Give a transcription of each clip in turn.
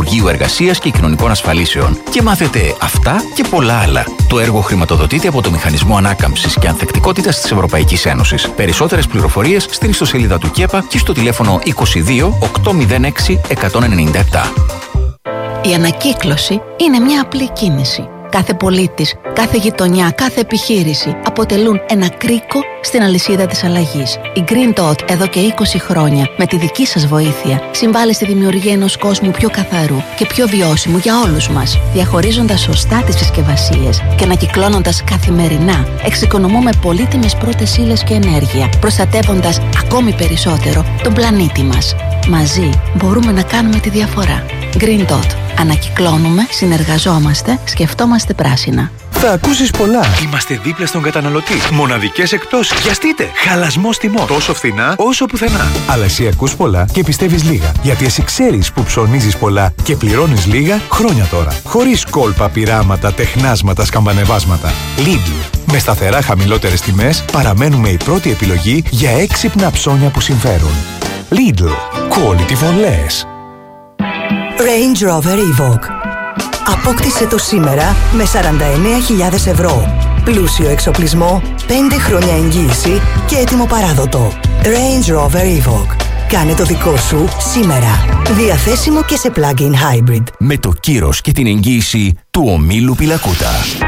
Υπουργείου Εργασίας και Κοινωνικών Ασφαλίσεων και μάθετε αυτά και πολλά άλλα. Το έργο χρηματοδοτείται από το Μηχανισμό Ανάκαμψης και Ανθεκτικότητας της Ευρωπαϊκής Ένωσης. Περισσότερες πληροφορίες στην ιστοσελίδα του ΚΕΠΑ και στο τηλέφωνο 22 806 197. Η ανακύκλωση είναι μια απλή κίνηση. Κάθε πολίτης, κάθε γειτονιά, κάθε επιχείρηση αποτελούν ένα κρίκο στην αλυσίδα της αλλαγής. Η Green Dot εδώ και 20 χρόνια, με τη δική σας βοήθεια, συμβάλλει στη δημιουργία ενός κόσμου πιο καθαρού και πιο βιώσιμου για όλους μας. Διαχωρίζοντας σωστά τις συσκευασίες και ανακυκλώνοντας καθημερινά, εξοικονομούμε πολύτιμες πρώτες ύλες και ενέργεια, προστατεύοντας ακόμη περισσότερο τον πλανήτη μας. Μαζί μπορούμε να κάνουμε τη διαφορά. Green Dot. Ανακυκλώνουμε, συνεργαζόμαστε, σκεφτόμαστε πράσινα. Θα ακούσεις πολλά. Είμαστε δίπλα στον καταναλωτή. Μοναδικές εκπτώσεις. Βιαστείτε. Χαλασμός τιμών. Τόσο φθηνά όσο πουθενά. Αλλά εσύ ακούς πολλά και πιστεύεις λίγα. Γιατί εσύ ξέρεις που ψωνίζεις πολλά και πληρώνεις λίγα χρόνια τώρα. Χωρίς κόλπα, πειράματα, τεχνάσματα, σκαμπανεβάσματα. Lidl. Με σταθερά χαμηλότερες τιμές παραμένουμε η πρώτη επιλογή για έξυπνα ψώνια που συμφέρουν. Lidl. Quality for less. Range Rover Evoque. Απόκτησε το σήμερα με 49.000 ευρώ. Πλούσιο εξοπλισμό, 5 χρόνια εγγύηση και έτοιμο παράδοτο. Range Rover Evoque. Κάνε το δικό σου σήμερα. Διαθέσιμο και σε plug-in hybrid. Με το κύρος και την εγγύηση του ομίλου Πιλακούτα.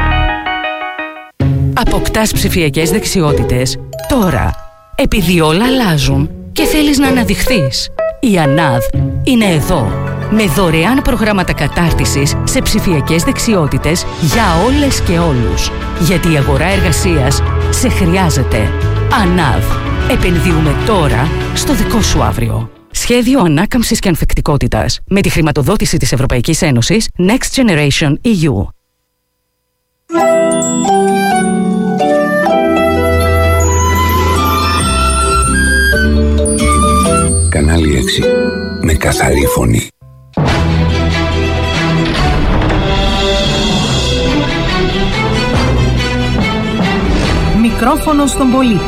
Αποκτάς ψηφιακές δεξιότητες τώρα. Επειδή όλα αλλάζουν και θέλεις να αναδειχθείς. Η ΑΝΑΔ είναι εδώ. Με δωρεάν προγράμματα κατάρτισης σε ψηφιακές δεξιότητες για όλες και όλους. Γιατί η αγορά εργασίας σε χρειάζεται. ΑΝΑΔ. Επενδύουμε τώρα στο δικό σου αύριο. Σχέδιο Ανάκαμψης και Ανθεκτικότητας. Με τη χρηματοδότηση της Ευρωπαϊκής Ένωσης Next Generation EU. Κανάλι 6. Με καθαρή φωνή. Μικρόφωνο στον πολίτη.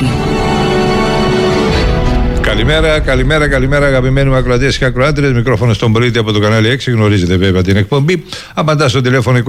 Καλημέρα αγαπημένοι μου ακροατές και ακροάτριες. Μικρόφωνο στον πολίτη από το κανάλι 6. Γνωρίζετε βέβαια την εκπομπή. Απαντά στο τηλέφωνο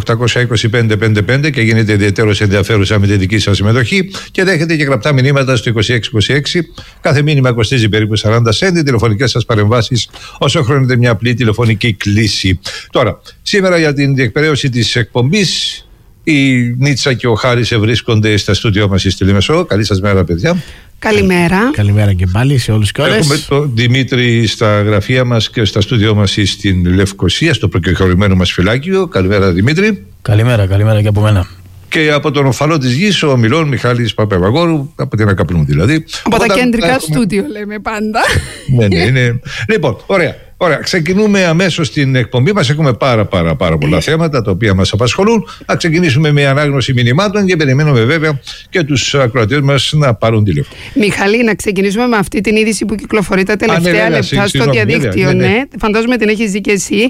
25-820-5555 και γίνεται ιδιαίτερος ενδιαφέρουσα με τη δική σας συμμετοχή. Και δέχεται και γραπτά μηνύματα στο 2626. Κάθε μήνυμα κοστίζει περίπου 40 σέντι. Τηλεφωνικές σας παρεμβάσεις όσο χρειάζεται μια απλή τηλεφωνική κλήση. Τώρα, σήμερα για την διεκπαιρέωση της εκπομπής, η Νίτσα και ο Χάρης βρίσκονται στα στούντιό μας στη Λεμεσό. Καλή σας μέρα, παιδιά. Καλημέρα. Καλημέρα και πάλι σε όλους και όλες. Έχουμε τον Δημήτρη στα γραφεία μας και στα στούντιό μας στην Λευκοσία, στο προκεχωρημένο μας φυλάκιο. Καλημέρα, Δημήτρη. Καλημέρα και από μένα. Και από τον οφαλό της γης, ο Μιλών Μιχάλης Παπαϊβαγόρου, από την Ακαπλούν δηλαδή. Από τα κεντρικά στούντιο λέμε πάντα. Ναι, είναι. Λοιπόν, ωραία. Ξεκινούμε αμέσως την εκπομπή μας. Έχουμε πάρα πολλά θέματα τα οποία μας απασχολούν. Θα ξεκινήσουμε με ανάγνωση μηνυμάτων και περιμένουμε βέβαια και τους ακροατές μας να πάρουν τηλέφωνο. Μιχαλή, να ξεκινήσουμε με αυτή την είδηση που κυκλοφορεί τα τελευταία λεπτά στο διαδίκτυο. Ναι. Φαντάζομαι την έχεις δει και εσύ.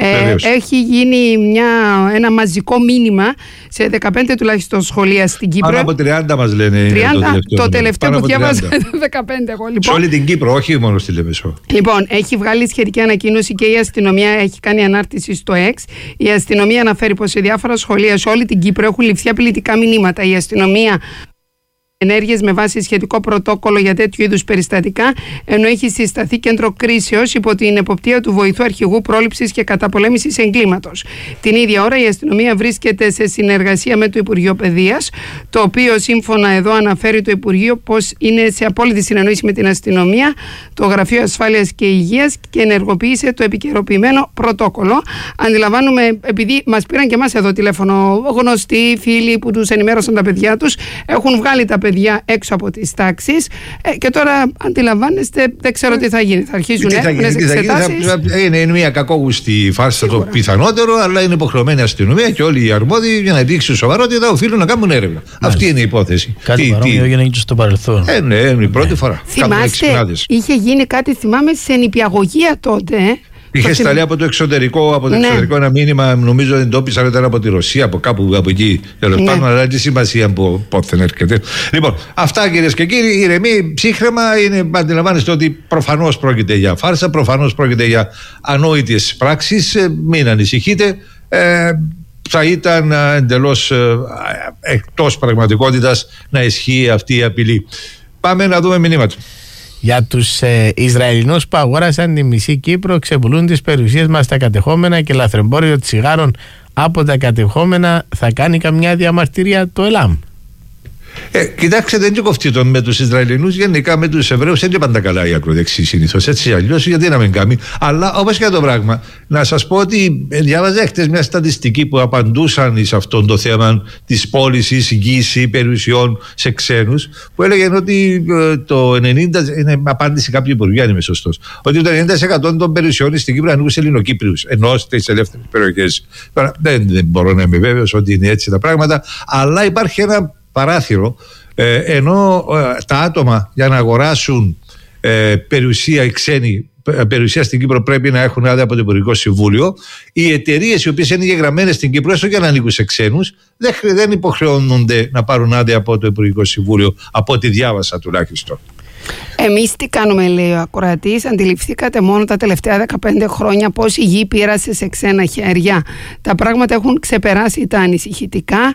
Έχει γίνει ένα μαζικό μήνυμα σε 15 τουλάχιστον σχολεία στην Κύπρο. Πάνω από 30 μας λένε. 30, το τελευταίο που διάβασα 15 εγώ. Λοιπόν. Σε όλη την Κύπρο, όχι μόνο στη Λεμεσό. Λοιπόν, έχει βγάλει σχετική ανακοίνωση και η αστυνομία έχει κάνει ανάρτηση στο X. Η αστυνομία αναφέρει πως σε διάφορα σχολεία σε όλη την Κύπρο έχουν ληφθεί απειλητικά μηνύματα. Η αστυνομία ενέργειες με βάση σχετικό πρωτόκολλο για τέτοιου είδους περιστατικά, ενώ έχει συσταθεί κέντρο κρίσεως υπό την εποπτεία του βοηθού αρχηγού πρόληψης και καταπολέμησης εγκλήματος. Την ίδια ώρα η αστυνομία βρίσκεται σε συνεργασία με το Υπουργείο Παιδείας, το οποίο σύμφωνα εδώ αναφέρει το Υπουργείο πως είναι σε απόλυτη συνεννόηση με την αστυνομία, το Γραφείο Ασφάλειας και Υγείας και ενεργοποίησε το επικαιροποιημένο πρωτόκολλο. Αντιλαμβάνουμε, επειδή μας πήραν και εμάς εδώ τηλέφωνο γνωστοί φίλοι που τους ενημέρωσαν τα παιδιά τους, έχουν βγάλει τα παιδιά έξω από τις τάξεις και τώρα αντιλαμβάνεστε, δεν ξέρω τι θα γίνει. Θα αρχίσουν εξετάσεις. Είναι μια κακόγουστη φάρσα το πιθανότερο, αλλά είναι υποχρεωμένη η αστυνομία και όλοι οι αρμόδιοι για να δείξουν σοβαρότητα οφείλουν να κάνουν έρευνα. Αυτή είναι η υπόθεση. Κάτι παρόμοιο έγινε και στο παρελθόν. Ναι, είναι η πρώτη φορά. Θυμάστε, είχε γίνει κάτι, θυμάμαι, σε νηπιαγωγία τότε. Είχε σταλεί από το εξωτερικό, ένα μήνυμα, νομίζω ότι εντόπισαν ότι ήταν από τη Ρωσία, από κάπου από εκεί. Τέλος πάντων, αλλά έχει σημασία που πότε έρχεται. Λοιπόν, αυτά κυρίες και κύριοι, ηρεμή, ψύχρεμα, αντιλαμβάνεστε ότι προφανώς πρόκειται για φάρσα, προφανώς πρόκειται για ανόητες πράξεις. Μην ανησυχείτε. Θα ήταν εντελώς εκτός πραγματικότητας να ισχύει αυτή η απειλή. Πάμε να δούμε μηνύματα. Για τους Ισραηλινούς που αγόρασαν τη μισή Κύπρο, ξεπουλούν τις περιουσίες μας στα κατεχόμενα και λαθρεμπόριο τσιγάρων από τα κατεχόμενα, θα κάνει καμιά διαμαρτυρία το ΕΛΑΜ? Κοιτάξτε, δεν είναι κοφτή με τους Ισραηλινούς, γενικά με τους Εβραίους δεν είναι πάντα καλά η ακροδεξή συνήθως. Έτσι αλλιώς, γιατί να μην κάνει. Αλλά όπως και το πράγμα, να σας πω ότι διάβαζα χτες μια στατιστική που απαντούσαν σε αυτό το θέμα της πώλησης γης περιουσιών σε ξένους, που έλεγαν ότι το 90%, είναι απάντηση κάποιου υπουργού, αν είμαι σωστός, ότι το 90% των περιουσιών στην Κύπρο ανήκουν σε Ελληνοκύπριους, ενώ στις ελεύθερες περιοχές. Τώρα δεν μπορώ να είμαι βέβαιος ότι είναι έτσι τα πράγματα, αλλά υπάρχει ένα παράθυρο, ενώ τα άτομα για να αγοράσουν περιουσία, οι ξένοι περιουσία στην Κύπρο πρέπει να έχουν άδεια από το Υπουργικό Συμβούλιο, οι εταιρείες οι οποίες είναι γεγραμμένες στην Κύπρο, έστω και να ανήκουν σε ξένους, δεν υποχρεώνονται να πάρουν άδεια από το Υπουργικό Συμβούλιο, από ό,τι διάβασα τουλάχιστον. Εμείς τι κάνουμε, λέει ο ακροατής, αντιληφθήκατε μόνο τα τελευταία 15 χρόνια πώς η γη πήρασε σε ξένα χέρια. Τα πράγματα έχουν ξεπεράσει τα ανησυχητικά.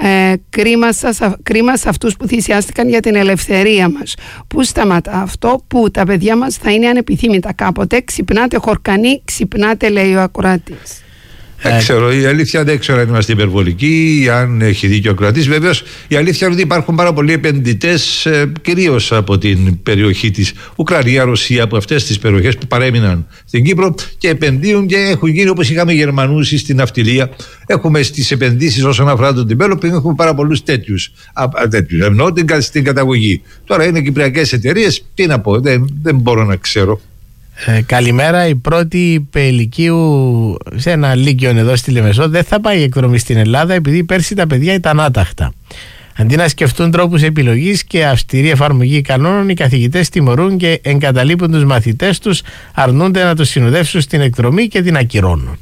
Κρίμα σε αυτούς που θυσιάστηκαν για την ελευθερία μας. Πού σταματά αυτό, που τα παιδιά μας θα είναι ανεπιθύμητα κάποτε? Ξυπνάτε χορκανοί, ξυπνάτε, λέει ο ακροατής. Δεν ξέρω, η αλήθεια δεν ξέρω αν είμαστε υπερβολικοί, αν έχει δίκιο ο κρατής. Βεβαίως, η αλήθεια είναι ότι υπάρχουν πάρα πολλοί επενδυτές, κυρίως από την περιοχή της Ουκρανία, Ρωσία, από αυτές τις περιοχές που παρέμειναν στην Κύπρο και επενδύουν και έχουν γίνει, όπως είχαμε Γερμανούς στην ναυτιλία. Έχουμε στις επενδύσεις όσον αφορά τον developing, έχουμε πάρα πολλούς τέτοιους. Εννοώ στην καταγωγή. Τώρα είναι κυπριακές εταιρείες, τι να πω, δεν μπορώ να ξέρω. Καλημέρα. Η πρώτη πεηλικίου σε ένα λύκειο εδώ στη Λεμεσό δεν θα πάει εκδρομή στην Ελλάδα, επειδή πέρσι τα παιδιά ήταν άταχτα. Αντί να σκεφτούν τρόπους επιλογής και αυστηρή εφαρμογή κανόνων, οι καθηγητές τιμωρούν και εγκαταλείπουν τους μαθητές τους, αρνούνται να τους συνοδεύσουν στην εκδρομή και την ακυρώνουν.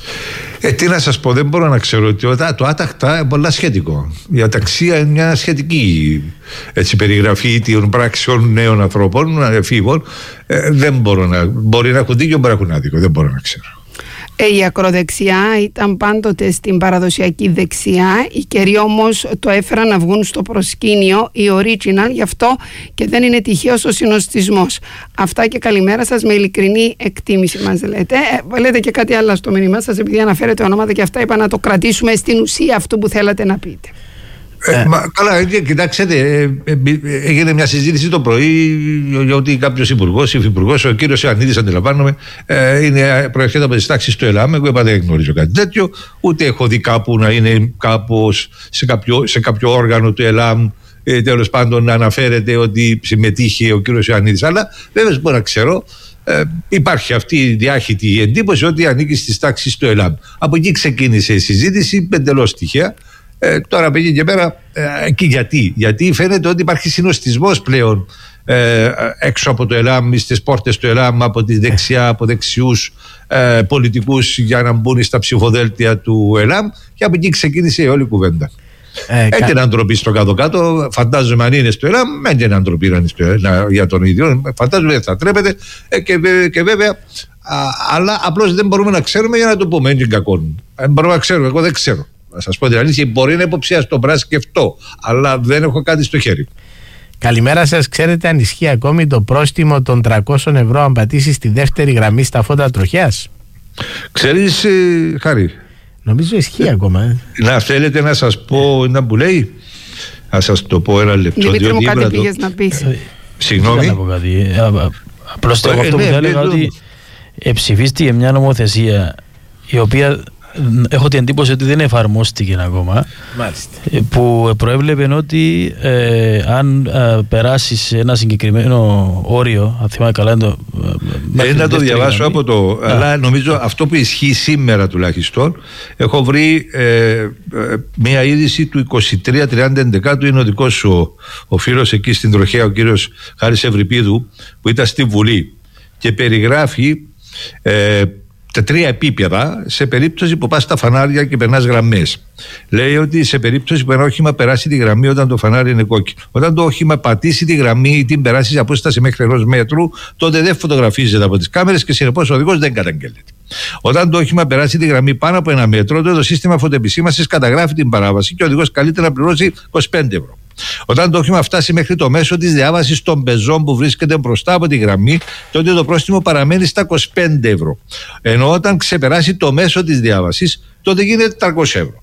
Τι να σας πω, δεν μπορώ να ξέρω ότι το άταχτα είναι πολλά σχετικό. Η αταξία είναι μια σχετική περιγραφή των πράξεων νέων ανθρώπων, εφήβων. Δεν μπορώ μπορεί να έχουν δίκιο, μπορεί να έχουν άδικο, δεν μπορώ να ξέρω. Η ακροδεξιά ήταν πάντοτε στην παραδοσιακή δεξιά. Οι καιροί όμως το έφεραν να βγουν στο προσκήνιο, οι original, γι' αυτό και δεν είναι τυχαίος ο συνοστισμός. Αυτά και καλημέρα σας, με ειλικρινή εκτίμηση μας λέτε. Λέτε και κάτι άλλο στο μήνυμά σας, επειδή αναφέρετε ονόματα και αυτά, είπα να το κρατήσουμε στην ουσία αυτού που θέλατε να πείτε. Καλά, κοιτάξτε, έγινε μια συζήτηση το πρωί για ότι κάποιος υπουργός, υφυπουργός, ο κύριος Ιωαννίδης, αντιλαμβάνομαι, προέρχεται από τις τάξεις του ΕΛΑΜ. Εγώ είπα δεν γνωρίζω κάτι τέτοιο, ούτε έχω δει κάπου να είναι κάπως σε κάποιο όργανο του ΕΛΑΜ, τέλος πάντων, να αναφέρεται ότι συμμετείχε ο κύριος Ιωαννίδης. Αλλά βέβαια μπορεί να ξέρω. Υπάρχει αυτή η διάχυτη εντύπωση ότι ανήκει στις τάξεις του ΕΛΑΜ. Από εκεί ξεκίνησε η συζήτηση, εντελώς τυχαία. Τώρα από εκεί και πέρα, γιατί φαίνεται ότι υπάρχει συνοστισμός πλέον έξω από το ΕΛΑΜ, στις πόρτες του ΕΛΑΜ, από τη δεξιά, από δεξιούς πολιτικούς για να μπουν στα ψηφοδέλτια του ΕΛΑΜ, και από εκεί ξεκίνησε η όλη κουβέντα. Έχει την αντροπή στο κάτω-κάτω, φαντάζομαι, αν είναι στο ΕΛΑΜ, έχει την αντροπή για τον ίδιο, φαντάζομαι δεν θα τρέπεται, και βέβαια, αλλά απλώς δεν μπορούμε να ξέρουμε για να το πούμε, είναι κακό. Μπορούμε να ξέρουμε, εγώ δεν ξέρω. Να σας πω την αλήθεια, μπορεί να υποψιαστώ, πρέπει να σκεφτώ, αλλά δεν έχω κάτι στο χέρι. Καλημέρα σας. Ξέρετε αν ισχύει ακόμη το πρόστιμο των 300 ευρώ αν πατήσει στη δεύτερη γραμμή στα φώτα τροχέας? Ξέρεις, Χάρη, νομίζω ισχύει ακόμα. Να θέλετε να σας πω ένα που λέει? Να σας το πω ένα λεπτό. Δημήτρη μου, κάτι πήγες να πεις? Συγγνώμη. Απλώς αυτό που θα έλεγα ότι ψηφίστηκε μια νομοθεσία η οποία έχω την εντύπωση ότι δεν εφαρμόστηκε ακόμα. Μάλιστα. Που προέβλεπε ότι αν περάσεις ένα συγκεκριμένο όριο, αν θυμάμαι καλά, να το διαβάσω από το. Αλλά νομίζω αυτό που ισχύει σήμερα τουλάχιστον, έχω βρει μια είδηση του 23-30 είναι ο δικός σου ο φίλος εκεί στην Τροχέα, ο κύριος Χάρης Ευρυπίδου, που ήταν στη Βουλή και περιγράφει τα 3 επίπεδα σε περίπτωση που πας στα φανάρια και περνάς γραμμές. Λέει ότι σε περίπτωση που ένα όχημα περάσει τη γραμμή όταν το φανάρι είναι κόκκινο. Όταν το όχημα πατήσει τη γραμμή ή την περάσει σε απόσταση μέχρι 1 μέτρου, τότε δεν φωτογραφίζεται από τις κάμερες και συνεπώς ο οδηγός δεν καταγγέλλεται. Όταν το όχημα περάσει τη γραμμή πάνω από 1 μέτρο, τότε το σύστημα φωτοεπισήμανσης καταγράφει την παράβαση και ο οδηγός καλείται να πληρώσει 25 ευρώ. Όταν το όχημα φτάσει μέχρι το μέσο της διάβασης των πεζών που βρίσκεται μπροστά από τη γραμμή, τότε το πρόστιμο παραμένει στα 25 ευρώ. Ενώ όταν ξεπεράσει το μέσο της διάβασης, τότε γίνεται 300 ευρώ.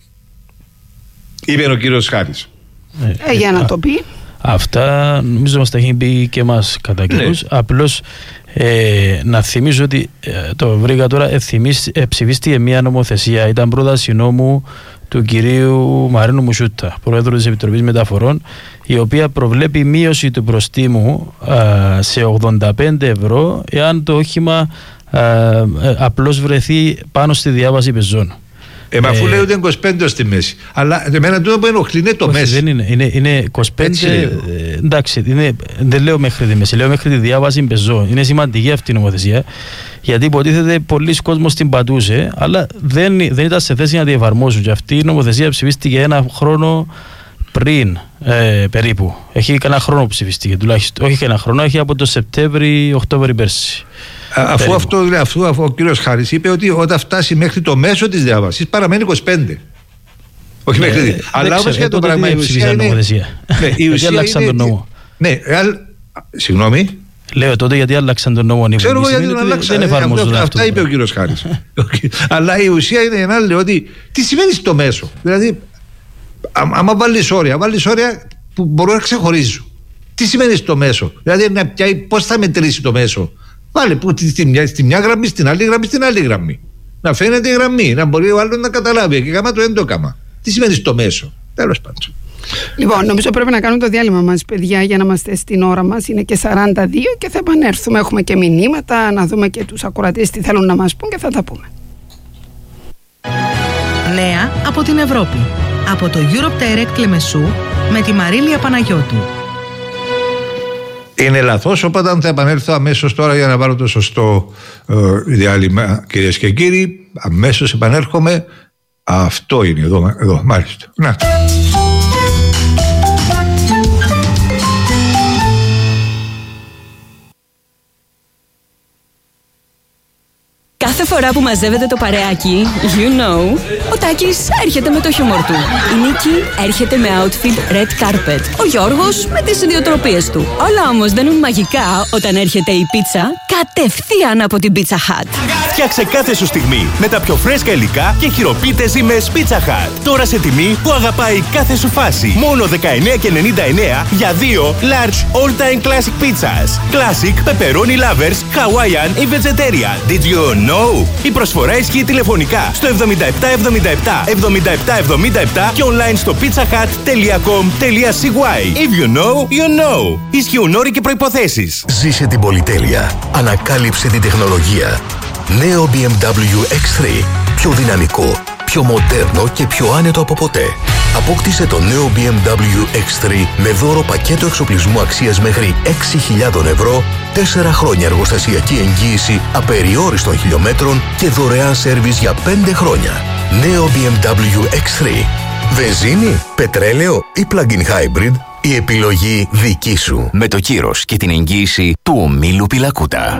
Είπε ο κύριος Χάρης. Για να το πει. Αυτά νομίζω μας τα έχει πει και εμάς κατά καιρούς. Ναι. Απλώς να θυμίσω ότι το βρήκα τώρα, ψηφίστηκε μια νομοθεσία, ήταν πρόταση νόμου του κυρίου Μαρίνου Μουσούτα, πρόεδρου της Επιτροπής Μεταφορών, η οποία προβλέπει μείωση του προστίμου σε 85 ευρώ εάν το όχημα απλώς βρεθεί πάνω στη διάβαση πεζών. Μα αφού λέει ότι είναι 25 στη μέση. Αλλά εμένα το που ενοχλεί είναι το μέση. Δεν είναι. Είναι 25. Εντάξει, δεν λέω μέχρι τη μέση. Λέω μέχρι τη διάβαση πεζών. Είναι σημαντική αυτή η νομοθεσία. Γιατί υποτίθεται πολλοί κόσμος την πατούσε, αλλά δεν ήταν σε θέση να την εφαρμόσουν. Και αυτή η νομοθεσία ψηφίστηκε 1 χρόνο πριν περίπου. Έχει κανένα χρόνο που ψηφίστηκε τουλάχιστον. Όχι κανένα χρόνο, έχει από το Σεπτέμβρη-Οκτώβρη πέρσι. Αφού ο κύριος Χάρης είπε ότι όταν φτάσει μέχρι το μέσο της διάβασης παραμένει 25. Όχι μέχρι. Αλλά όμως για το πράγμα η ουσία είναι. Η ουσία άλλαξαν τον νόμο. Ναι, συγγνώμη. Λέω τότε γιατί άλλαξαν τον νόμο. Ξέρω εγώ γιατί τον άλλαξαν. Αυτά είπε ο κύριος Χάρης. Αλλά η ουσία είναι να λέω ότι τι σημαίνει στο μέσο. Δηλαδή, άμα βάλεις όρια που μπορούν να ξεχωρίζουν. Τι σημαίνει στο μέσο. Δηλαδή, πώς θα μετρήσει το μέσο. Βάλε στη μια γραμμή, στην άλλη γραμμή. Να φαίνεται η γραμμή, να μπορεί ο άλλος να καταλάβει. Και γάμα το έντοκαμα. Τι σημαίνει στο μέσο. Τέλος πάντων. Λοιπόν, νομίζω πρέπει να κάνουμε το διάλειμμα μας, παιδιά, για να είμαστε στην ώρα μας. Είναι και 42 και θα επανέλθουμε. Έχουμε και μηνύματα, να δούμε και τους ακροατές τι θέλουν να μας πούν και θα τα πούμε. Νέα από την Ευρώπη. Από το Europe Direct Λεμεσού με τη Μαρίλια Παναγιώτου. Είναι λαθός, οπότε θα επανέλθω αμέσως τώρα για να πάρω το σωστό διάλειμμα, κυρίες και κύριοι. Αμέσως επανέρχομαι. Αυτό είναι εδώ μάλιστα. Να. Κάθε φορά που μαζεύεται το παρεάκι, you know, ο Τάκης έρχεται με το χιούμορ του. Η Νίκη έρχεται με outfit red carpet. Ο Γιώργος με τις ιδιοτροπίες του. Όλα όμως μπαίνουν μαγικά όταν έρχεται η πίτσα κατευθείαν από την Pizza Hut. Φτιάξε κάθε σου στιγμή με τα πιο φρέσκα υλικά και χειροποίητες ζύμες Pizza Hut. Τώρα σε τιμή που αγαπάει κάθε σου φάση. Μόνο 19,99 για 2 large all-time classic pizzas. Classic, pepperoni lovers, Hawaiian ή vegetarian. Did you know? Η προσφορά ισχύει τηλεφωνικά στο 7777 7777 και online στο pizzahut.com.cy. If you know, you know. Ισχύουν όροι και προϋποθέσεις. Ζήσε την πολυτέλεια. Ανακάλυψε την τεχνολογία. Νέο BMW X3. Πιο δυναμικό, πιο μοντέρνο και πιο άνετο από ποτέ. Απόκτησε το νέο BMW X3 με δώρο πακέτο εξοπλισμού αξίας μέχρι 6.000 ευρώ, 4 χρόνια εργοστασιακή εγγύηση απεριόριστων χιλιόμετρων και δωρεάν σέρβις για 5 χρόνια. Νέο BMW X3. Βενζίνη, πετρέλαιο ή plug-in hybrid, η επιλογή δική σου. Με το κύρος και την εγγύηση του ομίλου Πιλακούτα.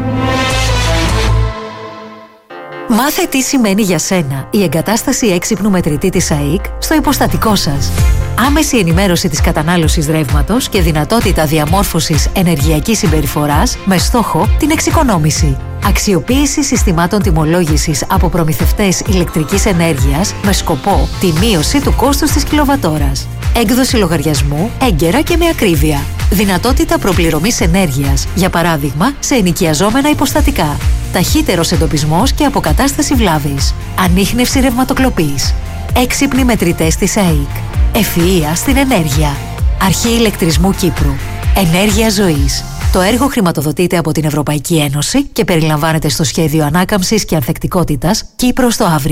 Μάθε τι σημαίνει για σένα η εγκατάσταση έξυπνου μετρητή της ΑΕΚ στο υποστατικό σας. Άμεση ενημέρωση της κατανάλωσης ρεύματος και δυνατότητα διαμόρφωσης ενεργειακής συμπεριφοράς με στόχο την εξοικονόμηση. Αξιοποίηση συστημάτων τιμολόγησης από προμηθευτές ηλεκτρικής ενέργειας με σκοπό τη μείωση του κόστους της κιλοβατόρας. Έκδοση λογαριασμού έγκαιρα και με ακρίβεια. Δυνατότητα προπληρωμής ενέργειας, για παράδειγμα σε ενοικιαζόμενα υποστατικά. Ταχύτερος εντοπισμός και αποκατάσταση βλάβης. Ανίχνευση ρευματοκλοπής. Έξυπνοι μετρητές της ΑΕΚ. Ευφυΐα στην ενέργεια. Αρχή ηλεκτρισμού Κύπρου. Ενέργεια ζωής. Το έργο χρηματοδοτείται από την Ευρωπαϊκή Ένωση και περιλαμβάνεται στο Σχέδιο Ανάκαμψης και Ανθεκτικότητας Κύπρος το αύριο.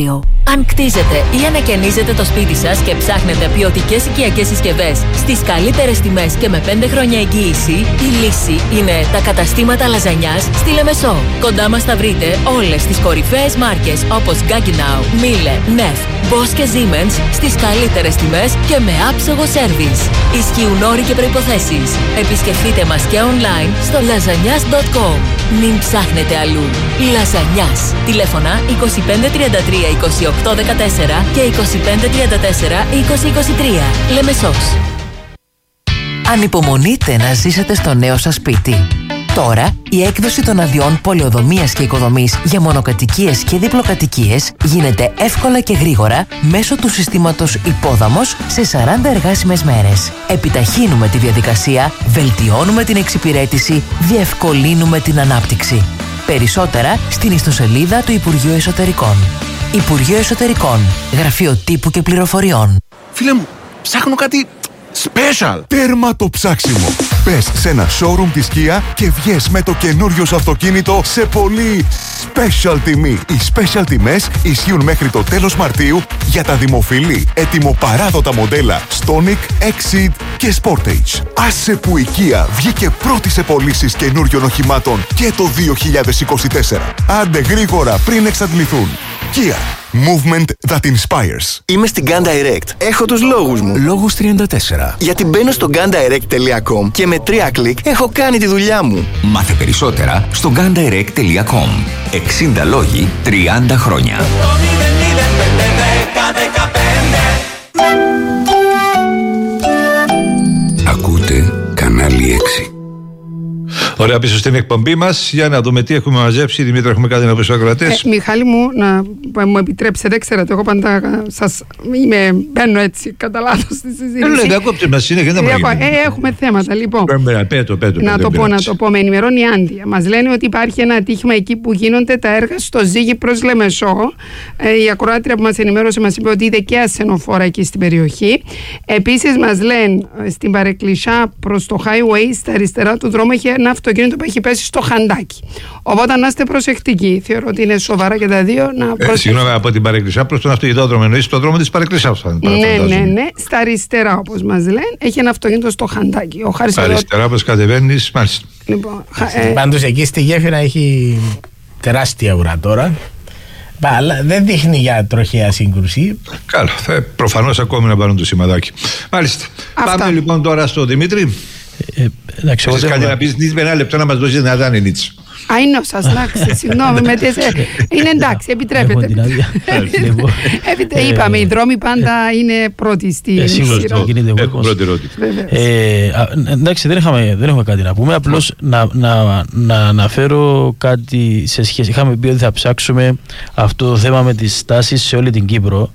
Αν κτίζετε ή ανακαινίζετε το σπίτι σας και ψάχνετε ποιοτικές οικιακές συσκευές στις καλύτερες τιμές και με 5 χρόνια εγγύηση, η λύση είναι τα καταστήματα λαζανιάς στη Λεμεσό. Κοντά μας θα βρείτε όλες τις κορυφαίες μάρκες όπως Gaggenau, Miele, Neff, Bosch και Siemens στις καλύτερες τιμές και με άψογο σέρβις. Ισχύουν όροι και προϋποθέσεις. Επισκεφτείτε μας και online στο lasagnas.com. Μην ψάχνετε αλλού. Λαζανιάς. Τηλέφωνα 2533 2814 και 2534 2023. Λεμεσός. Ανυπομονείτε να ζήσετε στο νέο σας σπίτι. Τώρα, η έκδοση των αδειών πολεοδομίας και οικοδομής για μονοκατοικίες και διπλοκατοικίες γίνεται εύκολα και γρήγορα μέσω του συστήματος Υπόδαμος σε 40 εργάσιμες μέρες. Επιταχύνουμε τη διαδικασία, βελτιώνουμε την εξυπηρέτηση, διευκολύνουμε την ανάπτυξη. Περισσότερα στην ιστοσελίδα του Υπουργείου Εσωτερικών. Υπουργείο Εσωτερικών. Γραφείο Τύπου και Πληροφοριών. Φίλε μου, ψάχνω κάτι special. Τέρμα το ψάξιμο. Πες σε ένα showroom της Kia και βγες με το καινούριο σου αυτοκίνητο σε πολύ special τιμή. Οι special τιμές ισχύουν μέχρι το τέλος Μαρτίου για τα δημοφιλή ετοιμοπαράδοτα μοντέλα Stonic, Exceed και Sportage. Άσε που η Kia βγήκε πρώτη σε πωλήσεις καινούριων οχημάτων και το 2024. Άντε γρήγορα πριν εξαντληθούν. Kia. Movement that inspires. Είμαι στην Gun Direct. Έχω τους λόγους μου. Λόγους 34. Γιατί μπαίνω στο gundirect.com και με 3 κλικ έχω κάνει τη δουλειά μου. Μάθε περισσότερα στο gundirect.com. 60 λόγοι, 30 χρόνια. Ακούτε κανάλι 6. Ωραία, πίσω στην εκπομπή μας για να δούμε τι έχουμε μαζέψει. Δημήτρη, έχουμε κάτι να πούμε στους ακροατές. Μιχάλη μου, να μου επιτρέψετε, δεν ξέρετε, εγώ πάντα μπαίνω έτσι κατά λάθος στη συζήτηση. Δεν κόψε μας συνέχεια, δεν έχουμε θέματα, λοιπόν. Πέτω, να το πω, με ενημερώνει η Άντια. Μας λένε ότι υπάρχει ένα ατύχημα εκεί που γίνονται τα έργα στο Ζήγη προς Λεμεσό. Η ακροάτρια που μας ενημέρωσε μας είπε ότι είδε και ασθενοφόρα εκεί στην περιοχή. Επίσης μας λένε στην Παρεκκλησιά προς το highway, στα αριστερά του δρόμου, έχει ένα αυτοκίνητο που έχει πέσει στο χαντάκι. Οπότε να είστε προσεκτικοί. Θεωρώ ότι είναι σοβαρά και τα δύο. Συγγνώμη, από την Παρεκκλησιά προς τον αυτοκινητόδρομο, εννοείς τον δρόμο της Παρεκκλησιάς. Ναι. Στα αριστερά, όπως μας λένε, έχει ένα αυτοκίνητο στο χαντάκι. Αριστερά, όπως κατεβαίνεις, μάλιστα. Λοιπόν, πάντως εκεί στη γέφυρα έχει τεράστια ουρά τώρα. Αλλά δεν δείχνει για τροχαία σύγκρουση. Καλό. Προφανώς ακόμη να πάρουν το σημαδάκι. Μάλιστα. Πάμε λοιπόν τώρα στο Δημήτρη. Έχεις κάτι να πεις, με ένα λεπτό να μας δώσεις να δάνει Νίτς. Αίνω σας, εντάξει, συγγνώμη, είναι εντάξει, επιτρέπετε. Είπαμε, οι δρόμοι πάντα είναι πρώτοι στη σειρά. Έχω πρώτη ερώτηση. Εντάξει, δεν έχουμε κάτι να πούμε, απλώς να αναφέρω κάτι σε σχέση. Είχαμε πει ότι θα ψάξουμε αυτό το θέμα με τις στάσεις σε όλη την Κύπρο.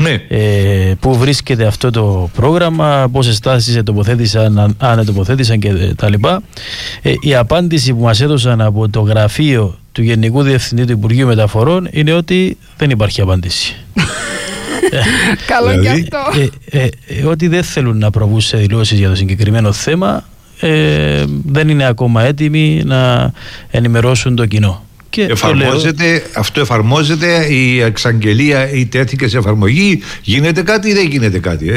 Πού βρίσκεται αυτό το πρόγραμμα, πόσες στάσεις ετοποθέτησαν, αν ετοποθέτησαν και τα λοιπά. Η απάντηση που μας έδωσαν από το γραφείο του Γενικού Διευθυντή του Υπουργείου Μεταφορών είναι ότι δεν υπάρχει απάντηση. Καλό και αυτό. Ότι δεν θέλουν να προβούν σε δηλώσεις για το συγκεκριμένο θέμα, δεν είναι ακόμα έτοιμοι να ενημερώσουν το κοινό. Αυτό εφαρμόζεται, η εξαγγελία είτε τέθηκε σε εφαρμογή, γίνεται κάτι ή δεν γίνεται κάτι?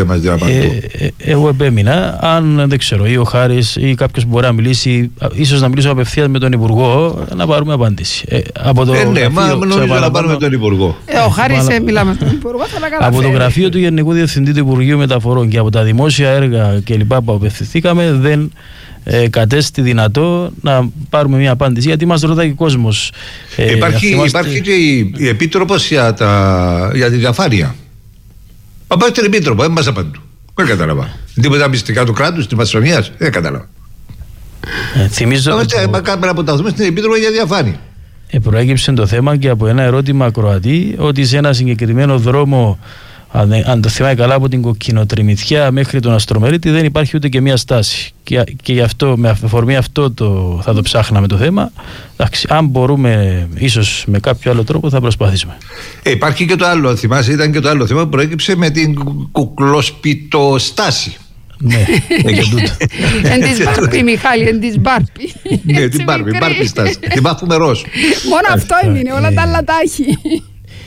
Εγώ επέμεινα, αν δεν ξέρω, ή ο Χάρης ή κάποιος μπορεί να μιλήσει, ίσως να μιλήσω απευθείας με τον Υπουργό, να πάρουμε απάντηση. Νομίζω να πάρουμε τον Υπουργό. Ο Χάρης μιλάμε με τον Υπουργό, θα τα καταφέρει. Από το γραφείο του Γενικού Διευθυντή του Υπουργείου Μεταφορών και από τα δημόσια έργα κλπ. Που απευθυνθήκαμε, δεν κατέστη δυνατό να πάρουμε μια απάντηση, γιατί μας ρωτάει και ο κόσμος. Υπάρχει και η Επίτροπος για τη διαφάνεια. Πάμε στην Επίτροπο, δεν μας απαντούν. Δεν κατάλαβα. Τίποτα μυστικά του κράτους, της αστυνομίας, δεν κατάλαβα. Θυμίζω κάμε να αποταθούμε στην Επίτροπο για διαφάνεια. Προέκυψε το θέμα και από ένα ερώτημα ακροατή, ότι σε ένα συγκεκριμένο δρόμο, αν το θυμάμαι καλά, από την Κοκκινοτριμηθιά μέχρι τον Αστρομερίτη, δεν υπάρχει ούτε και μία στάση. Και γι' αυτό, με αφορμή αυτό θα το ψάχναμε το θέμα. Εντάξει, αν μπορούμε, ίσως με κάποιο άλλο τρόπο, θα προσπαθήσουμε. Υπάρχει και το άλλο, θυμάσαι, ήταν και το άλλο θέμα που προέκυψε με την κουκλοσπιτοστάση. Ναι, εν της Μπάρπη, Μιχάλη, εν της Μπάρπη. Ναι, την Μπάρπη στάση. Την πάθουμε ροζ. Μόνο αυτό έμεινε, όλα τα άλλα τα έχει.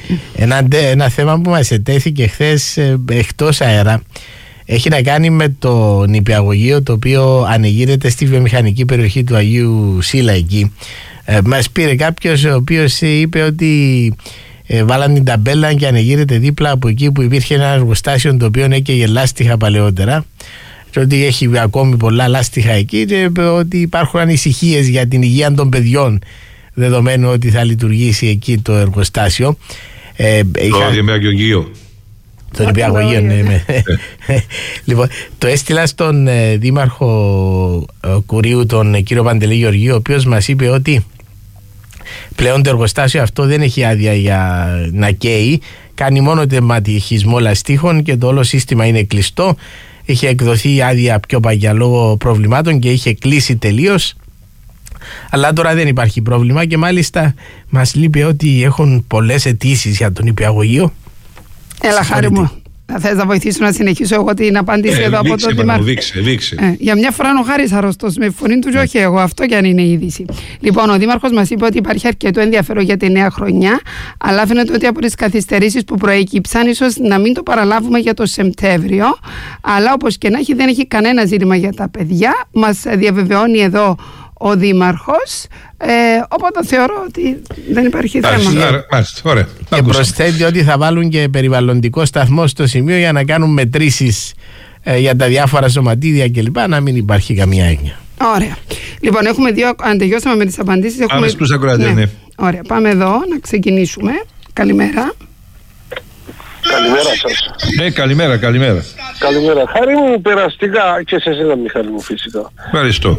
Ένα θέμα που μας ετέθηκε χθες εκτός αέρα έχει να κάνει με το νηπιαγωγείο το οποίο ανοιγείται στη βιομηχανική περιοχή του Αγίου Σύλλα εκεί. Μας πήρε κάποιος ο οποίος είπε ότι βάλαν την ταμπέλα και ανοιγείται δίπλα από εκεί που υπήρχε ένα εργοστάσιο το οποίο έκαιγε λάστιχα παλαιότερα και ότι έχει ακόμη πολλά λάστιχα εκεί και ότι υπάρχουν ανησυχίες για την υγεία των παιδιών δεδομένου ότι θα λειτουργήσει εκεί το εργοστάσιο. Το νηπιαγωγείο. Το νηπιαγωγείο, ναι. Λοιπόν, το έστειλα στον δήμαρχο Κουρίου, τον κύριο Παντελή Γεωργίου, ο οποίος μας είπε ότι πλέον το εργοστάσιο αυτό δεν έχει άδεια για να καίει, κάνει μόνο τερματιχισμό λαστίχων και το όλο σύστημα είναι κλειστό. Είχε εκδοθεί άδεια πιο παγιά λόγω προβλημάτων και είχε κλείσει τελείως. Αλλά τώρα δεν υπάρχει πρόβλημα και μάλιστα μας λείπει ότι έχουν πολλές αιτήσεις για τον νηπιαγωγείο. Έλα, χάρη μου. Θα θες να βοηθήσω να συνεχίσω εγώ την απάντηση εδώ από τον Δήμαρχο? Δείξε. Για μια φορά ο Χάρης αρρωστός με φωνή του και όχι εγώ, αυτό κι αν είναι η είδηση. Λοιπόν, ο Δήμαρχος μας είπε ότι υπάρχει αρκετό ενδιαφέρον για τη νέα χρονιά, αλλά φαίνεται ότι από τις καθυστερήσεις που προέκυψαν, ίσως να μην το παραλάβουμε για το Σεπτέμβριο. Αλλά όπως και να έχει, δεν έχει κανένα ζήτημα για τα παιδιά. Μας διαβεβαιώνει εδώ ο Δήμαρχος, οπότε θεωρώ ότι δεν υπάρχει θέμα. Ωραία. Και προσθέτει ότι θα βάλουν και περιβαλλοντικό σταθμό στο σημείο για να κάνουν μετρήσεις για τα διάφορα σωματίδια κλπ, να μην υπάρχει καμία έγνοια. Ωραία. Λοιπόν, έχουμε αν τελειώσαμε με τις απαντήσεις. Πάμε στους ακροατές, ναι. Ωραία, πάμε εδώ να ξεκινήσουμε. Καλημέρα. Καλημέρα σας. Ναι, καλημέρα. Καλημέρα. Χάρη μου, περαστικά και σε εσένα, Μιχάλη μου, φυσικά. Ευχαριστώ.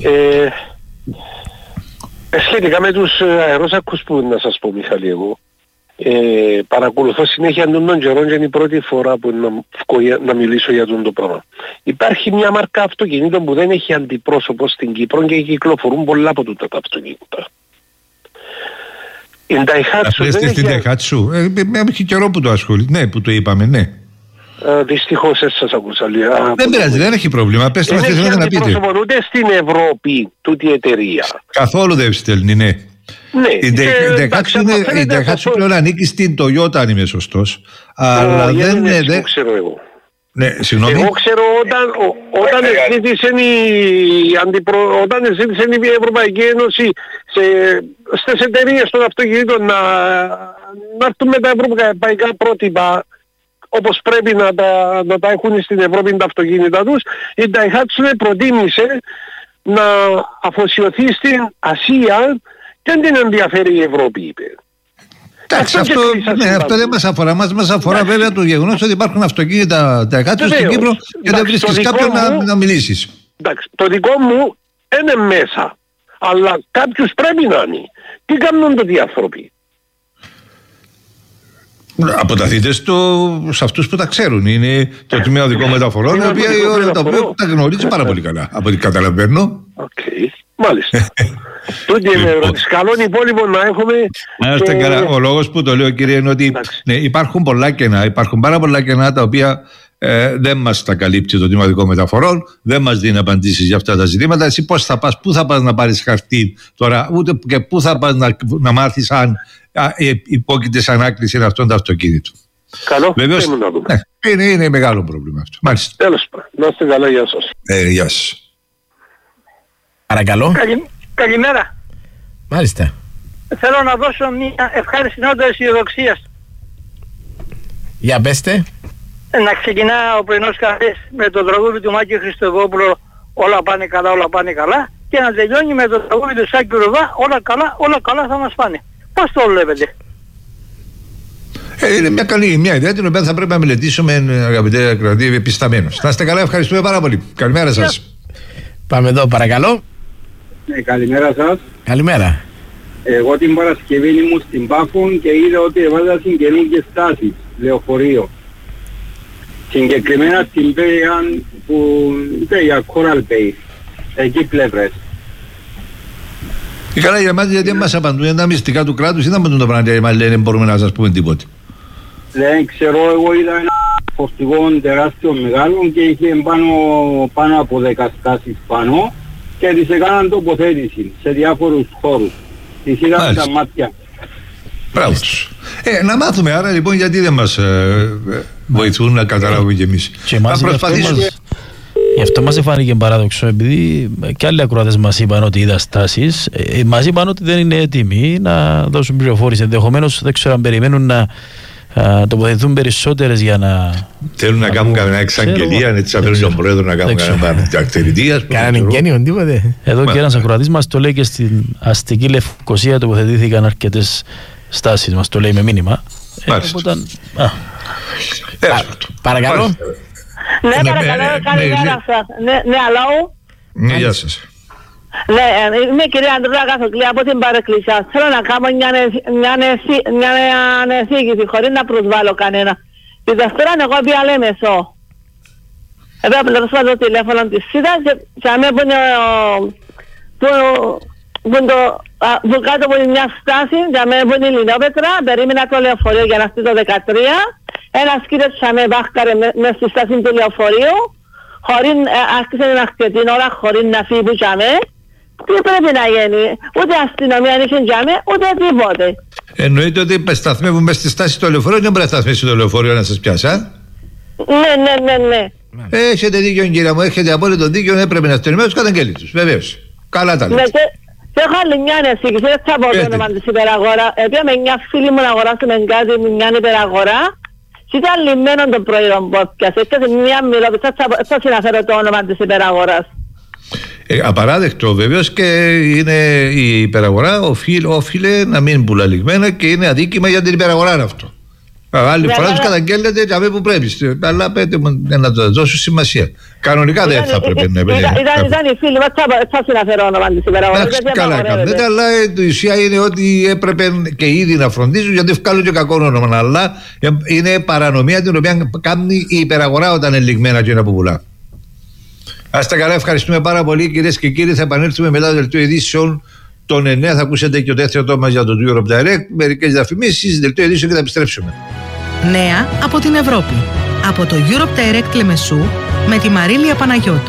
Σχετικά με τους αερόσακους που να σας πω, Μιχάλη, εγώ παρακολουθώ συνέχεια τον καιρό και είναι η πρώτη φορά που να μιλήσω για τον το πράγμα. Υπάρχει μια μάρκα αυτοκινήτων που δεν έχει αντιπρόσωπο στην Κύπρο και κυκλοφορούν πολλά από τούτα τα αυτοκίνητα. Η Daihatsu δεν έχει... Daihatsu. Έχει καιρό που το ασχολεί. Ναι, που το είπαμε, ναι. Δυστυχώς έτσι σας ακούσα. Δεν πειράζει, δεν έχει πρόβλημα. Πες το μας και θέλετε να πείτε. Δεν έχει ούτε στην Ευρώπη τούτη εταιρεία. Καθόλου δεν στέλνει, ναι. Η Daihatsu πλέον ανήκει στην Toyota, αν είμαι σωστός. Αλλά δεν είναι... Δεν ξέρω εγώ. Ναι, συγγνώμη. Εγώ ξέρω όταν ζήτησε η Ευρωπαϊκή Ένωση στις εταιρείες των αυτοκινήτων να έρθουν με τα ευρωπαϊκά πρότυπα όπως πρέπει να τα έχουν στην Ευρώπη τα αυτοκίνητα τους, η Daihatsu προτίμησε να αφοσιωθεί στην Ασία και δεν την ενδιαφέρει η Ευρώπη, είπε. Εντάξει, αυτό δεν μας αφορά. Μας αφορά βέβαια το γεγονός ότι υπάρχουν αυτοκίνητα Daihatsu στην Κύπρο και δεν βρίσκεις κάποιον να μιλήσεις. Εντάξει, το δικό μου είναι μέσα, αλλά κάποιους πρέπει να είναι. Τι κάνουν τότε οι άνθρωποι? Αποταθείτε σε αυτούς που τα ξέρουν. Είναι το Τμήμα Οδικών Μεταφορών, τα οποία τα γνωρίζει πάρα πολύ καλά, από ό,τι καταλαβαίνω. Οκ, μάλιστα. Τούτη είναι ερώτηση. Καλό υπόλοιπο να έχουμε. Ο λόγος που το λέω, κύριε, είναι ότι υπάρχουν πολλά κενά. Υπάρχουν πάρα πολλά κενά τα οποία δεν μας τα καλύπτει το Τμήμα Οδικών Μεταφορών, δεν μας δίνει απαντήσεις για αυτά τα ζητήματα. Εσύ πώς θα πας, πού θα πας να πάρεις χαρτί τώρα, ούτε και πού θα πας να μάθεις αν υπόκειται σε ανάκληση αυτών των αυτοκίνητων. Καλό, βεβαίως, είναι μεγάλο πρόβλημα αυτό. Μάλιστα. Τέλος πάντων, να είστε καλά, γεια σας. Γεια σας. Παρακαλώ. Καλημέρα. Μάλιστα. Θέλω να δώσω μια ευχάριστη νότα αισιοδοξίας. Για πέστε. Να ξεκινά ο πρωινός καφές με το τραγούδι του Μάκη Χριστοδόπουλου, όλα πάνε καλά, όλα πάνε καλά, και να τελειώνει με το τραγούδι του Σάκη Ρουδά, όλα καλά θα μας πάνε. Πώς το βλέπετε? Είναι μια ιδέα την οποία θα πρέπει να μελετήσουμε, αγαπητέ ακροατή, επισταμένος. Να είστε καλά, ευχαριστούμε πάρα πολύ. Καλημέρα σας. Πάμε εδώ, παρακαλώ. Καλημέρα σας. Καλημέρα. Εγώ την Παρασκευή ήμουν στην Πάφων και είδα ότι έβαλαν καινούργιες στάσεις, λεωφορείο. Συγκεκριμένα στην Πέγαν που είπε για Coral Bay, εκεί πλευρές. Καλά για εμάς, γιατί μας απαντούν τα μυστικά του κράτους, ή να μπουν τα πράγματα, μας λένε μπορούμε να σας πούμε τίποτε. Δεν ξέρω, εγώ είδα ένα φορτηγό τεράστιο μεγάλο και είχε πάνω από 10 στάσεις πάνω και τις έκαναν τοποθέτηση σε διάφορους χώρους. Τις είδαν τα μάτια. Μπράβο τους. Να μάθουμε, άρα λοιπόν γιατί δεν μας βοηθούν να καταλάβουμε κι εμείς. Να προσπαθήσουμε. Γι' αυτό μας φάνηκε παράδοξο, επειδή και άλλοι ακροατές μας είπαν ότι είδα στάσεις, μας είπαν ότι δεν είναι έτοιμοι να δώσουν πληροφόρηση. Ενδεχομένως δεν ξέρω αν περιμένουν να τοποθετηθούν περισσότερες για να. Θέλουν να κάνουν καμιά εξαγγελία, έτσι να φέρουν τον πρόεδρο να κάνουν καμιά ακτηριτία. Κάνανε γένειον, τίποτε. Εδώ και ένας ακροατής μας το λέει και στην αστική Λευκοσία τοποθετήθηκαν αρκετές στάσεις, μας το λέει με μήνυμα. Παρακαλώ. Ναι, παρακαλώ, καλημέρα σας. Ναι, αλλάω. Ναι, γεια σας. Ναι, είμαι η κυρία Αντρούλα Καθοκλή από την Παρεκκλησία. Θέλω να κάνω μια ανεσήγηση χωρίς να προσβάλλω κανένα. Τη Δευτέρα εγώ πήγα Λέμεσο. Εδώ πληρώσαμε το τηλέφωνο της ΣΥΤΑ και αμέ που κάτω από μια στάση και αμέ που είναι η Λινόπετρα, περίμενα το λεωφορείο για να στείλω το 13. Ένας κύριος αμέ βάχκαρε μες στη στάση του λεωφορείου, άρχισε να χτυπεί την ώρα χωρίς να φύγει που αμέ. Τι πρέπει να γίνει, ούτε αστυνομία είχε τζάμε, ούτε τίποτε. Εννοείται ότι σταθμεύουν μέσα στη στάση του λεωφορείου, δεν πρέπει να σταθμίσει το λεωφορείο να σας πιάσει, Ναι. Έχετε δίκιο, κύριε μου, έχετε απόλυτο δίκιο, έπρεπε να αστυνομία τους καταγγέλει τους, βεβαίως. Καλά τα λέτε. Ναι, και έχω άλλη μια ανεσήγηση, δεν θα πω το όνομα της υπεραγορά. Επειδή με μια φίλη μου να αγοράσουμε κάτι με μια υπεραγορά, και ήταν λυμμένο το προϊόν που έπιασε, και σε μια μυρωδή, θα συναφέρω το όνομα της υπεραγοράς. Απαράδεκτο βεβαίως, και είναι η υπεραγορά όφιλε να μην πουλαλιγμένα και είναι αδίκημα για την υπεραγορά αυτό. Άλλη φορά τους καταγγέλλεται για που πρέπει, αλλά πέτε μου να το δώσουν σημασία. Κανονικά δεν θα πρέπει να επενδύει. Ήταν η φίλη μας, θα συναφέρω όνομα της υπεραγοράς. Καλά κάνετε, αλλά η ουσία είναι ότι έπρεπε και ήδη να φροντίζουν, γιατί βγάλουν και κακό όνομα, αλλά είναι παρανομία την οποία κάνει η υπεραγορά όταν είναι λιγμένα και είναι που πουλά. Ας τα καλά, ευχαριστούμε πάρα πολύ, κυρίες και κύριοι. Θα επανέλθουμε μετά το δελτίο ειδήσεων των 9. Θα ακούσετε και το δεύτερο μας για το Europe Direct. Μερικές διαφημίσεις, δελτίο ειδήσεων και θα επιστρέψουμε. Νέα από την Ευρώπη. Από το Europe Direct Λεμεσού με τη Μαρίλια Παναγιώτου.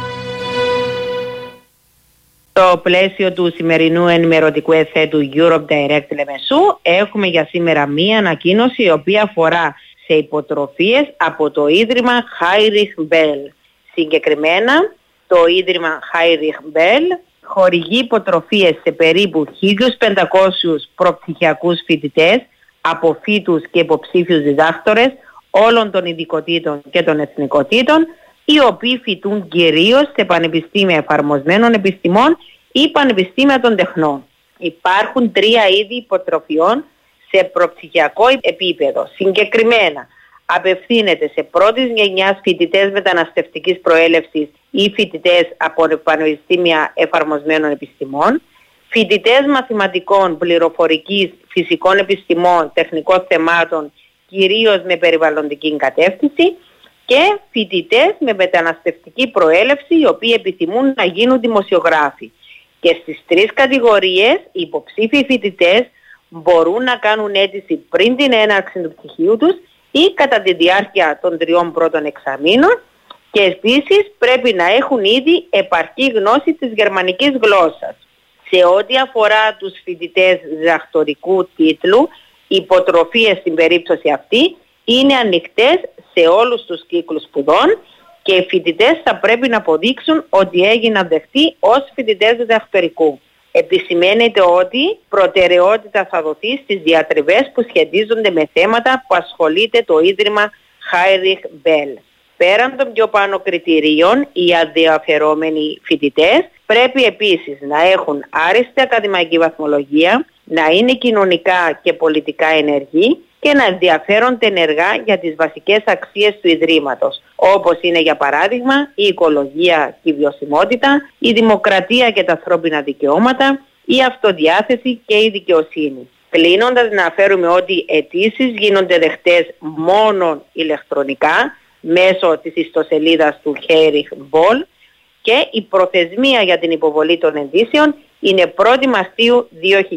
Στο πλαίσιο του σημερινού ενημερωτικού ΕΘΕ του Europe Direct Λεμεσού έχουμε για σήμερα μία ανακοίνωση η οποία αφορά σε υποτροφίες από το Ίδρυμα Heinrich Böll. Συγκεκριμένα, το Ίδρυμα Heinrich Böll χορηγεί υποτροφίες σε περίπου 1.500 προπτυχιακούς φοιτητές, αποφύτους και υποψήφιους διδάκτορες όλων των ειδικοτήτων και των εθνικοτήτων, οι οποίοι φοιτούν κυρίως σε πανεπιστήμια εφαρμοσμένων επιστημών ή πανεπιστήμια των τεχνών. Υπάρχουν 3 είδη υποτροφιών σε προπτυχιακό επίπεδο. Συγκεκριμένα, απευθύνεται σε πρώτης γενιάς φοιτητές μεταναστευτικής προέλευσης ή φοιτητές από πανεπιστήμια εφαρμοσμένων επιστημών, φοιτητές μαθηματικών, πληροφορικής, φυσικών επιστημών, τεχνικών θεμάτων, κυρίως με περιβαλλοντική κατεύθυνση, και φοιτητές με μεταναστευτική προέλευση οι οποίοι επιθυμούν να γίνουν δημοσιογράφοι. Και στις 3 κατηγορίες οι υποψήφιοι φοιτητές μπορούν να κάνουν αίτηση πριν την έναρξη του πτυχίου τους ή κατά τη διάρκεια των 3 πρώτων εξαμήνων, και επίσης πρέπει να έχουν ήδη επαρκή γνώση της γερμανικής γλώσσας. Σε ό,τι αφορά τους φοιτητές διδακτορικού τίτλου, οι υποτροφίες στην περίπτωση αυτή είναι ανοιχτές σε όλους τους κύκλους σπουδών και οι φοιτητές θα πρέπει να αποδείξουν ότι έγιναν δεχτοί ως φοιτητές διδακτορικού. Επισημαίνεται ότι προτεραιότητα θα δοθεί στις διατριβές που σχετίζονται με θέματα που ασχολείται το Ίδρυμα Heinrich Böll. Πέραν των πιο πάνω κριτηρίων, οι ενδιαφερόμενοι φοιτητές πρέπει επίσης να έχουν άριστη ακαδημαϊκή βαθμολογία, να είναι κοινωνικά και πολιτικά ενεργοί και να ενδιαφέρονται ενεργά για τις βασικές αξίες του Ιδρύματος, όπως είναι για παράδειγμα η οικολογία και η βιωσιμότητα, η δημοκρατία και τα ανθρώπινα δικαιώματα, η αυτοδιάθεση και η δικαιοσύνη. Κλείνοντας, να αναφέρουμε ότι αιτήσεις γίνονται δεχτές μόνο ηλεκτρονικά μέσω της ιστοσελίδας του Heinrich Böll και η προθεσμία για την υποβολή των αιτήσεων είναι 1η Μαρτίου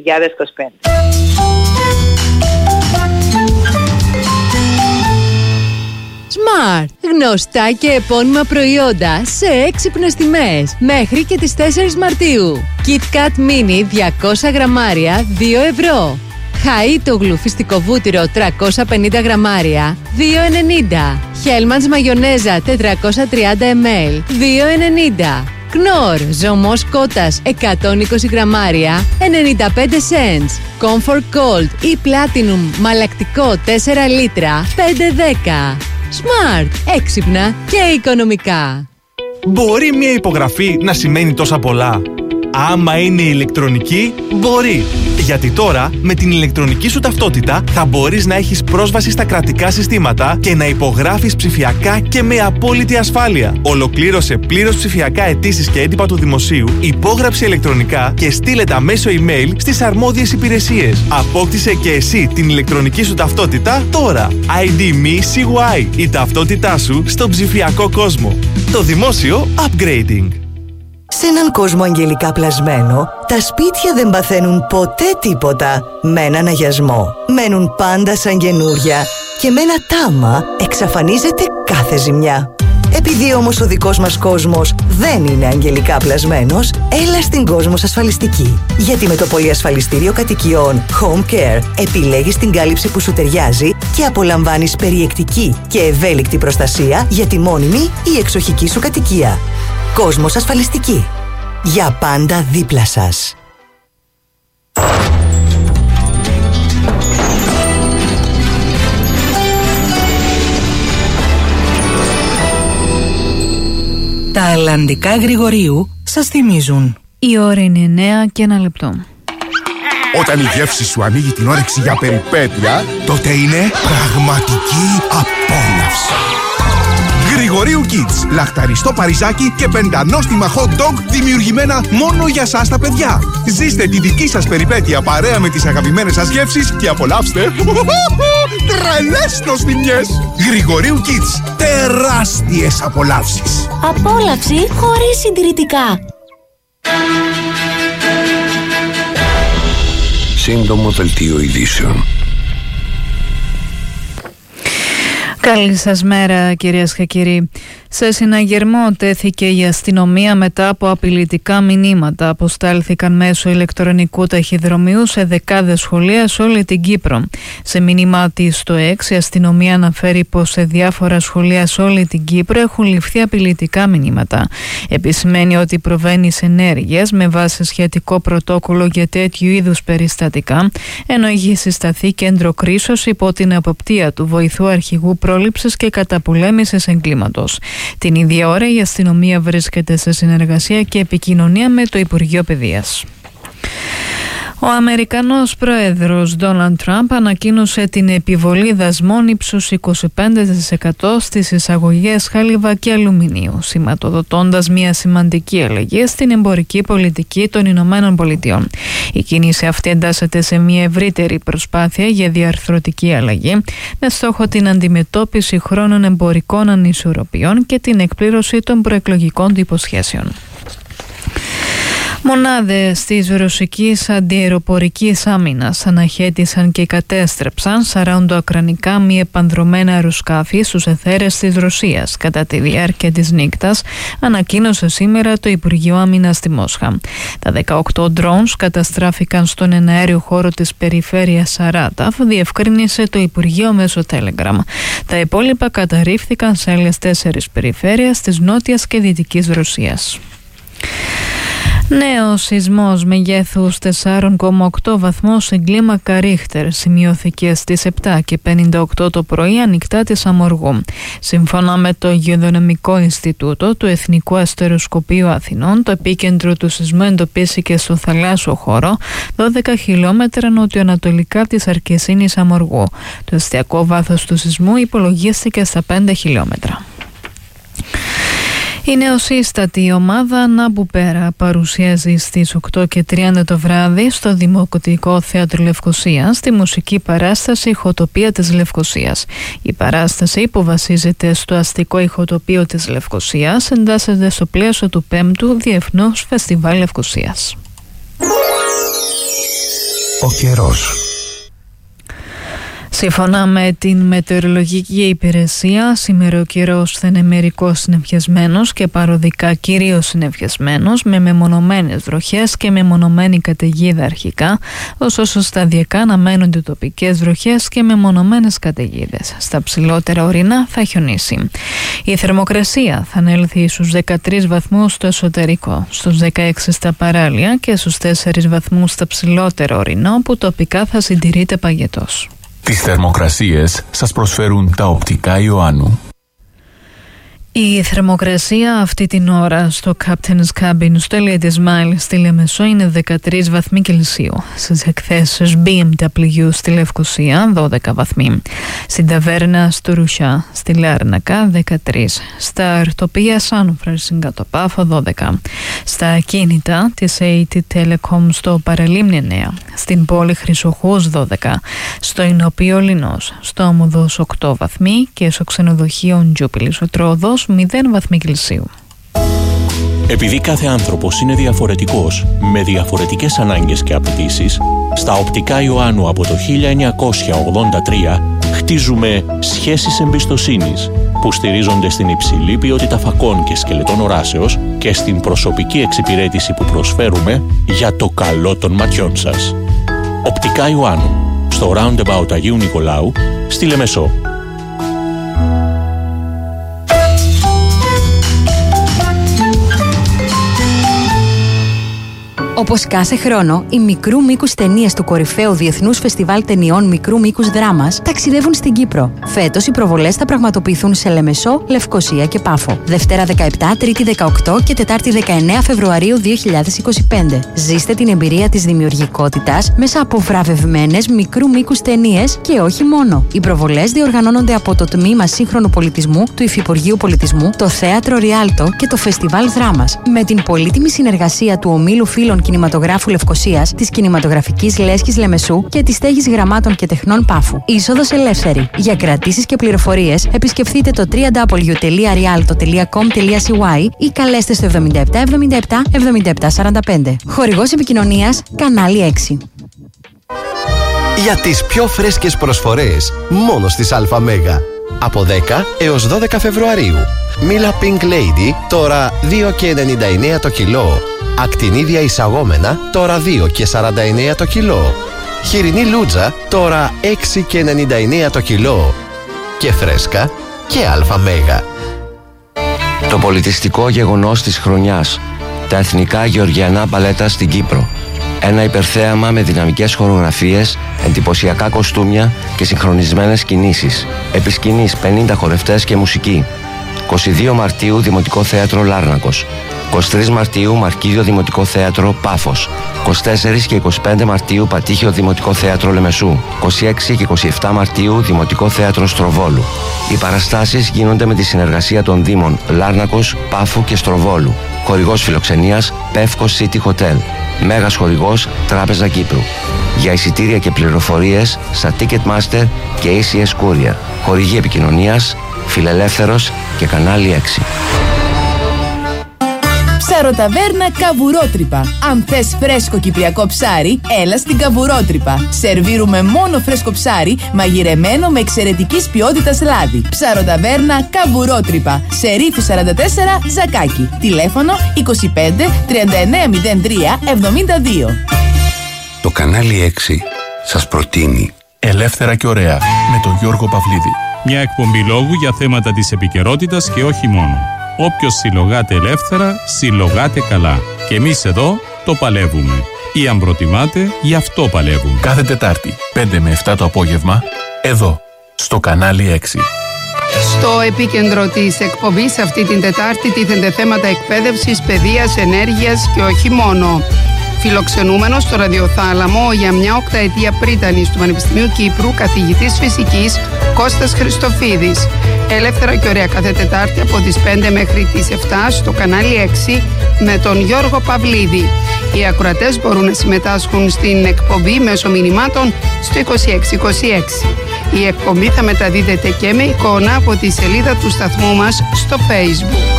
2025. Smart. Γνωστά και επώνυμα προϊόντα σε έξυπνες τιμές μέχρι και τις 4 Μαρτίου. KitKat Mini 200 γραμμάρια 2 ευρώ. Χαΐτογλου φυστικό βούτυρο 350 γραμμάρια 2,90. Χέλμαντς μαγιονέζα 430 ml 2,90. Κνόρ ζωμός κότας 120 γραμμάρια 95 cents. Comfort Cold ή Platinum μαλακτικό 4 λίτρα 5,10. Smart, έξυπνα και οικονομικά. Μπορεί μια υπογραφή να σημαίνει τόσα πολλά? Άμα είναι ηλεκτρονική, μπορεί. Γιατί τώρα, με την ηλεκτρονική σου ταυτότητα, θα μπορείς να έχεις πρόσβαση στα κρατικά συστήματα και να υπογράφεις ψηφιακά και με απόλυτη ασφάλεια. Ολοκλήρωσε πλήρως ψηφιακά αιτήσεις και έντυπα του δημοσίου, υπόγραψε ηλεκτρονικά και στείλε τα μέσω email στις αρμόδιες υπηρεσίες. Απόκτησε και εσύ την ηλεκτρονική σου ταυτότητα τώρα. ID Me CY, η ταυτότητά σου στον ψηφιακό κόσμο. Το δημόσιο upgrading. Σε έναν κόσμο αγγελικά πλασμένο, τα σπίτια δεν παθαίνουν ποτέ τίποτα με έναν αγιασμό. Μένουν πάντα σαν καινούρια και με ένα τάμα εξαφανίζεται κάθε ζημιά. Επειδή όμως ο δικός μας κόσμος δεν είναι αγγελικά πλασμένος, έλα στην Κόσμος Ασφαλιστική. Γιατί με το πολυασφαλιστήριο κατοικιών Home Care επιλέγεις την κάλυψη που σου ταιριάζει και απολαμβάνεις περιεκτική και ευέλικτη προστασία για τη μόνιμη ή εξοχική σου κατοικία. Κόσμος Ασφαλιστική. Για πάντα δίπλα σας. Τα αλλαντικά Γρηγορίου σας θυμίζουν. Η ώρα είναι 9 και 1 λεπτό. Όταν η γεύση σου ανοίγει την όρεξη για περιπέτεια, τότε είναι πραγματική απόλαυση. Γρηγορίου Kids. Λαχταριστό παριζάκι και πεντανόστιμα hot dog δημιουργημένα μόνο για σας τα παιδιά. Ζήστε τη δική σας περιπέτεια παρέα με τις αγαπημένες σας γεύσεις και απολαύστε τρελές νοστιμιές. Γρηγορίου Kids. Τεράστιες απολαύσεις. Απόλαυση χωρίς συντηρητικά. Σύντομο δελτίο ειδήσεων. Καλή σας μέρα, κυρίες και κύριοι. Σε συναγερμό τέθηκε η αστυνομία μετά από απειλητικά μηνύματα που στάλθηκαν μέσω ηλεκτρονικού ταχυδρομείου σε δεκάδες σχολεία σε όλη την Κύπρο. Σε μήνυμά της στο 6, η αστυνομία αναφέρει πως σε διάφορα σχολεία σε όλη την Κύπρο έχουν ληφθεί απειλητικά μηνύματα. Επισημαίνει ότι προβαίνει σε ενέργειες με βάση σχετικό πρωτόκολλο για τέτοιου είδους περιστατικά, ενώ έχει συσταθεί κέντρο κρίσεως υπό την εποπτεία του βοηθού αρχηγού πρόληψης και καταπολέμησης εγκλήματος. Την ίδια ώρα η αστυνομία βρίσκεται σε συνεργασία και επικοινωνία με το Υπουργείο Παιδείας. Ο Αμερικανός πρόεδρος Ντόναλντ Τραμπ ανακοίνωσε την επιβολή δασμών ύψους 25% στις εισαγωγές χάλιβα και αλουμινίου, σηματοδοτώντας μια σημαντική αλλαγή στην εμπορική πολιτική των Ηνωμένων Πολιτειών. Η κίνηση αυτή εντάσσεται σε μια ευρύτερη προσπάθεια για διαρθρωτική αλλαγή, με στόχο την αντιμετώπιση χρόνων εμπορικών ανισορροπιών και την εκπλήρωση των προεκλογικών υποσχέσεων. Μονάδες της ρωσικής αντιαεροπορικής άμυνας αναχέτησαν και κατέστρεψαν 40 ουκρανικά μη επανδρωμένα αεροσκάφη στους εθέρες της Ρωσίας κατά τη διάρκεια της νύκτας, ανακοίνωσε σήμερα το Υπουργείο Άμυνας στη Μόσχα. Τα 18 drones καταστράφηκαν στον εναέριο χώρο της περιφέρειας Σαράταφ, διευκρίνησε το Υπουργείο μέσω Telegram. Τα υπόλοιπα καταρρίφθηκαν σε άλλες 4 περιφέρειες της νότιας και δυτικής Ρωσίας. Νέος σεισμός μεγέθους 4,8 βαθμός σε κλίμακα Ρίχτερ σημειώθηκε στις 7 και 58 το πρωί ανοιχτά της Αμοργού. Σύμφωνα με το Γεωδονομικό Ινστιτούτο του Εθνικού Αστεροσκοπείου Αθηνών, το επίκεντρο του σεισμού εντοπίστηκε στο θαλάσσιο χώρο 12 χιλιόμετρα νοτιοανατολικά της Αρκεσίνης Αμοργού. Το εστιακό βάθος του σεισμού υπολογίστηκε στα 5 χιλιόμετρα. Η νεοσύστατη ομάδα Νάμπου Πέρα παρουσιάζει στις 8:30 το βράδυ στο Δημοκρατικό Θέατρο Λευκωσίας τη μουσική παράσταση «Ηχοτοπία της Λευκωσίας». Η παράσταση, που βασίζεται στο αστικό ηχοτοπείο της Λευκωσίας, εντάσσεται στο πλαίσιο του 5ου Διεθνούς Φεστιβάλ Λευκωσίας. Ο καιρός. Σύμφωνα με την Μετεωρολογική Υπηρεσία, σήμερα ο καιρός θα είναι μερικώς συννεφιασμένος και παροδικά κυρίως συννεφιασμένος, με μεμονωμένες βροχές και μεμονωμένη καταιγίδα αρχικά, ωστόσο σταδιακά αναμένονται τοπικές βροχές και μεμονωμένες καταιγίδες. Στα ψηλότερα ορεινά θα χιονίσει. Η θερμοκρασία θα ανέλθει στους 13 βαθμούς στο εσωτερικό, στους 16 στα παράλια και στους 4 βαθμούς στα ψηλότερα ορεινά, όπου τοπικά θα συντηρείται παγετός. Τις θερμοκρασίες σας προσφέρουν τα οπτικά Ιωάννου. Η θερμοκρασία αυτή την ώρα στο Captain's Cabin στο Elias Mile στη Λεμεσό είναι 13 βαθμοί Κελσίου. Στις εκθέσεις BMW στη Λευκοσία 12 βαθμοί. Στην ταβέρνα στο Ρουσιά στη Λάρνακα 13. Στα αρτοπία Σάνουφρα στην Κατοπάφο 12. Στα ακίνητα της AT Telecom στο Παραλίμνη 9. Στην πόλη Χρυσοχούς 12. Στο Ινωπείο Λινός στο Αμμουδός 8 βαθμοί και στο ξενοδοχείο Τζούπιλης ο Τρόδος 0 βαθμοί Κελσίου. Επειδή κάθε άνθρωπος είναι διαφορετικός, με διαφορετικές ανάγκες και απαιτήσεις, στα οπτικά Ιωάννου από το 1983 χτίζουμε σχέσεις εμπιστοσύνης που στηρίζονται στην υψηλή ποιότητα φακών και σκελετών οράσεως και στην προσωπική εξυπηρέτηση που προσφέρουμε για το καλό των ματιών σας. Οπτικά Ιωάννου, στο Roundabout Αγίου Νικολάου, στη Λεμεσό. Όπως κάθε χρόνο, οι μικρού μήκους ταινίες του κορυφαίου Διεθνούς Φεστιβάλ Ταινιών Μικρού Μήκους Δράμας ταξιδεύουν στην Κύπρο. Φέτος οι προβολές θα πραγματοποιηθούν σε Λεμεσό, Λευκοσία και Πάφο. Δευτέρα 17, Τρίτη 18 και Τετάρτη 19 Φεβρουαρίου 2025. Ζήστε την εμπειρία της δημιουργικότητας μέσα από βραβευμένες μικρού μήκους ταινίες και όχι μόνο. Οι προβολές διοργανώνονται από το Τμήμα Σύγχρονου Πολιτισμού του Υφυπουργείου Πολιτισμού, το Θέατρο Ριάλτο και το Φεστιβάλ Δράμας. Με την πολύτιμη συνεργασία του Ομίλου Φίλων Κινηματογράφου Λευκοσίας, της Κινηματογραφικής Λέσχης Λεμεσού και της Στέγης Γραμμάτων και Τεχνών Πάφου. Είσοδος ελεύθερη. Για κρατήσεις και πληροφορίες επισκεφτείτε το www.rialto.com.cy ή καλέστε στο 77 77 77 45. Χορηγός επικοινωνίας Κανάλι 6. Για τις πιο φρέσκες προσφορές μόνο στις ΑΜ. Από 10 έως 12 Φεβρουαρίου. Μίλα Pink Lady τώρα 2,99 το κιλό. Ακτινίδια εισαγόμενα τώρα 2,49 το κιλό. Χοιρινή λούτζα τώρα 6,99 το κιλό. Και φρέσκα και ΑΜ. Το πολιτιστικό γεγονός της χρονιάς. Τα εθνικά γεωργιανά μπαλέτα στην Κύπρο. Ένα υπερθέαμα με δυναμικές χορογραφίες, εντυπωσιακά κοστούμια και συγχρονισμένες κινήσεις. Επί σκηνής 50 χορευτές και μουσική. 22 Μαρτίου Δημοτικό Θέατρο Λάρνακος. 23 Μαρτίου Μαρκίδιο Δημοτικό Θέατρο Πάφος. 24 και 25 Μαρτίου Πατήχιο Δημοτικό Θέατρο Λεμεσού. 26 και 27 Μαρτίου Δημοτικό Θέατρο Στροβόλου. Οι παραστάσεις γίνονται με τη συνεργασία των Δήμων Λάρνακος, Πάφου και Στροβόλου. Χορηγός φιλοξενίας Pefco City Hotel. Μέγας χορηγός Τράπεζα Κύπρου. Για εισιτήρια και πληροφορίες στα Ticketmaster και ACS Courier. Χορηγή επικοινωνίας Φιλελεύθερος και Κανάλι 6. Ψαροταβέρνα Καβουρότρυπα. Αν θες φρέσκο κυπριακό ψάρι, έλα στην Καβουρότρυπα. Σερβίρουμε μόνο φρέσκο ψάρι, μαγειρεμένο με εξαιρετικής ποιότητας λάδι. Ψαροταβέρνα Καβουρότρυπα. Σε Ρήφου 44, Ζακάκι. Τηλέφωνο 25 3903 72. Το Κανάλι 6 σας προτείνει Ελεύθερα και ωραία με τον Γιώργο Παυλίδη. Μια εκπομπή λόγου για θέματα της επικαιρότητας και όχι μόνο. Όποιος συλλογάται ελεύθερα, συλλογάται καλά. Και εμείς εδώ το παλεύουμε. Ή αν προτιμάτε, γι' αυτό παλεύουμε. Κάθε Τετάρτη, 5 με 7 το απόγευμα, εδώ, στο Κανάλι 6. Στο επίκεντρο της εκπομπής αυτή την Τετάρτη τίθενται θέματα εκπαίδευσης, παιδείας, ενέργειας και όχι μόνο. Φιλοξενούμενος στο ραδιοθάλαμο για μια οκταετία πρίτανης του Πανεπιστημίου Κύπρου, καθηγητής φυσικής Κώστας Χριστοφίδης. Ελεύθερα και ωραία κάθε Τετάρτη από τις 5 μέχρι τις 7 στο Κανάλι 6 με τον Γιώργο Παυλίδη. Οι ακροατές μπορούν να συμμετάσχουν στην εκπομπή μέσω μηνυμάτων στο 2626. Η εκπομπή θα μεταδίδεται και με εικόνα από τη σελίδα του σταθμού μας στο Facebook.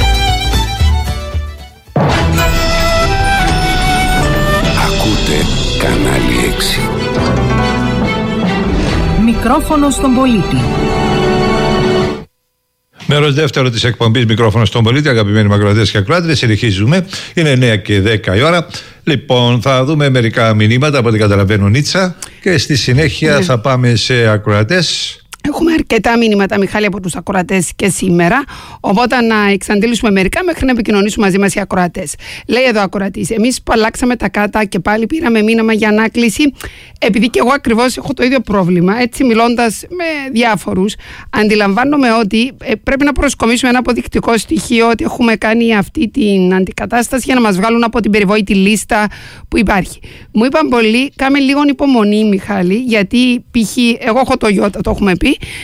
Ακούτε Κανάλι 6. μικρόφωνο στον πολίτη. Μέρος δεύτερο της εκπομπής Μικρόφωνο στον πολίτη, αγαπημένοι μακροατές και ακροάτριες. Συνεχίζουμε. Είναι 9 και 10 η ώρα. Λοιπόν, θα δούμε μερικά μηνύματα από ό,τι καταλαβαίνω, Νίτσα, και στη συνέχεια θα πάμε σε ακροατές. Έχουμε αρκετά μηνύματα, Μιχάλη, από τους ακροατές και σήμερα. Οπότε να εξαντλήσουμε μερικά μέχρι να επικοινωνήσουμε μαζί μας οι ακροατές. Λέει εδώ ακροατής: εμείς που αλλάξαμε τα κάτα και πάλι πήραμε μήνυμα για ανάκληση, επειδή και εγώ ακριβώς έχω το ίδιο πρόβλημα. Έτσι, μιλώντας με διάφορους, αντιλαμβάνομαι ότι πρέπει να προσκομίσουμε ένα αποδεικτικό στοιχείο ότι έχουμε κάνει αυτή την αντικατάσταση για να μας βγάλουν από την περιβόητη λίστα που υπάρχει. Μου είπαν πολλοί, κάμε λίγο υπομονή, Μιχάλη, γιατί π.χ. εγώ έχω το Ιώτα, το έχουμε πει.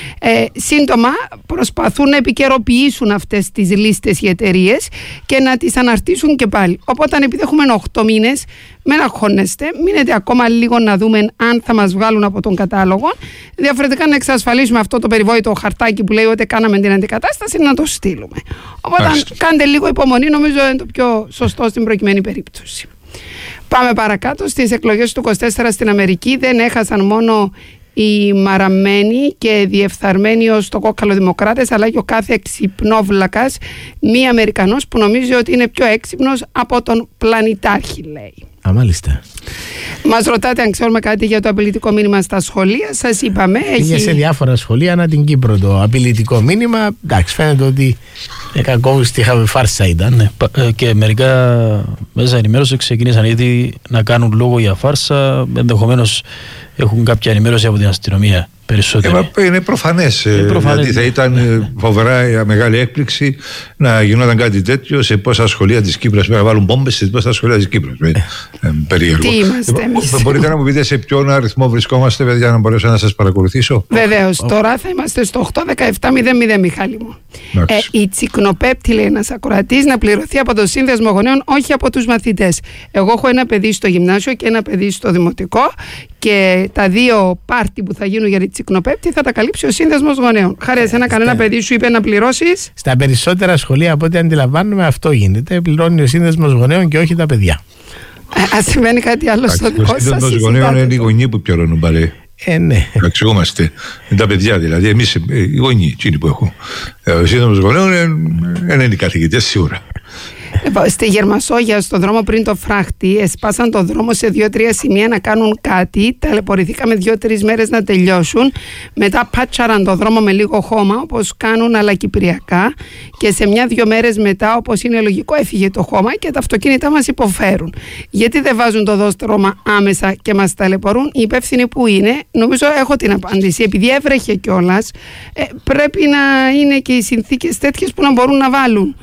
Σύντομα προσπαθούν να επικαιροποιήσουν αυτές τις λίστες οι εταιρείες και να τις αναρτήσουν και πάλι. Οπότε, επειδή έχουμε 8 μήνες, μην αγχώνεστε, μείνετε ακόμα λίγο να δούμε αν θα μας βγάλουν από τον κατάλογο. Διαφορετικά, να εξασφαλίσουμε αυτό το περιβόητο χαρτάκι που λέει ότι κάναμε την αντικατάσταση, να το στείλουμε. Οπότε, κάντε λίγο υπομονή, νομίζω είναι το πιο σωστό στην προκειμένη περίπτωση. Πάμε παρακάτω. Στις εκλογές του 24 στην Αμερική δεν έχασαν μόνο οι μαραμένοι και διεφθαρμένοι ως το κόκκαλο δημοκράτες, αλλά και ο κάθε ξυπνόβλακας, μη Αμερικανός που νομίζει ότι είναι πιο έξυπνος από τον πλανητάρχη, λέει. Μάλιστα. Μας ρωτάτε αν ξέρουμε κάτι για το απειλητικό μήνυμα στα σχολεία. Σας είπαμε. Πήγε σε διάφορα σχολεία ανά την Κύπρο το απειλητικό μήνυμα. Εντάξει, φαίνεται ότι κακόβουστη είχαμε φάρσα ήταν. Και μερικά μέσα ενημέρωση ξεκίνησαν ήδη να κάνουν λόγο για φάρσα. Ενδεχομένως έχουν κάποια ενημέρωση από την αστυνομία. Είναι προφανές. Δηλαδή θα ήταν φοβερά μεγάλη έκπληξη να γινόταν κάτι τέτοιο σε πόσα σχολεία της Κύπρου. Να βάλουν μπόμπες σε πόσα σχολεία της Κύπρου. Περίεργο. Τι είμαστε εμείς. Μπορείτε να μου πείτε σε ποιον αριθμό βρισκόμαστε, παιδιά, να μπορέσω να σας παρακολουθήσω? Βεβαίως. Τώρα θα είμαστε στο 81700, Μιχάλη μου. Η τσικνοπέπτη, λέει ένας ακροατής, να πληρωθεί από το Σύνδεσμο Γονέων, όχι από τους μαθητές. Εγώ έχω ένα παιδί στο γυμνάσιο και ένα παιδί στο δημοτικό και τα δύο πάρτι που θα γίνουν για τη τσικνοπέπτη θα τα καλύψει ο Σύνδεσμος Γονέων. Χάρη εσένα, κανένα παιδί σου είπε να πληρώσεις? Στα περισσότερα σχολεία, από ό,τι αντιλαμβάνομαι, αυτό γίνεται. Πληρώνει ο Σύνδεσμος Γονέων και όχι τα παιδιά. Ας σημαίνει κάτι άλλο στο δικό σας? Ο Σύνδεσμος Γονέων είναι οι γονείς που πληρώνουν, παλέ. Ναι. Αξιόμαστε. Είναι τα παιδιά δηλαδή. Εμείς οι γονείς, εκείνοι που έχουν. Ο Σύνδεσμος Γονέων είναι οι καθηγητές σίγουρα. Στη Γερμασόγεια, στον δρόμο πριν το φράχτη, εσπάσαν το δρόμο σε 2-3 σημεία να κάνουν κάτι. Ταλαιπωρηθήκαμε 2-3 μέρες να τελειώσουν. Μετά πάτσαραν το δρόμο με λίγο χώμα, όπως κάνουν αλλά κυπριακά. Και σε 1-2 μέρες μετά, όπως είναι λογικό, έφυγε το χώμα και τα αυτοκίνητά μας υποφέρουν. Γιατί δεν βάζουν το δόστρωμα άμεσα και μας ταλαιπωρούν? Οι υπεύθυνοι που είναι, νομίζω έχω την απάντηση. Επειδή έβρεχε κιόλας, πρέπει να είναι και οι συνθήκες τέτοιες που να μπορούν να βάλουν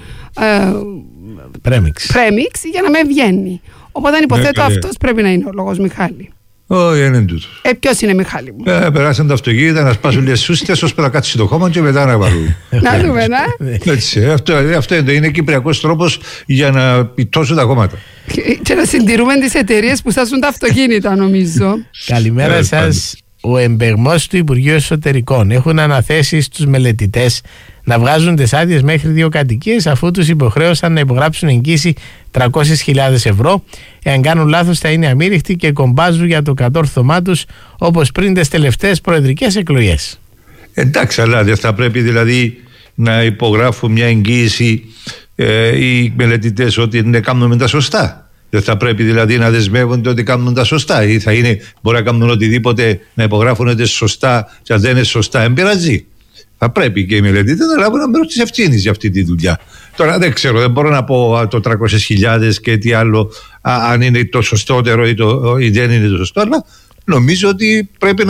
πρέμιξ για να με βγαίνει. Οπότε υποθέτω αυτός πρέπει να είναι ο λόγος, Μιχάλη. Όχι, είναι τούτο. Ποιος είναι, Μιχάλη μου? Περάσαν τα αυτοκίνητα να σπάσουν les σούστες ώστε να κάτσει το χώμα και μετά να βάλουν. Να δούμε, Έτσι, αυτό είναι κυπριακός τρόπος για να πιτώσουν τα κόμματα. Και να συντηρούμε τις εταιρείες που στάσουν τα αυτοκίνητα, νομίζω. Καλημέρα σας. Ο εμπεγμός του Υπουργείου Εσωτερικών έχουν αναθέσει στους μελετητές να βγάζουν τις άδειες μέχρι 2 κατοικίες, αφού τους υποχρέωσαν να υπογράψουν εγγύηση 300.000 ευρώ. Εάν κάνουν λάθος θα είναι αμήρυχτοι και κομπάζουν για το κατόρθωμά τους, όπως πριν τις τελευταίες προεδρικές εκλογές. Εντάξει, αλλά δεν θα πρέπει δηλαδή να υπογράφουν μια εγγύηση οι μελετητές ότι δεν κάνουν τα σωστά? Δεν θα πρέπει δηλαδή να δεσμεύονται ότι κάνουν τα σωστά? Ή θα είναι, μπορεί να κάνουν οτιδήποτε, να υπογράφουν ότι σωστά, και αν δεν είναι σωστά, δεν πειράζει? Θα πρέπει και οι μελετητές να λάβουν ένα μέρος της ευθύνης για αυτή τη δουλειά. Τώρα δεν ξέρω, δεν μπορώ να πω το 300.000 και τι άλλο, αν είναι το σωστότερο ή δεν είναι το σωστό, αλλά νομίζω ότι πρέπει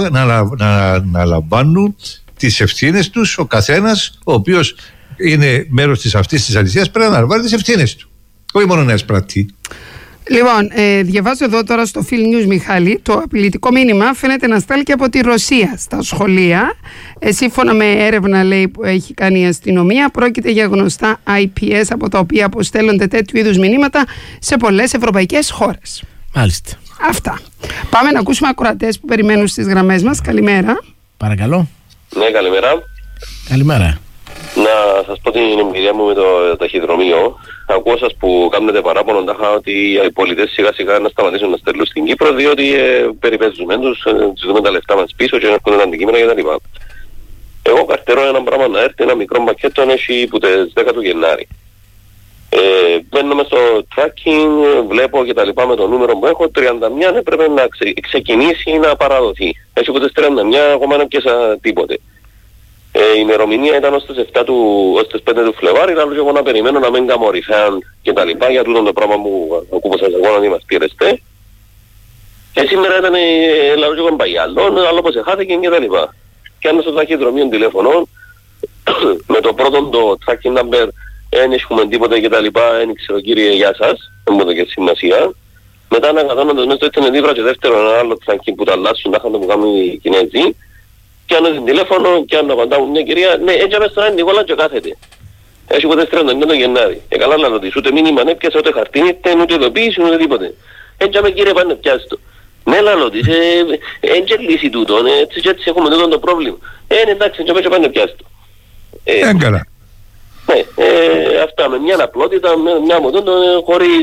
να λαμβάνουν τις ευθύνες τους ο καθένας, ο οποίος είναι μέρος της αυτής της αλυσίας, πρέπει να λαμβάνει τις ευθύνες του. Όχι μόνο να εισπράττει. Λοιπόν, διαβάζω εδώ τώρα στο Phil News, Μιχάλη, το απειλητικό μήνυμα φαίνεται να στάλει και από τη Ρωσία στα σχολεία. Σύμφωνα με έρευνα, λέει, που έχει κάνει η αστυνομία, πρόκειται για γνωστά IPS από τα οποία αποστέλλονται τέτοιου είδους μηνύματα σε πολλές ευρωπαϊκές χώρες. Μάλιστα. Αυτά. Πάμε να ακούσουμε ακροατές που περιμένουν στις γραμμές μας. Καλημέρα. Παρακαλώ. Ναι, καλημέρα. Καλημέρα. Να σας πω την εμπειρία μου με το ταχυδρομείο. Ακούω σας που κάνετε παράπονο τάχα ότι οι πολιτές σιγά σιγά να σταματήσουν να στέλνουν στην Κύπρο, διότι περιπέζουμε τους δούμε τα λεφτά μας πίσω και έρχονται τα αντικείμενα κτλ. Εγώ καρτερώ ένα πράγμα να έρθει, ένα μικρό πακέτο έχει που τις 10 του Γενάρη. Μπαίνω μες στο tracking, βλέπω και τα λοιπά με το νούμερο που έχω, 31 έπρεπε να ξεκινήσει ή να παραδοθεί. Έχει από τις 31 ακόμα να πιέσα τίποτε. Η ημερομηνία ήταν ως τις 5 του Φλεβάρι, αλλά εγώ να περιμένω να μην καμορυθάν και τα λοιπά, για τούτο το πράγμα που ακούω σας εγώ να μην μας πήρεστε. Και σήμερα ήταν λαό πάει άλλο πως εχάθηκε και τα λοιπά. Και αν στο ταχυδρομείο τηλεφωνών, με το πρώτο το tracking number, δεν έχουμε τίποτα και τα λοιπά, δεν ξέρω κύριε γεια σας, δεν μπορώ και σημασία. Μετά ανακατώνοντας μέσα στο έτσι είναι δίπλα και δεύτερο ένα άλλο tracking που τα αλλάσουν, τα είχαν που κάνουν οι Κινέζοι. Και αν την τηλέφωνο και αν απαντάω μια κυρία, ναι, έτσι αμέσως είναι Νικόλα και κάθεται. Έχει ποτέ 39 το Γενάρη. Καλά να ρωτήσω, ούτε μήνυμα έπιασε, ούτε χαρτί, ούτε ειδοποίηση, ούτε τίποτε. Έτσι αμέσως κύριε πάνε πιάσει το. Ναι, λαλό της, έτσι λύσει τούτο, έτσι έχουμε τούτο το πρόβλημα. Εντάξει, έτσι αμέσως πάνε πιάσει το. Καλά. Ναι, αυτά με μια απλότητα, με μια μοτόντο, χωρίς...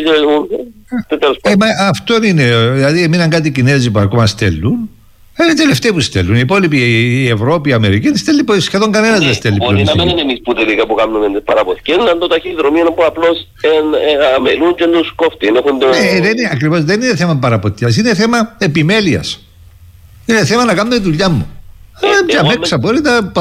Αυτό είναι, δηλαδή έμειναν κάτι Κινέζοι που ακόμα στέλνουν. Είναι οι τελευταίοι που στέλνουν. Οι υπόλοιποι, η Ευρώπη, οι Αμερικανοί στέλνουν, σχεδόν κανένας δεν στέλνει. Μπορεί να μην είναι εμείς που τελικά που κάνουμε τις παραποθήκες, είναι το ταχυδρομείο που απλώς αμελούν και τους κόφτει. Ακριβώς δεν είναι θέμα παραποθήκες, είναι θέμα επιμέλειας. Είναι θέμα να κάνουμε τη δουλειά μου. Μέσα μπορεί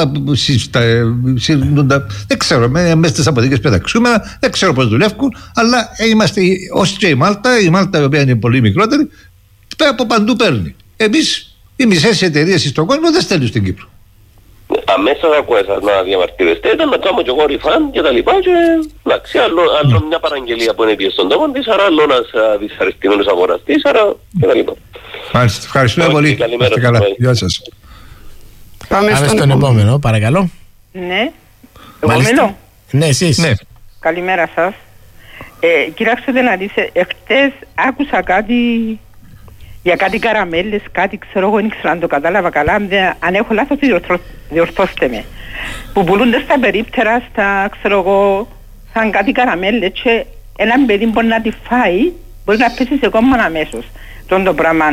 δεν ξέρω, μέσα στις αποθήκες πεταξούμενα, δεν ξέρω πώς δουλεύουν, αλλά είμαστε ως και η Μάλτα, η οποία είναι πολύ μικρότερη, από παντού παίρνει. Εμείς οι μισές εταιρείες στον κόσμο δεν στέλνουν στην Κύπρο. Αμέσως ακούω εσάς να διαμαρτύρεστε, ήταν να κάνω και εγώ ριφάν και τα λοιπά και εντάξει, άλλο μια παραγγελία που είναι πίσω στον τόπο της, άρα άλλο ένας δυσαρεστημένος αγοραστής, άρα και τα λοιπά. Μάλιστα, ευχαριστούμε πολύ. Είστε καλά. Γεια σας. Πάμε στον επόμενο, παρακαλώ. Ναι, επόμενο. Ναι, εσείς. Ναι. Καλημέρα σας. Κοιτάξτε να δεις, εχθές άκουσα κάτι για κάτι καραμέλες, κάτι ξέρω εγώ, δεν ξέρω αν το κατάλαβα καλά, αν έχω λάθος διορθώστε με. Που πουλούνται στα περίπτερα, στα ξέρω εγώ, σαν κάτι καραμέλες και έναν παιδί μπορεί να τη φάει, μπορεί να πέσει σε κόμμα αμέσως. Το πράγμα.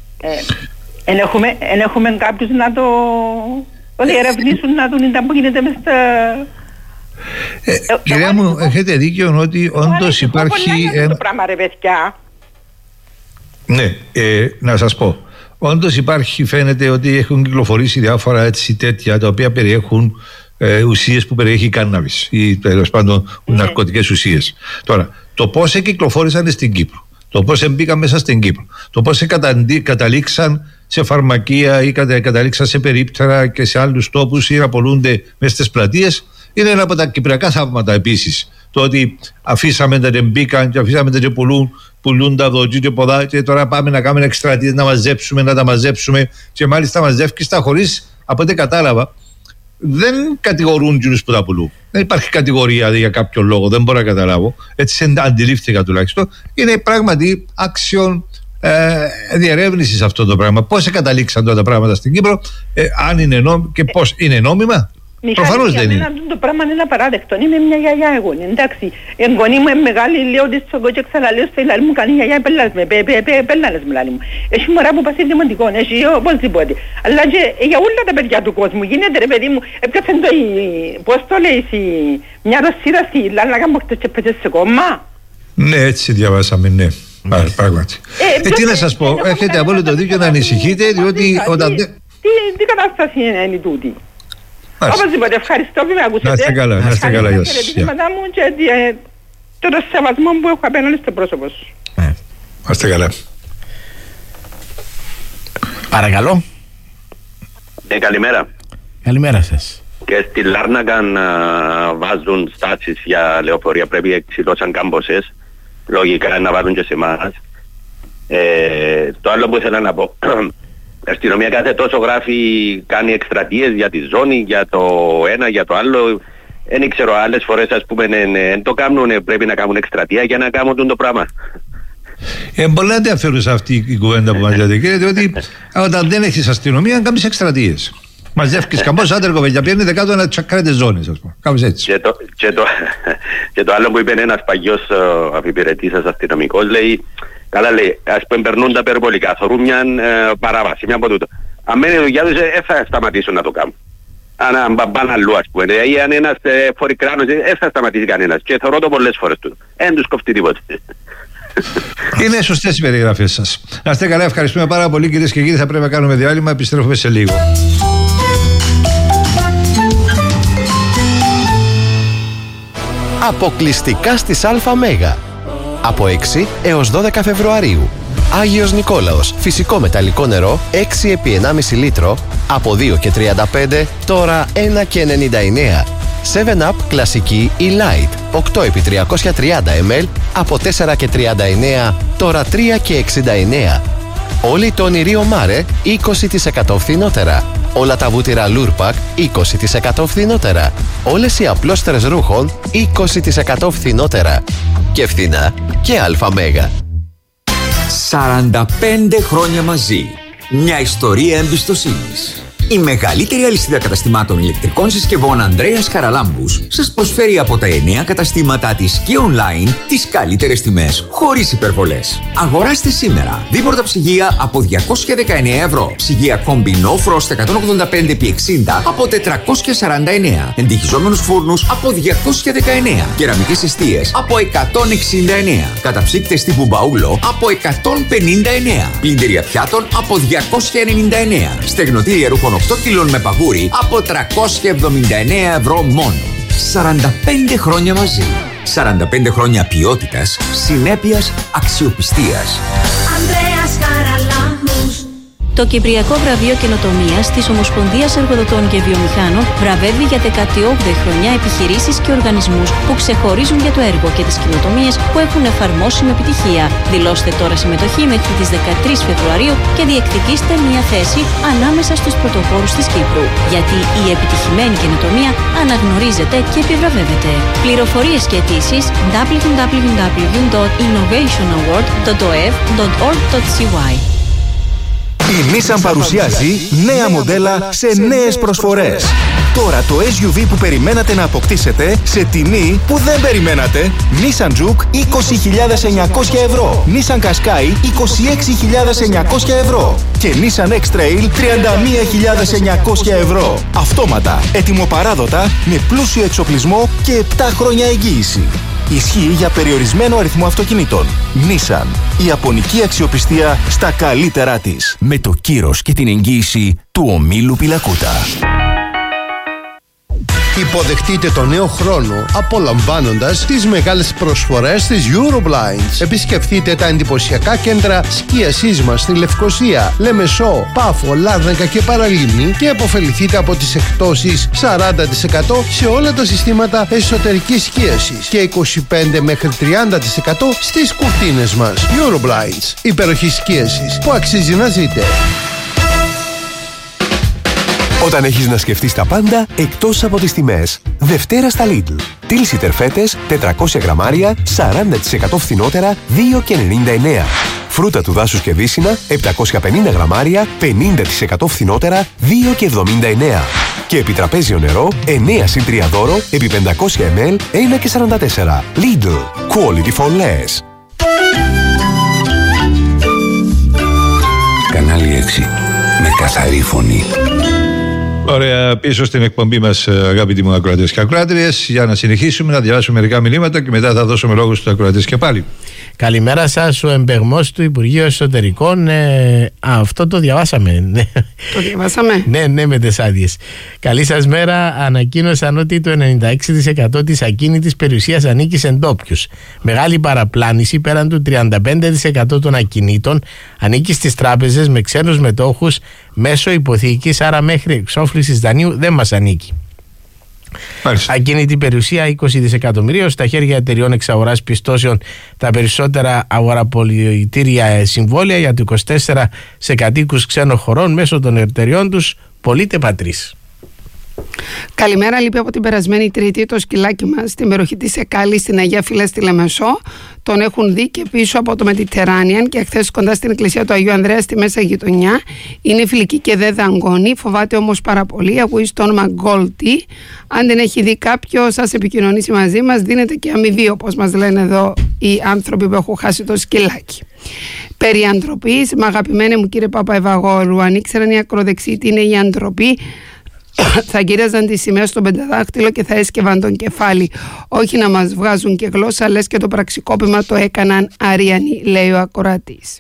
Εν έχουμε κάποιους να το διερευνήσουν, να δουν ήταν που γίνεται μες στα... Κυρία μου, έχετε δίκιο ότι όντως υπάρχει... το πράγμα ρε παιδιά. Ναι, να σας πω. Όντως υπάρχει, φαίνεται ότι έχουν κυκλοφορήσει διάφορα έτσι τέτοια τα οποία περιέχουν ουσίες που περιέχει κάναβης ή τέλος πάντων ναρκωτικές ουσίες. Τώρα, το πώς κυκλοφόρησαν στην Κύπρο, το πώς μπήκαν μέσα στην Κύπρο, το πώς καταλήξαν σε φαρμακεία ή καταλήξαν σε περίπτερα και σε άλλους τόπους ή να πολλούνται μέσα στις πλατείες, είναι ένα από τα κυπριακά θαύματα επίσης. Το ότι αφήσαμε τα μπήκαν και αφήσαμε τα πουλούν τα δοτζί και ποδά και τώρα πάμε να κάνουμε εκστρατείες να τα μαζέψουμε και μάλιστα μαζεύκεις τα χωρίς, από ό,τι κατάλαβα, δεν κατηγορούν τους που τα πουλούν. Δεν υπάρχει κατηγορία για κάποιο λόγο, δεν μπορώ να καταλάβω. Έτσι αντιλήφθηκα τουλάχιστον. Είναι πράγματι άξιον διερεύνησης αυτό το πράγμα. Πώς καταλήξαν τώρα τα πράγματα στην Κύπρο, αν είναι και πώς είναι νόμιμα. Προφανώς δεν είναι. Το πράγμα είναι απαράδεκτο. Είμαι μια γιαγιά εγώ. Εντάξει, η εγγονή μου είναι μεγάλη, λέω ότι στο κότσο ξαναλέω στο ηλάρι μου κάνει γιαγιά, πέλναλες με λάλη μου. Έχει μωρά που πας δημοτικό, έχει οπωσδήποτε. Αλλά και για όλα τα παιδιά του κόσμου γίνεται ρε παιδί μου, έπιασαν το, πώς το λέει, μια ρωσίδα στη Λάλαγα μου χτες και πέτσε σε κόμμα. Ναι, έτσι διαβάσαμε, ναι. Πράγματι. Τι να σας πω, έχετε απόλυτο δίκιο να ανησυχείτε, διότι όταν... Τι κατάσταση είναι τούτη. Οπωσδήποτε, ευχαριστώ που με ακούσατε. Να είστε καλά, να είστε καλά. Ευχαριστώ χαιρετίσματά μου και το σεβασμό που έχω απέναντι στο πρόσωπο σου. Να είστε καλά. Παρακαλώ. Καλημέρα. Καλημέρα σας. Και στη Λάρνακα να βάζουν στάσεις για λεωφορεία, πρέπει εξηλώσαν κάμποσες. Λογικά να βάλουν και σε εμάς. Το άλλο που ήθελα να πω... Η αστυνομία κάθε τόσο γράφει, κάνει εκστρατείες για τη ζώνη, για το ένα, για το άλλο. Δεν ξέρω, άλλες φορές ας πούμε το κάνουν, πρέπει να κάνουν εκστρατεία για να κάνουν το πράγμα. Πολλά ενδιαφέρουσα αυτή η κουβέντα που μας λέτε κύριε, διότι όταν δεν έχεις αστυνομία κάνεις εκστρατείες. Μαζεύεις καμπός άντρε κοπέλια, πιένει δεκάτο να τσακρέτες ζώνες, ας πούμε. Κάπως έτσι. Και το άλλο που είπε ένας παγιός αφιπηρετής σας αστυνομικός, λέει, καλά λέει, ας πούμε περνούν τα υπερβολικά, θωρούν μια παράβαση, μια από τούτο. Αν μένει η δουλειά τους, θα σταματήσουν να το κάνουν. Αν πάνε αλλού, ας πούμε, ή αν ένας φορικράνος, θα σταματήσει κανένας. Και θωρώ το πολλές φορές του. Εν τους κοφτεί τίποτε. Είναι σωστές οι περιγραφές σας. Να είστε καλά, ευχαριστούμε πάρα πολύ κυρίες και κύριοι. Θα πρέπει να κάνουμε διάλειμμα, επιστρέφουμε σε λίγο. Αποκλειστικά στις ΑΜΕΓΑ. Από 6 έως 12 Φεβρουαρίου. Άγιος Νικόλαος, φυσικό μεταλλικό νερό, 6 επί 1,5 λίτρο, από 2,35, τώρα 1,99. 7up κλασική ή light, 8 επί 330 ml, από 4,39, τώρα 3,69. Όλοι οι τόνοι Ρίο Μάρε, 20% φθηνότερα. Όλα τα βούτυρα Λούρπακ, 20% φθηνότερα. Όλες οι απλώστερες ρούχων, 20% φθηνότερα. Και φθηνά και ΑΜΕΓΑ. 45 χρόνια μαζί. Μια ιστορία εμπιστοσύνης. Η μεγαλύτερη αλυσίδα καταστημάτων ηλεκτρικών συσκευών Ανδρέας Χαραλάμπους σας προσφέρει από τα 9 καταστήματά της και online τις καλύτερες τιμές, χωρίς υπερβολές. Αγοράστε σήμερα δίπορτα ψυγεία από 219 ευρώ. Ψυγεία κόμπι No Frost 185x60 από 449. Εντυχιζόμενους φούρνους από 219. Κεραμικές εστίες από 169. Καταψύκτες τύπου μπαούλο από 159. Πλυντήρια πιάτων από 299. Στεγνοτήρια ρούχων 8 κιλών με παγούρι από 379 ευρώ μόνο. 45 χρόνια μαζί. 45 χρόνια ποιότητας, συνέπειας, αξιοπιστίας. Ανδρέας Χαραλάμπους. Το Κυπριακό Βραβείο Καινοτομίας της Ομοσπονδίας Εργοδοτών και Βιομηχάνων βραβεύει για 18η χρονιά επιχειρήσεις και οργανισμούς που ξεχωρίζουν για το έργο και τις καινοτομίες που έχουν εφαρμόσει με επιτυχία. Δηλώστε τώρα συμμετοχή μέχρι τις 13 Φεβρουαρίου και διεκδικήστε μια θέση ανάμεσα στους πρωτοπόρους της Κύπρου. Γιατί η επιτυχημένη καινοτομία αναγνωρίζεται και επιβραβεύεται. Πληροφορίες και αιτήσεις www.innovationaward.oev.org.cy. Η Nissan παρουσιάζει νέα μοντέλα σε νέες προσφορές. Τώρα το SUV που περιμένατε να αποκτήσετε σε τιμή που δεν περιμένατε. Nissan Juke 20.900 ευρώ. Nissan Qashqai 26.900 ευρώ. Και Nissan X-Trail 31.900 ευρώ. Αυτόματα, ετοιμοπαράδοτα, με πλούσιο εξοπλισμό και 7 χρόνια εγγύηση. Ισχύει για περιορισμένο αριθμό αυτοκινήτων. Nissan. Η ιαπωνική αξιοπιστία στα καλύτερά της. Με το κύρος και την εγγύηση του ομίλου Πιλακούτα. Υποδεχτείτε το νέο χρόνο απολαμβάνοντας τις μεγάλες προσφορές της Euroblinds. Επισκεφτείτε τα εντυπωσιακά κέντρα σκίασής μας στη Λευκοσία, Λεμεσό, Πάφο, Λάρνακα και Παραλίμνη και αποφεληθείτε από τις εκπτώσεις 40% σε όλα τα συστήματα εσωτερικής σκίασης και 25 μέχρι 30% στις κουρτίνες μας. Euroblinds, υπεροχή σκίασης που αξίζει να ζείτε. Όταν έχεις να σκεφτείς τα πάντα εκτός από τις τιμές. Δευτέρα στα Lidl. Τίλσι τερφέτες 400 γραμμάρια 40% φθηνότερα 2,99. Φρούτα του δάσους και δίσινα 750 γραμμάρια 50% φθηνότερα 2,79. Και επιτραπέζιο νερό 9 συν 3 δώρο επί 500 ml 1,44. Lidl. Quality for less. Κανάλι 6. Με καθαρή φωνή. Ωραία, πίσω στην εκπομπή μας, αγαπητοί μου ακροατές και ακροάτριες, για να συνεχίσουμε να διαβάσουμε μερικά μηνύματα και μετά θα δώσουμε λόγο στους ακροατές και πάλι. Καλημέρα σας, ο εμπεγμός του Υπουργείου Εσωτερικών. Αυτό το διαβάσαμε. Το διαβάσαμε. Ναι, με τις άδειες. Καλή σας μέρα. Ανακοίνωσαν ότι το 96% της ακίνητης περιουσίας ανήκει σε ντόπιους. Μεγάλη παραπλάνηση, πέραν του 35% των ακινήτων ανήκει στις τράπεζες με ξένους μετόχους μέσω υποθήκης, άρα μέχρι εξόφλησης δανείου δεν μας ανήκει. Μάλιστα. Ακίνητη περιουσία 20 δισεκατομμυρίων στα χέρια εταιριών εξαγοράς πιστώσεων, τα περισσότερα αγοραπολιτήρια συμβόλαια για το 24 σε κατοίκους ξένων χωρών μέσω των εταιριών τους πωλείται πατρίς. Καλημέρα, λείπει από την περασμένη Τρίτη το σκυλάκι μας στην περιοχή της Εκάλη στην Αγία Φύλλα στη Λεμεσό. Τον έχουν δει και πίσω από το Mediterranean και χθες κοντά στην εκκλησία του Αγίου Ανδρέα στη Μέσα Γειτονιά. Είναι φιλική και δεν δαγκώνει, φοβάται όμως πάρα πολύ. Ακούει στο όνομα Γκόλτι. Αν δεν έχει δει κάποιο, σας επικοινωνήσει μαζί μας, δίνεται και αμοιβή, όπως μας λένε εδώ οι άνθρωποι που έχουν χάσει το σκυλάκι. Περί αντροπής, μα αγαπημένε μου κύριε Παπαευαγόρου, αν ήξεραν οι ακροδεξιοί τι είναι η αντροπή, θα γύραζαν τη σημαία στο πενταδάχτυλο και θα έσκευαν τον κεφάλι. Όχι να μας βγάζουν και γλώσσα, λες και το πραξικόπημα το έκαναν αριανοί, λέει ο ακροατής.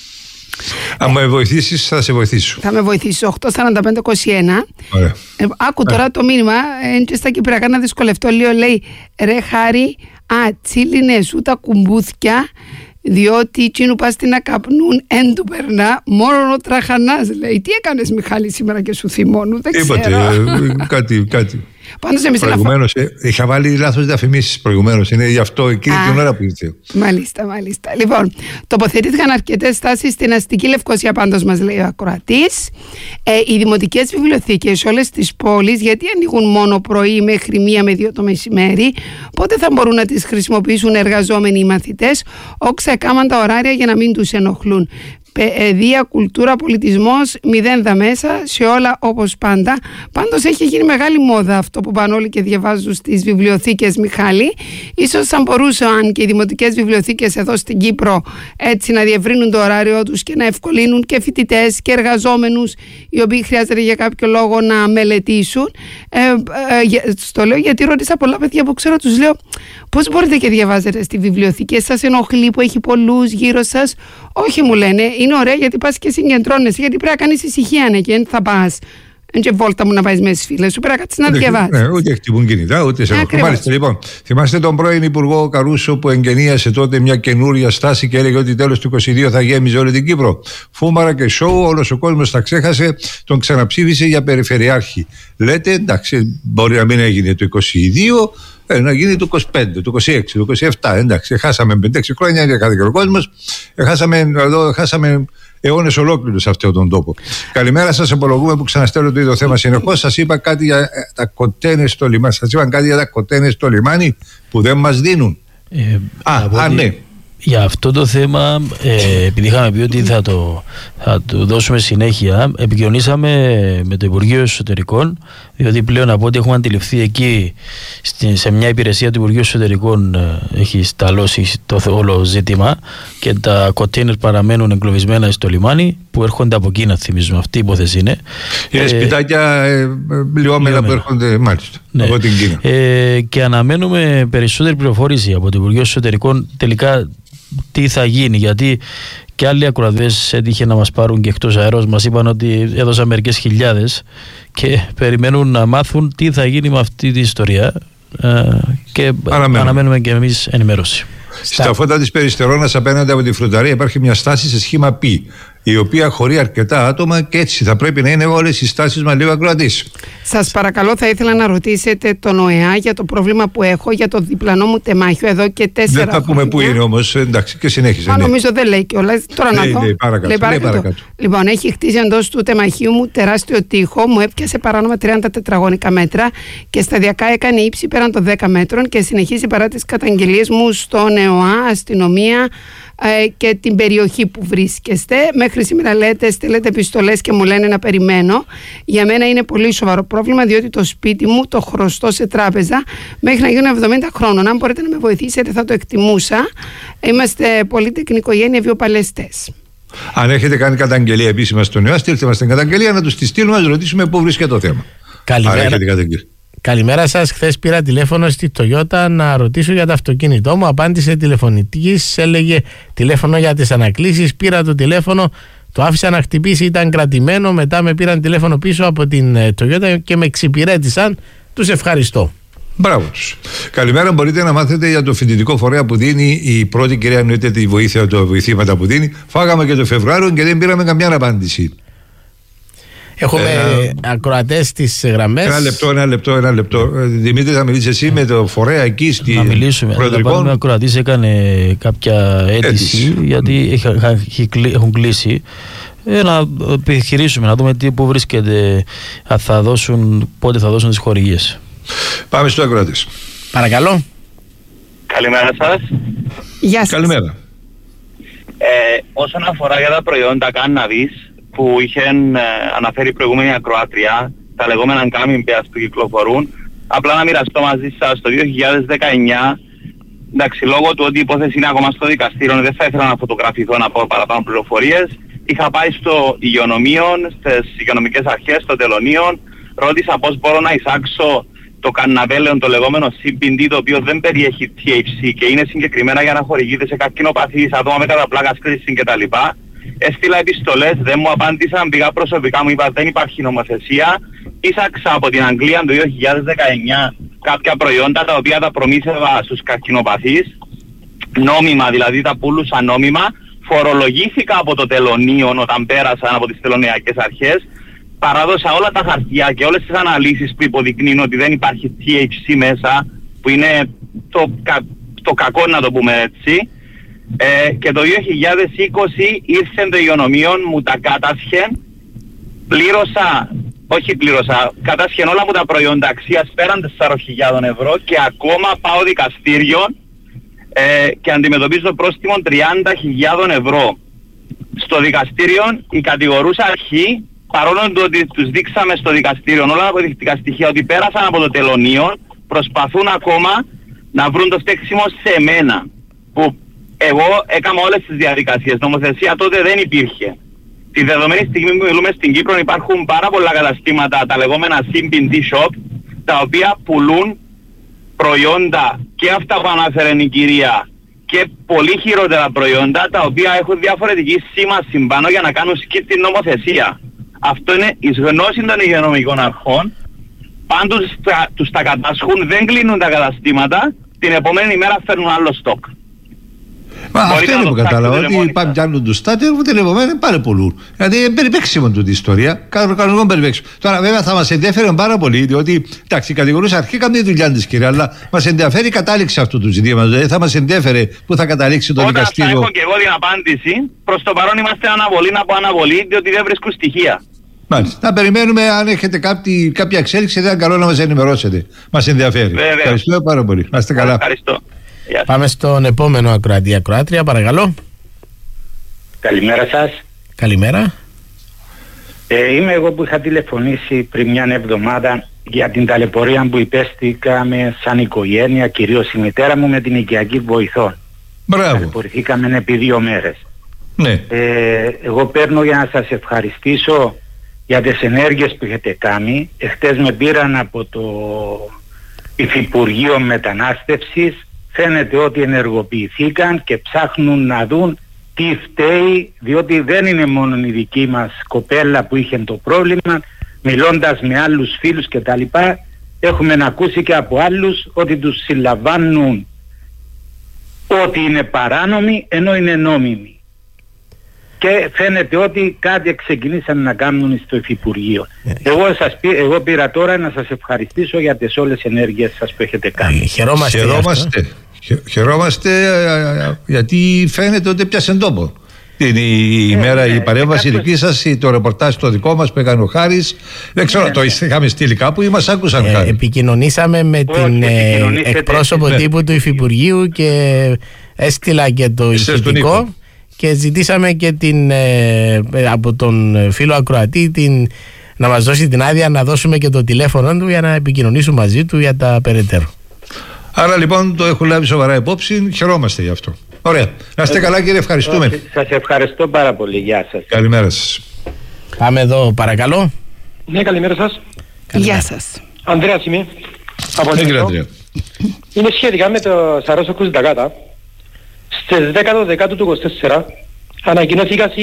Αν με βοηθήσεις, θα σε βοηθήσω. Θα με βοηθήσεις. 845-21. Άκου τώρα το μήνυμα. Και στα κυπριακά να δυσκολευτώ λίγο. Λέει ρε Χάρη, τσίλινες ούτε κουμπούθια, διότι εκείνου πας να καπνούν εν του περνά, μόνο ο τραχανάς, λέει. Τι έκανες Μιχάλη σήμερα και σου θυμώνουν, δεν ξέρω. Κάτι. Πάντως εμείς προηγουμένως, είχα βάλει λάθος διαφημίσεις προηγουμένως, είναι γι' αυτό εκείνη την ώρα που ήρθε. Μάλιστα. Λοιπόν, τοποθετήθηκαν αρκετές στάσεις στην αστική Λευκοσία, πάντως μας λέει ο ακροατής. Οι δημοτικές βιβλιοθήκες σε όλες τις πόλεις, γιατί ανοίγουν μόνο πρωί μέχρι 1 με 2 το μεσημέρι, πότε θα μπορούν να τις χρησιμοποιήσουν εργαζόμενοι οι μαθητές, όξα έκαναν τα ωράρια για να μην τους ενοχλούν. Παιδεία, κουλτούρα, πολιτισμός, 0 μέσα, σε όλα όπως πάντα. Πάντως έχει γίνει μεγάλη μόδα αυτό που πάνε όλοι και διαβάζουν στις βιβλιοθήκες, Μιχάλη. Ίσως θα μπορούσαν και οι δημοτικές βιβλιοθήκες εδώ στην Κύπρο έτσι να διευρύνουν το ωράριό τους και να ευκολύνουν και φοιτητές και εργαζόμενους οι οποίοι χρειάζεται για κάποιο λόγο να μελετήσουν. Στο λέω γιατί ρώτησα πολλά παιδιά που ξέρω, τους λέω πώς μπορείτε και διαβάζετε στη βιβλιοθήκη, σας ενοχλεί που έχει πολλούς γύρω σας? Όχι, μου λένε, είναι ωραία γιατί πας και συγκεντρώνεσαι, γιατί πρέπει να κάνεις ησυχία, ναι, και θα πας. Δεν και βόλτα μου να πάει με τις φίλες σου, πρέπει να κάτσεις να διαβάσεις. Ούτε χτυπούν κινητά, ούτε σε ενοχλούν. Μάλιστα, λοιπόν, θυμάστε τον πρώην Υπουργό Καρούσο που εγκαινίασε τότε μια καινούρια στάση και έλεγε ότι τέλος του 22 θα γέμιζε όλη την Κύπρο? Φούμαρα και σοου, όλος ο κόσμος τα ξέχασε, τον ξαναψήφισε για περιφερειάρχη. Λέτε, εντάξει, μπορεί να μην έγινε το 22. Να γίνει το 25, το 26, το 27. Εντάξει, χάσαμε 5-6 χρόνια για κάθε ο κόσμος. Χάσαμε αιώνες ολόκληρους σε αυτόν τον τόπο. Καλημέρα σας, απολογούμε που ξαναστέλνω το ίδιο θέμα συνεχώς. Σας είπα κάτι για τα κοτένες στο λιμάνι. Σας είπαν κάτι για τα κοτένες στο λιμάνι που δεν μας δίνουν. Ναι. Για αυτό το θέμα, επειδή είχαμε πει ότι θα το δώσουμε συνέχεια, επικοινωνήσαμε με το Υπουργείο Εσωτερικών, διότι πλέον από ό,τι έχουμε αντιληφθεί εκεί σε μια υπηρεσία του Υπουργείου Εσωτερικών έχει σταλώσει το όλο ζήτημα και τα κοντέινερ παραμένουν εγκλωβισμένα στο λιμάνι που έρχονται από Κίνα, θυμίζουμε. Αυτή η υπόθεση είναι. Είναι σπιτάκια λιώμενα που έρχονται μάλιστα από την Κίνα. Και αναμένουμε περισσότερη πληροφόρηση από το Υπουργείο Εσωτερικών τελικά τι θα γίνει, γιατί και άλλοι ακροατές έτυχε να μας πάρουν και εκτός αέρος, μας είπαν ότι έδωσαν μερικές χιλιάδες και περιμένουν να μάθουν τι θα γίνει με αυτή τη ιστορία και αναμένουμε και εμείς ενημέρωση. Στα φώτα της Περιστερώνας απέναντι από τη φρουταρία υπάρχει μια στάση σε σχήμα π, η οποία χωρεί αρκετά άτομα και έτσι θα πρέπει να είναι όλες οι στάσεις μας, λίγο ακροατής. Σας παρακαλώ, θα ήθελα να ρωτήσετε τον ΟΕΑ για το πρόβλημα που έχω για το διπλανό μου τεμάχιο εδώ και 4 χρόνια. Δεν θα πούμε πού είναι όμως, εντάξει, και συνέχισε. Νομίζω δεν λέει κιόλας. Τώρα να δω. Λέει παρακάτω. Λοιπόν, έχει χτίσει εντός του τεμαχίου μου τεράστιο τοίχο, μου έπιασε παράνομα 30 τετραγωνικά μέτρα και σταδιακά έκανε ύψη πέραν των 10 μέτρων και συνεχίζει παρά τις καταγγελίες μου στον ΕΟΑ, αστυνομία και την περιοχή που βρίσκεστε. Μέχρι σήμερα στέλνετε επιστολές και μου λένε να περιμένω. Για μένα είναι πολύ σοβαρό πρόβλημα, διότι το σπίτι μου το χρωστώ σε τράπεζα μέχρι να γίνω 70 χρόνων. Αν μπορείτε να με βοηθήσετε θα το εκτιμούσα. Είμαστε πολύτεκνη οικογένεια, βιοπαλαιστές. Αν έχετε κάνει καταγγελία επίσημα στον ΕΟΑ, στείλτε μας την καταγγελία να τους τη στείλουμε, να ρωτήσουμε πού βρίσκεται το θέμα. Καλημέρα σας. Χθες πήρα τηλέφωνο στη Toyota να ρωτήσω για το αυτοκίνητό μου. Απάντησε τηλεφωνητής, έλεγε τηλέφωνο για τις ανακλήσεις. Πήρα το τηλέφωνο, το άφησα να χτυπήσει, ήταν κρατημένο. Μετά με πήραν τηλέφωνο πίσω από την Toyota και με εξυπηρέτησαν. Τους ευχαριστώ. Μπράβο τους. Καλημέρα, μπορείτε να μάθετε για το φοιτητικό φορέα που δίνει η πρώτη κυρία, εννοείται τη βοήθεια, τα βοηθήματα που δίνει. Φάγαμε και το Φεβρουάριο και δεν πήραμε καμιά απάντηση. Έχουμε ακροατές στις γραμμές. Ένα λεπτό. Δημήτρη, θα μιλήσεις εσύ με το φορέα εκεί στη να μιλήσουμε. Ο ακροατής έκανε κάποια αίτηση γιατί έχουν κλείσει να επιχειρήσουμε, να δούμε πού βρίσκεται, πότε θα δώσουν τις χορηγίες. Πάμε στο ακροατής. Παρακαλώ. Καλημέρα σας. Γεια σας. Καλημέρα. Όσον αφορά για τα προϊόντα cannabis που είχε αναφέρει η προηγούμενη ακροάτρια, τα λεγόμενα camping που κυκλοφορούν, απλά να μοιραστώ μαζί σας το 2019, εντάξει, λόγω του ότι η υπόθεση είναι ακόμα στο δικαστήριο, δεν θα ήθελα να φωτογραφηθώ να πω παραπάνω πληροφορίες. Είχα πάει στο υγειονομείο, στις υγειονομικές αρχές, στο τελωνείο, ρώτησα πώς μπορώ να εισάξω το κανναβέλαιο, το λεγόμενο CBD, το οποίο δεν περιέχει THC και είναι συγκεκριμένα για να χορηγείται σε καρκινοπαθείς, άτομα με καταπλάκας κρίση κτλ. Έστειλα επιστολές, δεν μου απάντησαν, πήγα προσωπικά, μου είπα δεν υπάρχει νομοθεσία. Ήσαξα από την Αγγλία το 2019 κάποια προϊόντα τα οποία τα προμήθευα στους καρκινοπαθείς, νόμιμα, δηλαδή τα πούλουσα νόμιμα, φορολογήθηκα από το τελωνείο όταν πέρασαν από τις τελωνειακές αρχές, παράδοσα όλα τα χαρτιά και όλες τις αναλύσεις που υποδεικνύουν ότι δεν υπάρχει THC μέσα, που είναι το κακό να το πούμε έτσι, και το 2020 ήρθε το υγειονομείο, μου τα κάτασχε, κατάσχεν όλα μου τα προϊόντα αξίας πέραν 4.000 ευρώ και ακόμα πάω δικαστήριο και αντιμετωπίζω πρόστιμο 30.000 ευρώ. Στο δικαστήριο η κατηγορούσα αρχή, παρόλο ότι τους δείξαμε στο δικαστήριο όλα τα αποδεικτικά στοιχεία ότι πέρασαν από το τελωνείο, προσπαθούν ακόμα να βρουν το στέξιμο σε μένα, που εγώ έκανα όλες τις διαδικασίες. Νομοθεσία τότε δεν υπήρχε. Τη δεδομένη στιγμή που μιλούμε στην Κύπρο υπάρχουν πάρα πολλά καταστήματα, τα λεγόμενα CBD shop, τα οποία πουλούν προϊόντα και αυτά που ανάφερε η κυρία και πολύ χειρότερα προϊόντα, τα οποία έχουν διαφορετική σήμαση πάνω για να κάνουν σκι την νομοθεσία. Αυτό είναι εις γνώση των υγειονομικών αρχών. Πάντως τους τα κατάσχουν, δεν κλείνουν τα καταστήματα, την επόμενη μέρα φέρνουν άλλο στόκ. Μα αυτό είναι που κατάλαβα, ότι πάμε κι άλλον του στάτη, την επόμενη πάρε πολλού. Δηλαδή είναι περιπέξιμο τούτη η ιστορία, κανονικό περιπέξιμο. Τώρα βέβαια θα μας ενδιαφέρει πάρα πολύ, διότι εντάξει, η κατηγορούσα αρχή κάνει τη δουλειά της κυρία, αλλά μας ενδιαφέρει η κατάληξη αυτού του ζητήματος. Δηλαδή θα μας ενδιαφέρει που θα καταλήξει το δικαστήριο. Όταν θα έχω και εγώ την απάντηση, προς το παρόν είμαστε αναβολή, διότι δεν βρίσκουν στοιχεία. Μάλιστα. Να περιμένουμε αν έχετε κάποια εξέλιξη, δεν είναι καλό να μας ενημερώσετε. Μας ενδιαφέρει. Βέβαια. Ευχαριστώ πάρα πολύ. Να είστε καλά. Ευχαριστώ. Πάμε στον επόμενο ακροατή-ακροάτρια, παρακαλώ. Καλημέρα σας. Καλημέρα. Είμαι εγώ που είχα τηλεφωνήσει πριν μια εβδομάδα για την ταλαιπωρία που υπέστηκαμε σαν οικογένεια, κυρίως η μητέρα μου με την οικιακή βοηθό. Μπράβο. Ταλαιπωρηθήκαμε επί 2 μέρες. Ναι. Εγώ παίρνω για να σας ευχαριστήσω για τις ενέργειες που έχετε κάνει. Εχθές με πήραν από το Υφυπουργείο Μετανάστευσης. Φαίνεται ότι ενεργοποιηθήκαν και ψάχνουν να δουν τι φταίει, διότι δεν είναι μόνο η δική μας κοπέλα που είχε το πρόβλημα. Μιλώντας με άλλους φίλους και τα λοιπά, έχουμε ακούσει και από άλλους ότι τους συλλαμβάνουν ότι είναι παράνομοι ενώ είναι νόμιμοι. Και φαίνεται ότι κάτι ξεκινήσαν να κάνουν στο Υφυπουργείο. Εγώ πήρα τώρα να σας ευχαριστήσω για τις όλες ενέργειες σας που έχετε κάνει. Χαιρόμαστε γιατί φαίνεται ότι πιάσε τόπο. Η παρέμβαση δική σας, το ρεπορτάζ το δικό μας που έκανε ο Χάρης, δεν ξέρω, το είχαμε στείλει κάπου ή μας άκουσαν Χάρη? Επικοινωνήσαμε με την εκπρόσωπο τύπου του Υφυπουργείου και έστειλα και το ηχητικό. Και ζητήσαμε και από τον φίλο ακροατή να μας δώσει την άδεια να δώσουμε και το τηλέφωνο του για να επικοινωνήσουμε μαζί του για τα περαιτέρω. Άρα λοιπόν το έχω λάβει σοβαρά υπόψη, χαιρόμαστε γι' αυτό. Ωραία. Να είστε καλά κύριε, ευχαριστούμε. Σας ευχαριστώ πάρα πολύ. Γεια σας. Καλημέρα σας. Πάμε εδώ παρακαλώ. Ναι, καλημέρα σας. Γεια σας. Ανδρέας είμαι. Είναι σχετικά με το Σαρόσο Κουζντακάτα. Στις 10 του 24 ανακοινώθηκα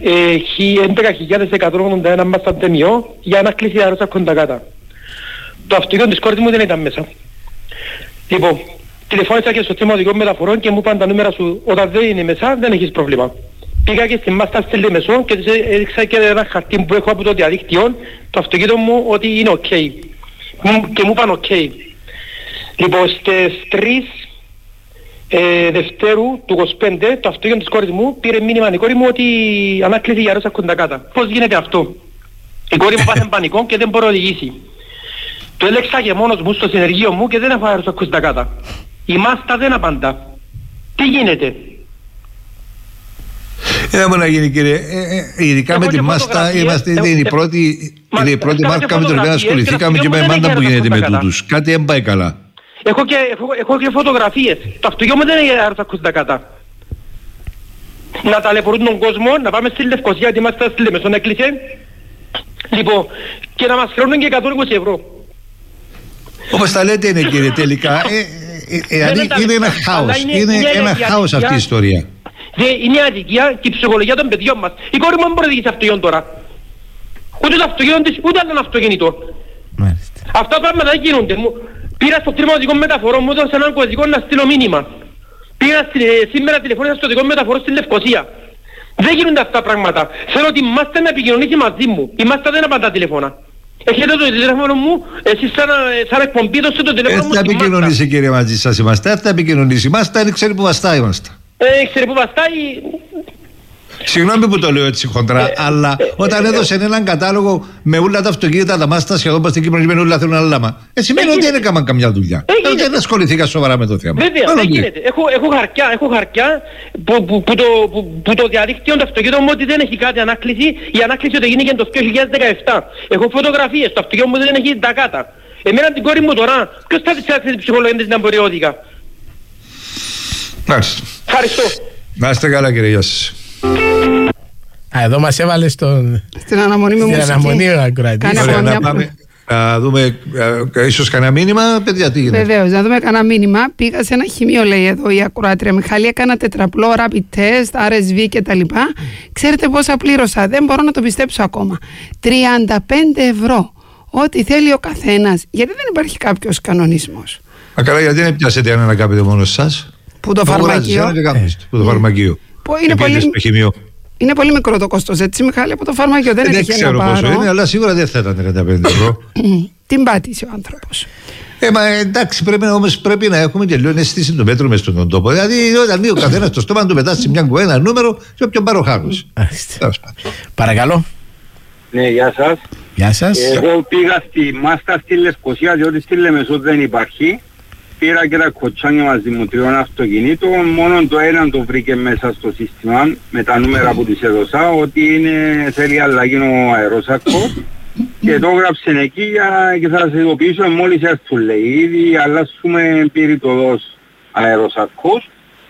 11.181 μας στο ταμείο για ανάκληση Σαρόσο Κουζντακάτα. Το αυτοκίνητο της κόρης μου δεν ήταν μέσα. Λοιπόν, τηλεφώνησα και στο θέμα οδικών μεταφορών και μου είπαν τα νούμερα σου, όταν δεν είναι μέσα δεν έχεις πρόβλημα. Πήγα και στη Μάστα στη Λεμεσό και έδειξα και ένα χαρτί που έχω από το διαδίκτυο, το αυτοκίνητο μου, ότι είναι ok. Και μου είπαν ok. Λοιπόν, στις 3 Δευτέρου του 25 το αυτοκίνητο της κόρης μου πήρε μήνυμα η κόρη μου ότι ανάκληση για Ρώσα Κοντακάτα. Πώς γίνεται αυτό? Η κόρη μου πάθει πανικό και δεν μπορεί να οδηγήσει. Το έλεξα και μόνος μου στο συνεργείο μου και δεν έχω Ρώσα Κοντακάτα. Η μάστα δεν απαντά. Τι γίνεται? Δεν μπορεί να γίνει, κύριε. Ειδικά με τη μάστα είναι η πρώτη μάρκα με την οποία ασχοληθήκαμε και με μάντα που γίνεται με τούτους. Κάτι δεν πάει καλά. Έχω και φωτογραφίες. Το αυτοκίνητο μου δεν έχει Ρώσα Κοντακάτα. Να ταλαιπωρούν τον κόσμο, να πάμε στη Λευκοσία, γιατί είμαστε στη Λεμεσόν, έκλεισε. Λοιπόν, και να μας χρεώνουν και 120 ευρώ. Όπως τα λέτε είναι, κύριε, τελικά είναι ένα χάος. Είναι ένα χάος αυτή η ιστορία. Είναι η αδικία και η ψυχολογία των παιδιών μας. Η κόρη μου δεν μπορεί να οδηγήσει αυτοκίνητο τώρα. Ούτε το αυτοκίνητο της, ούτε άλλο αυτοκίνητο. Αυτά πράγματα δεν γίνονται. Πήρα στο τμήμα οδικών μεταφορών, μου έδωσε έναν κωδικό να στείλω μήνυμα. Πήρα σήμερα τηλεφώνησα στο οδικό μεταφορών στη Λευκοσία. Δεν γίνονται αυτά τα πράγματα. Θέλω ότι η μάστα να επικοινωνήσει μαζί μου. Η μάστα δεν απαντά τηλεφώνα. Έχετε το τηλέφωνο μου, εσείς σαν εκπομπή δώστε το τηλέφωνο μου στη μάστα. Θα επικοινωνήσει, κύριε, μαζί σας η μάστα. Θα επικοινωνήσει. Η μάστα είναι, ξέρει που βαστάει η μάστα. Ξέρει που βαστάει. Συγγνώμη που το λέω έτσι χοντρά, αλλά όταν έδωσε έναν κατάλογο με όλα τα αυτοκίνητα, τα μάστα σχεδόν πας στην Κύπρο, όλα θέλουν άλλα λάμα. Σημαίνει ότι δεν έκαναν καμιά δουλειά. Δεν ασχοληθήκα σοβαρά με το θέμα. Βέβαια, δεν γίνεται. Έχω χαρτιά που το διαδίκτυο του αυτοκίνητου μου ότι δεν έχει κάτι ανάκληση. Η ανάκληση ότι γίνηκε το 2017. Έχω φωτογραφίες, το αυτοκίνητο μου δεν έχει τα κάτα. Εμένα την κόρη μου τώρα, ποιος θα της άξιζε την ψυχολογία της να μπορεί να οδηγά? Ευχαριστώ. Να είστε καλά, κύριε, γεια σας. Εδώ μας έβαλε στην αναμονή με μουσική. Στην αναμονή ο ακροατής. Ωραία, να πάμε να δούμε ίσως κανένα μήνυμα, παιδιά, τι γίνεται. Βεβαίως, να δούμε κανένα μήνυμα. Πήγα σε ένα χημείο, λέει εδώ η ακροάτρια Μιχάλη, έκανα τετραπλό rapid test, RSV κτλ. Ξέρετε πόσα πλήρωσα? Δεν μπορώ να το πιστέψω ακόμα. 35 ευρώ. Ό,τι θέλει ο καθένας. Γιατί δεν υπάρχει κάποιος κανονισμός? Καλά, γιατί δεν πιάσετε αν ανακάπετε μόνος σας? Που το φαρμακείο. Που το φαρμακείο. Είναι πολύ μικρό το κόστος, έτσι, Μιχάλη, από το φαρμακείο. Δεν έτυχε να πάρω. Δεν ξέρω πόσο είναι, αλλά σίγουρα δεν θα ήταν 35 ευρώ. Την πάτησε ο άνθρωπος. Εντάξει, πρέπει να έχουμε και λίγο αίσθηση του μέτρου μες στον τόπο. Δηλαδή, όταν δει ο καθένας το στόμα του πετάσει μια ένα νούμερο, σε όποιον πάρει ο χάρος. Παρακαλώ. Ναι, γεια σας. Γεια σας. Εγώ πήγα στη μάστα στη Λευκοσία, διότι στη Λεμεσό δεν υπάρχει. Πήρα και τα κοτσάνια μαζί μου 3 αυτοκινήτων, μόνο το έναν το βρήκε μέσα στο σύστημα με τα νούμερα που της έδωσα ότι θέλει αλλαγή ο αερόσακος και το έγραψε εκεί και θα σας ειδοποιήσω μόλις έρθουν, λέει, ήδη αλλάσουμε πυρητοδός αερόσακος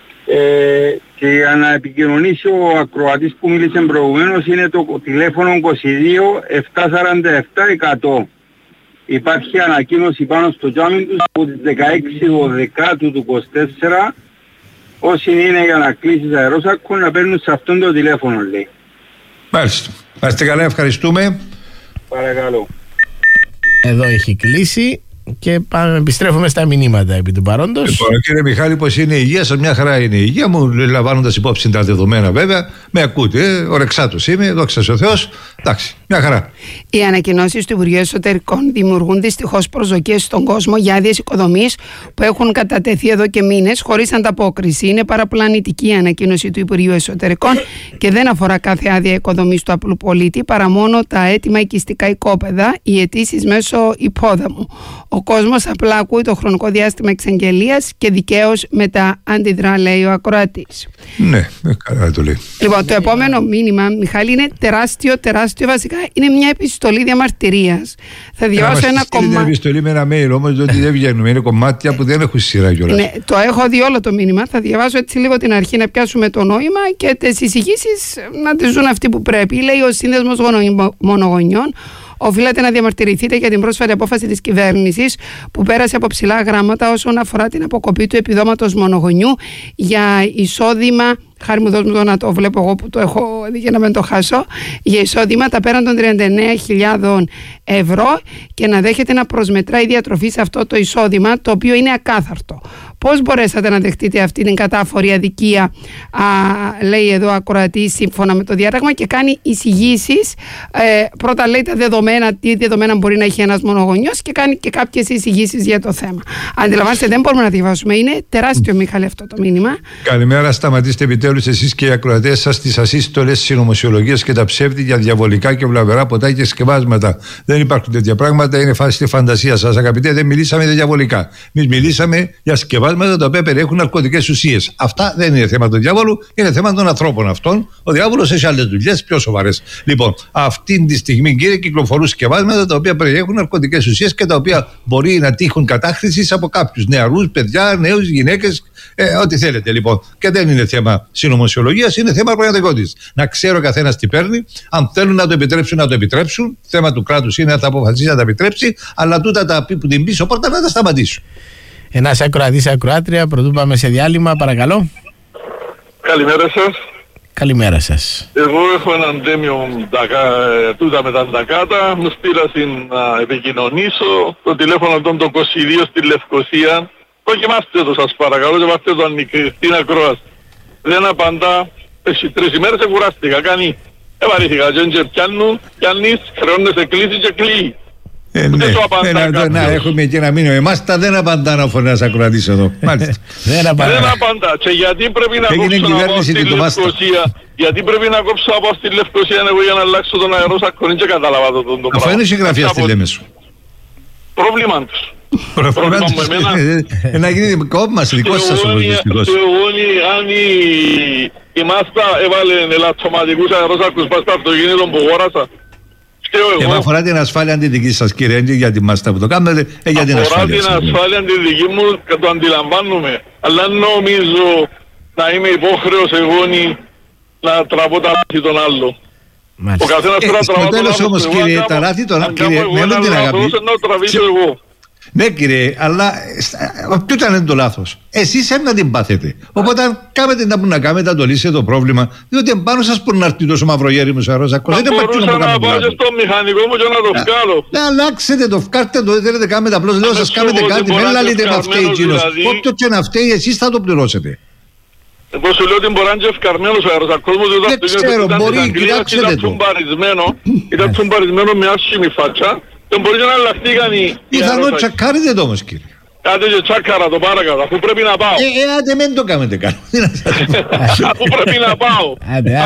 και για να επικοινωνήσει ο ακροατής που μίλησε προηγουμένως είναι το τηλέφωνο 22 747 100. Υπάρχει ανακοίνωση πάνω στο τζάμι τους από τις 16 του 24 όσοι είναι για να κλείσεις αερόσακο να παίρνουν σε αυτόν το τηλέφωνο, λέει. Μάλιστα. Πάστε καλά, ευχαριστούμε. Παρακαλώ. Εδώ έχει κλείσει και επιστρέφουμε στα μηνύματα επί του παρόντος. Λοιπόν, κύριε Μιχάλη, πως είναι η υγεία σας? Μια χαρά είναι η υγεία μου, λαμβάνοντας υπόψη τα δεδομένα βέβαια. Με ακούτε, ορεξάτος είμαι, δόξα ο Θεός. Εντάξει, μια χαρά. Οι ανακοινώσεις του Υπουργείου Εσωτερικών δημιουργούν δυστυχώς προσδοκίες στον κόσμο για άδειες οικοδομής που έχουν κατατεθεί εδώ και μήνες χωρίς ανταπόκριση. Είναι παραπλανητική η ανακοίνωση του Υπουργείου Εσωτερικών και δεν αφορά κάθε άδεια οικοδομής του απλού πολίτη παρά μόνο τα έτοιμα οικιστικά οικόπεδα, οι αιτήσεις μέσω υπόδαμου. Ο κόσμος απλά ακούει το χρονικό διάστημα εξαγγελίας και δικαίως μετά αντιδρά, λέει ο ακροατής. Ναι, καλά το λέει. Λοιπόν, το επόμενο μήνυμα, Μιχάλη, είναι τεράστιο. Βασικά είναι μια επιστολή διαμαρτυρίας. Θα διαβάσω ένα κομμάτι. Είναι επιστολή με ένα mail όμως, ότι δεν βγαίνουμε. Είναι κομμάτια που δεν έχουν σειρά κιόλας. Ναι, το έχω δει όλο το μήνυμα. Θα διαβάσω έτσι λίγο την αρχή να πιάσουμε το νόημα και τις εισηγήσεις να τις ζουν αυτοί που πρέπει. Λέει ο Σύνδεσμος Μονογονιών. Οφείλετε να διαμαρτυρηθείτε για την πρόσφατη απόφαση της κυβέρνησης που πέρασε από ψηλά γράμματα όσον αφορά την αποκοπή του επιδόματος μονογονιού για εισόδημα. Χάρη μου, δώσ' μου το να το βλέπω εγώ που το έχω για να μην το χάσω. Για εισόδημα τα πέραν των 39.000 ευρώ και να δέχεται να προσμετράει διατροφή σε αυτό το εισόδημα, το οποίο είναι ακάθαρτο. Πώς μπορέσατε να δεχτείτε αυτή την κατάφορη αδικία, λέει εδώ ακροατή, σύμφωνα με το διάταγμα, και κάνει εισηγήσεις. Πρώτα λέει τα δεδομένα, τι δεδομένα μπορεί να έχει ένας μονογονιός, και κάνει και κάποιες εισηγήσεις για το θέμα. Αντιλαμβάνεστε, δεν μπορούμε να διαβάσουμε. Είναι τεράστιο, Μιχάλη, αυτό το μήνυμα. Καλημέρα, σταματήστε επιτέλους εσείς και οι ακροατές σας τις ασύστολες συνωμοσιολογίες και τα ψεύτη για διαβολικά και βλαβερά ποτά και σκευάσματα. Δεν υπάρχουν τέτοια πράγματα, είναι φάση στη φαντασία σας. Αγαπητέ, δεν μιλήσαμε για διαβολικά. Εμείς μιλήσαμε για σκευάσματα τα οποία περιέχουν ναρκωτικές ουσίες. Αυτά δεν είναι θέμα του διάβολου, είναι θέμα των ανθρώπων αυτών. Ο διάβολος έχει άλλες δουλειές πιο σοβαρές. Λοιπόν, αυτή τη στιγμή, κύριε, κυκλοφορούν σκευάσματα τα οποία περιέχουν ναρκωτικές ουσίες και τα οποία μπορεί να τύχουν κατάχρησης από κάποιους νεαρούς, παιδιά, νέους, γυναίκες, ό,τι θέλετε λοιπόν. Και δεν είναι θέμα συνωμοσιολογίας, είναι θέμα πραγματικότητας. Να ξέρει ο καθένας τι παίρνει. Αν θέλουν να το επιτρέψουν, να το επιτρέψουν. Θέμα του κράτους είναι να τα αποφασίσει να τα επιτρέψει, αλλά τούτα τα που την πίσω πόρτα να τα σταματήσουν. Ένας ακροατής, ακροάτρια, πρωτού πάμε σε διάλειμμα, παρακαλώ. Καλημέρα σας. Καλημέρα σας. Εγώ έχω έναν τέμιο τούτα με τα ντακάτα. Μου στείλασαν να επικοινωνήσω. Το τηλέφωνο των το 22 στη Λευκοσία. Δοκιμάστε το σας παρακαλώ και βάστε το ανοιχτή ακρόαση. Δεν απαντά. Έχει 3 ημέρες κουράστηκα. Κάνει. Ευαρύθηκα. Και πιάνεις, χρεώνεσαι κλείσει και κλείει. Να έχουμε και ένα μήνυμα. Εμάς τα δεν απαντά να φωνάς ακροατής εδώ. Δεν απαντά. Και γιατί πρέπει να κόψω να πάω στη Λευκοσία. Γιατί πρέπει να κόψω να πάω στη Λευκοσία εγώ για να αλλάξω τον αερόσακο. Δεν κατάλαβα το πράγμα. Αφού είναι συγγραφιά στη Λέμεσο. Πρόβλημα τους. Πρόβλημα τους. Να γίνει κόμμα δικό σας ο λογιστικός. Αν η Μάστα έβαλε ελαττωματικούς αερόσακους πάνω στο αυτοκίνητο που αγόρασα. Μα αφορά την ασφάλεια τη δική σας, κύριε, δεν για τη Μάστα που το κάνετε, για την ασφάλεια. Αφορά την ασφάλεια τη δική μου και το αντιλαμβάνουμε. Αλλά νομίζω να είμαι υπόχρεος εγώ να τραβώ τα λάθη των άλλων. Ο καθένας τώρα τραβά το λάθος όμως, κύριε, τα λάθη των άλλων, κύριε, με όλη την αγάπη. Να τραβήσω εγώ. Ναι, κύριε, αλλά ποιο ήταν το λάθος? Εσείς να την πάθετε. Οπότε, κάνετε να κάνετε, να το λύσετε το πρόβλημα. Διότι πάνω σας μπορεί να έρθει τόσο μαυρογέρι μου σαν ρόζακο. Δεν μπορούσα να πάω και στο μηχανικό μου και να το βγάλω. Να αλλάξετε το, βγάλτε το, δεν θέλετε κάνετε απλώς. Λέω σας κάνετε κάτι, δεν λαλείτε να φταίει εκείνος. Όποιο και να φταίει, εσείς θα το πληρώσετε. Εγώ σου λέω ότι μπορεί να είναι ευκαρμένος ο αεροσακός μου. Δεν ξέρω, μπορεί, κοιτάξτε το. Ήταν τσουμπαρισμένο με άσχημη φάτσα. Δεν μπορεί να αλλάχτεί κανεί. Πιθανόν τσακάρετε το όμως, κύριε. Άντε και τσάκαρα το παρακαλώ, αφού πρέπει να πάω. Άντε μην το κάνετε καν. Αφού πρέπει να πάω.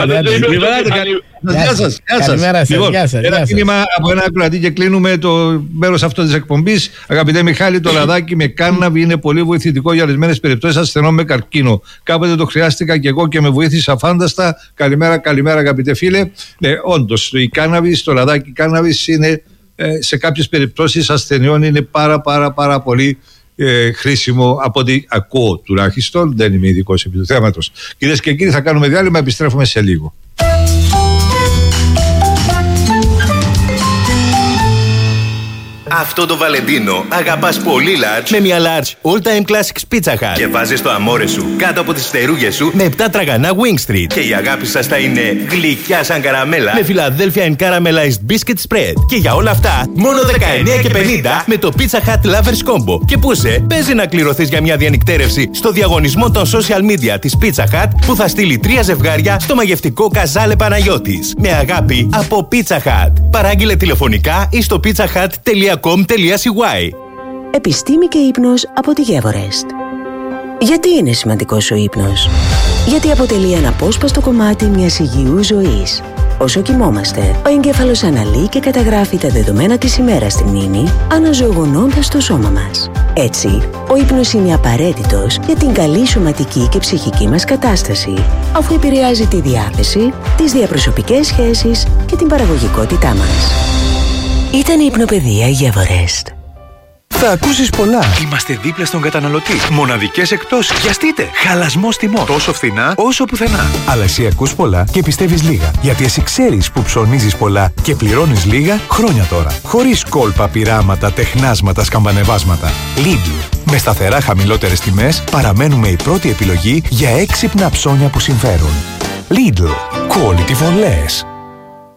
Γεια σας. Ένα μήνυμα από ένα ακροατή και κλείνουμε το μέρος αυτό της εκπομπής. Αγαπητέ Μιχάλη, το λαδάκι με κάναβη είναι πολύ βοηθητικό για ορισμένες περιπτώσεις ασθενών με καρκίνο. Κάποτε το χρειάστηκα και εγώ και με βοήθησε αφάνταστα. Καλημέρα αγαπητέ φίλε. Όντως, η κάναβη, το λαδάκι κάναβης είναι σε κάποιες περιπτώσεις ασθενειών είναι πάρα πολύ χρήσιμο από ό,τι ακούω τουλάχιστον. Δεν είμαι ειδικός επί του θέματος. Κυρίες και κύριοι, θα κάνουμε διάλειμμα, επιστρέφουμε σε λίγο. Αυτό το Βαλεντίνο αγαπάς πολύ large με μια large All Time Classics Pizza Hut και βάζεις το αμόρε σου κάτω από τις στερούγες σου με 7 τραγανά Wing Street και η αγάπη σας θα είναι γλυκιά σαν καραμέλα με Philadelphia and Caramelized Biscuit Spread και για όλα αυτά μόνο 19,50 με το Pizza Hut Lovers Combo και πούσε παίζει να κληρωθείς για μια διανυκτέρευση στο διαγωνισμό των social media της Pizza Hut που θα στείλει 3 ζευγάρια στο μαγευτικό Καζάλε Παναγιώτης με αγάπη από Pizza Hut. Παράγγειλε τηλεφωνικά ή στο pizzahut.com. Επιστήμη και ύπνος από τη Γεύορεστ. Γιατί είναι σημαντικός ο ύπνος? Γιατί αποτελεί αναπόσπαστο κομμάτι μιας υγιούς ζωής. Όσο κοιμόμαστε, ο εγκέφαλος αναλύει και καταγράφει τα δεδομένα της ημέρας στη μνήμη, αναζωογονώντας το σώμα μας. Έτσι, ο ύπνος είναι απαραίτητος για την καλή σωματική και ψυχική μας κατάσταση, αφού επηρεάζει τη διάθεση, τις διαπροσωπικές σχέσεις και την παραγωγικότητά μας. Ήταν η Υπνοπαιδεία Γεύορεστ. Θα ακούσεις πολλά. Είμαστε δίπλα στον καταναλωτή. Μοναδικές εκπτώσεις. Βιαστείτε. Χαλασμός τιμών. Τόσο φθηνά όσο πουθενά. Αλλά εσύ ακούς πολλά και πιστεύεις λίγα. Γιατί εσύ ξέρεις που ψωνίζεις πολλά και πληρώνεις λίγα χρόνια τώρα. Χωρίς κόλπα, πειράματα, τεχνάσματα, σκαμπανεβάσματα. Lidl. Με σταθερά χαμηλότερες τιμές παραμένουμε η πρώτη επιλογή για έξυπνα ψώνια που συμφέρουν. Lidl. Quality for less.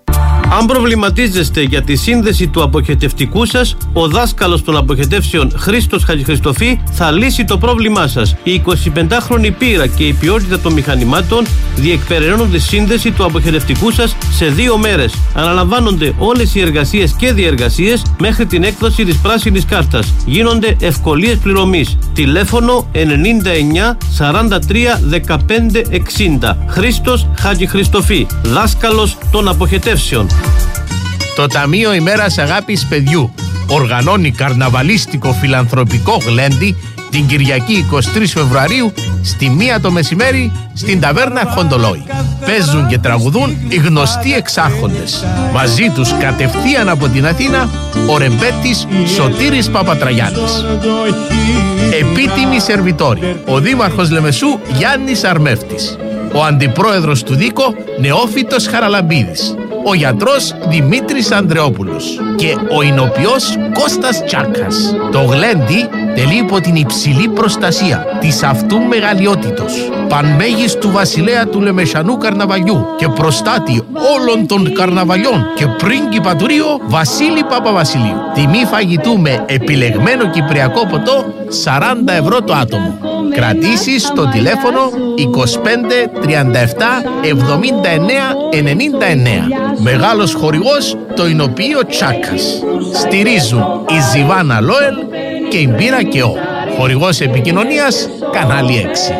Αν προβληματίζεστε για τη σύνδεση του αποχετευτικού σας, ο δάσκαλος των αποχετεύσεων Χρήστος Χατζηχριστοφή θα λύσει το πρόβλημά σας. Η 25χρονη πείρα και η ποιότητα των μηχανημάτων διεκπεραιώνουν τη σύνδεση του αποχετευτικού σας σε 2 μέρες. Αναλαμβάνονται όλες οι εργασίες και διεργασίες μέχρι την έκδοση της πράσινης κάρτας. Γίνονται ευκολίες πληρωμής. Τηλέφωνο 99 43 15 60. Χρήστος Χατζηχριστοφή, δάσκαλος των αποχετεύσεων. Το Ταμείο ημέρας αγάπης παιδιού οργανώνει καρναβαλίστικο φιλανθρωπικό γλέντι την Κυριακή 23 Φεβρουαρίου στη 1 το μεσημέρι στην ταβέρνα Χοντολόι. Παίζουν και τραγουδούν οι γνωστοί εξάρχοντες. Μαζί τους κατευθείαν από την Αθήνα ο ρεμπέτης Σωτήρης Παπατραγιάννης. Επίτιμοι σερβιτόροι, ο δήμαρχος Λεμεσού Γιάννης Αρμεύτης, ο αντιπρόεδρος του Δίκο Νεόφυτος Χαραλαμπίδης, ο γιατρός Δημήτρης Ανδρεόπουλος και ο εινοποιός Κώστας Τσάκας. Το γλέντι τελεί υπό την υψηλή προστασία της αυτού μεγαλειότητος, πανμέγιστου βασιλέα του Λεμεσανού καρναβαλιού και προστάτη όλων των καρναβαλιών και πρίγκιπα του Ρίο Βασίλη Παπαβασιλείου. Τιμή φαγητού με επιλεγμένο κυπριακό ποτό 40 ευρώ το άτομο. Κρατήσεις στο τηλέφωνο 25 37 79 99. Μεγάλος χορηγός το εινοποιείο Τσάκας. Στηρίζουν η Ζιβάνα Λόελ και η Μπύρα Κεό. Χορηγός επικοινωνίας κανάλι 6.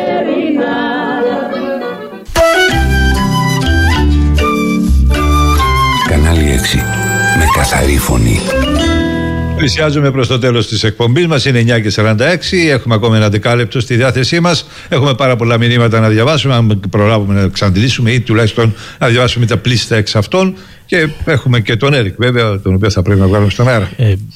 Κανάλι 6. Με καθαρή φωνή. Πλησιάζουμε προς το τέλος της εκπομπής μας. Είναι 9:46. Έχουμε ακόμα ένα δεκάλεπτο στη διάθεσή μας. Έχουμε πάρα πολλά μηνύματα να διαβάσουμε. Αν προλάβουμε να εξαντλήσουμε ή τουλάχιστον να διαβάσουμε τα πλήστα εξ αυτών. Και έχουμε και τον Έρικ, βέβαια, τον οποίο θα πρέπει να βγάλουμε στον αέρα.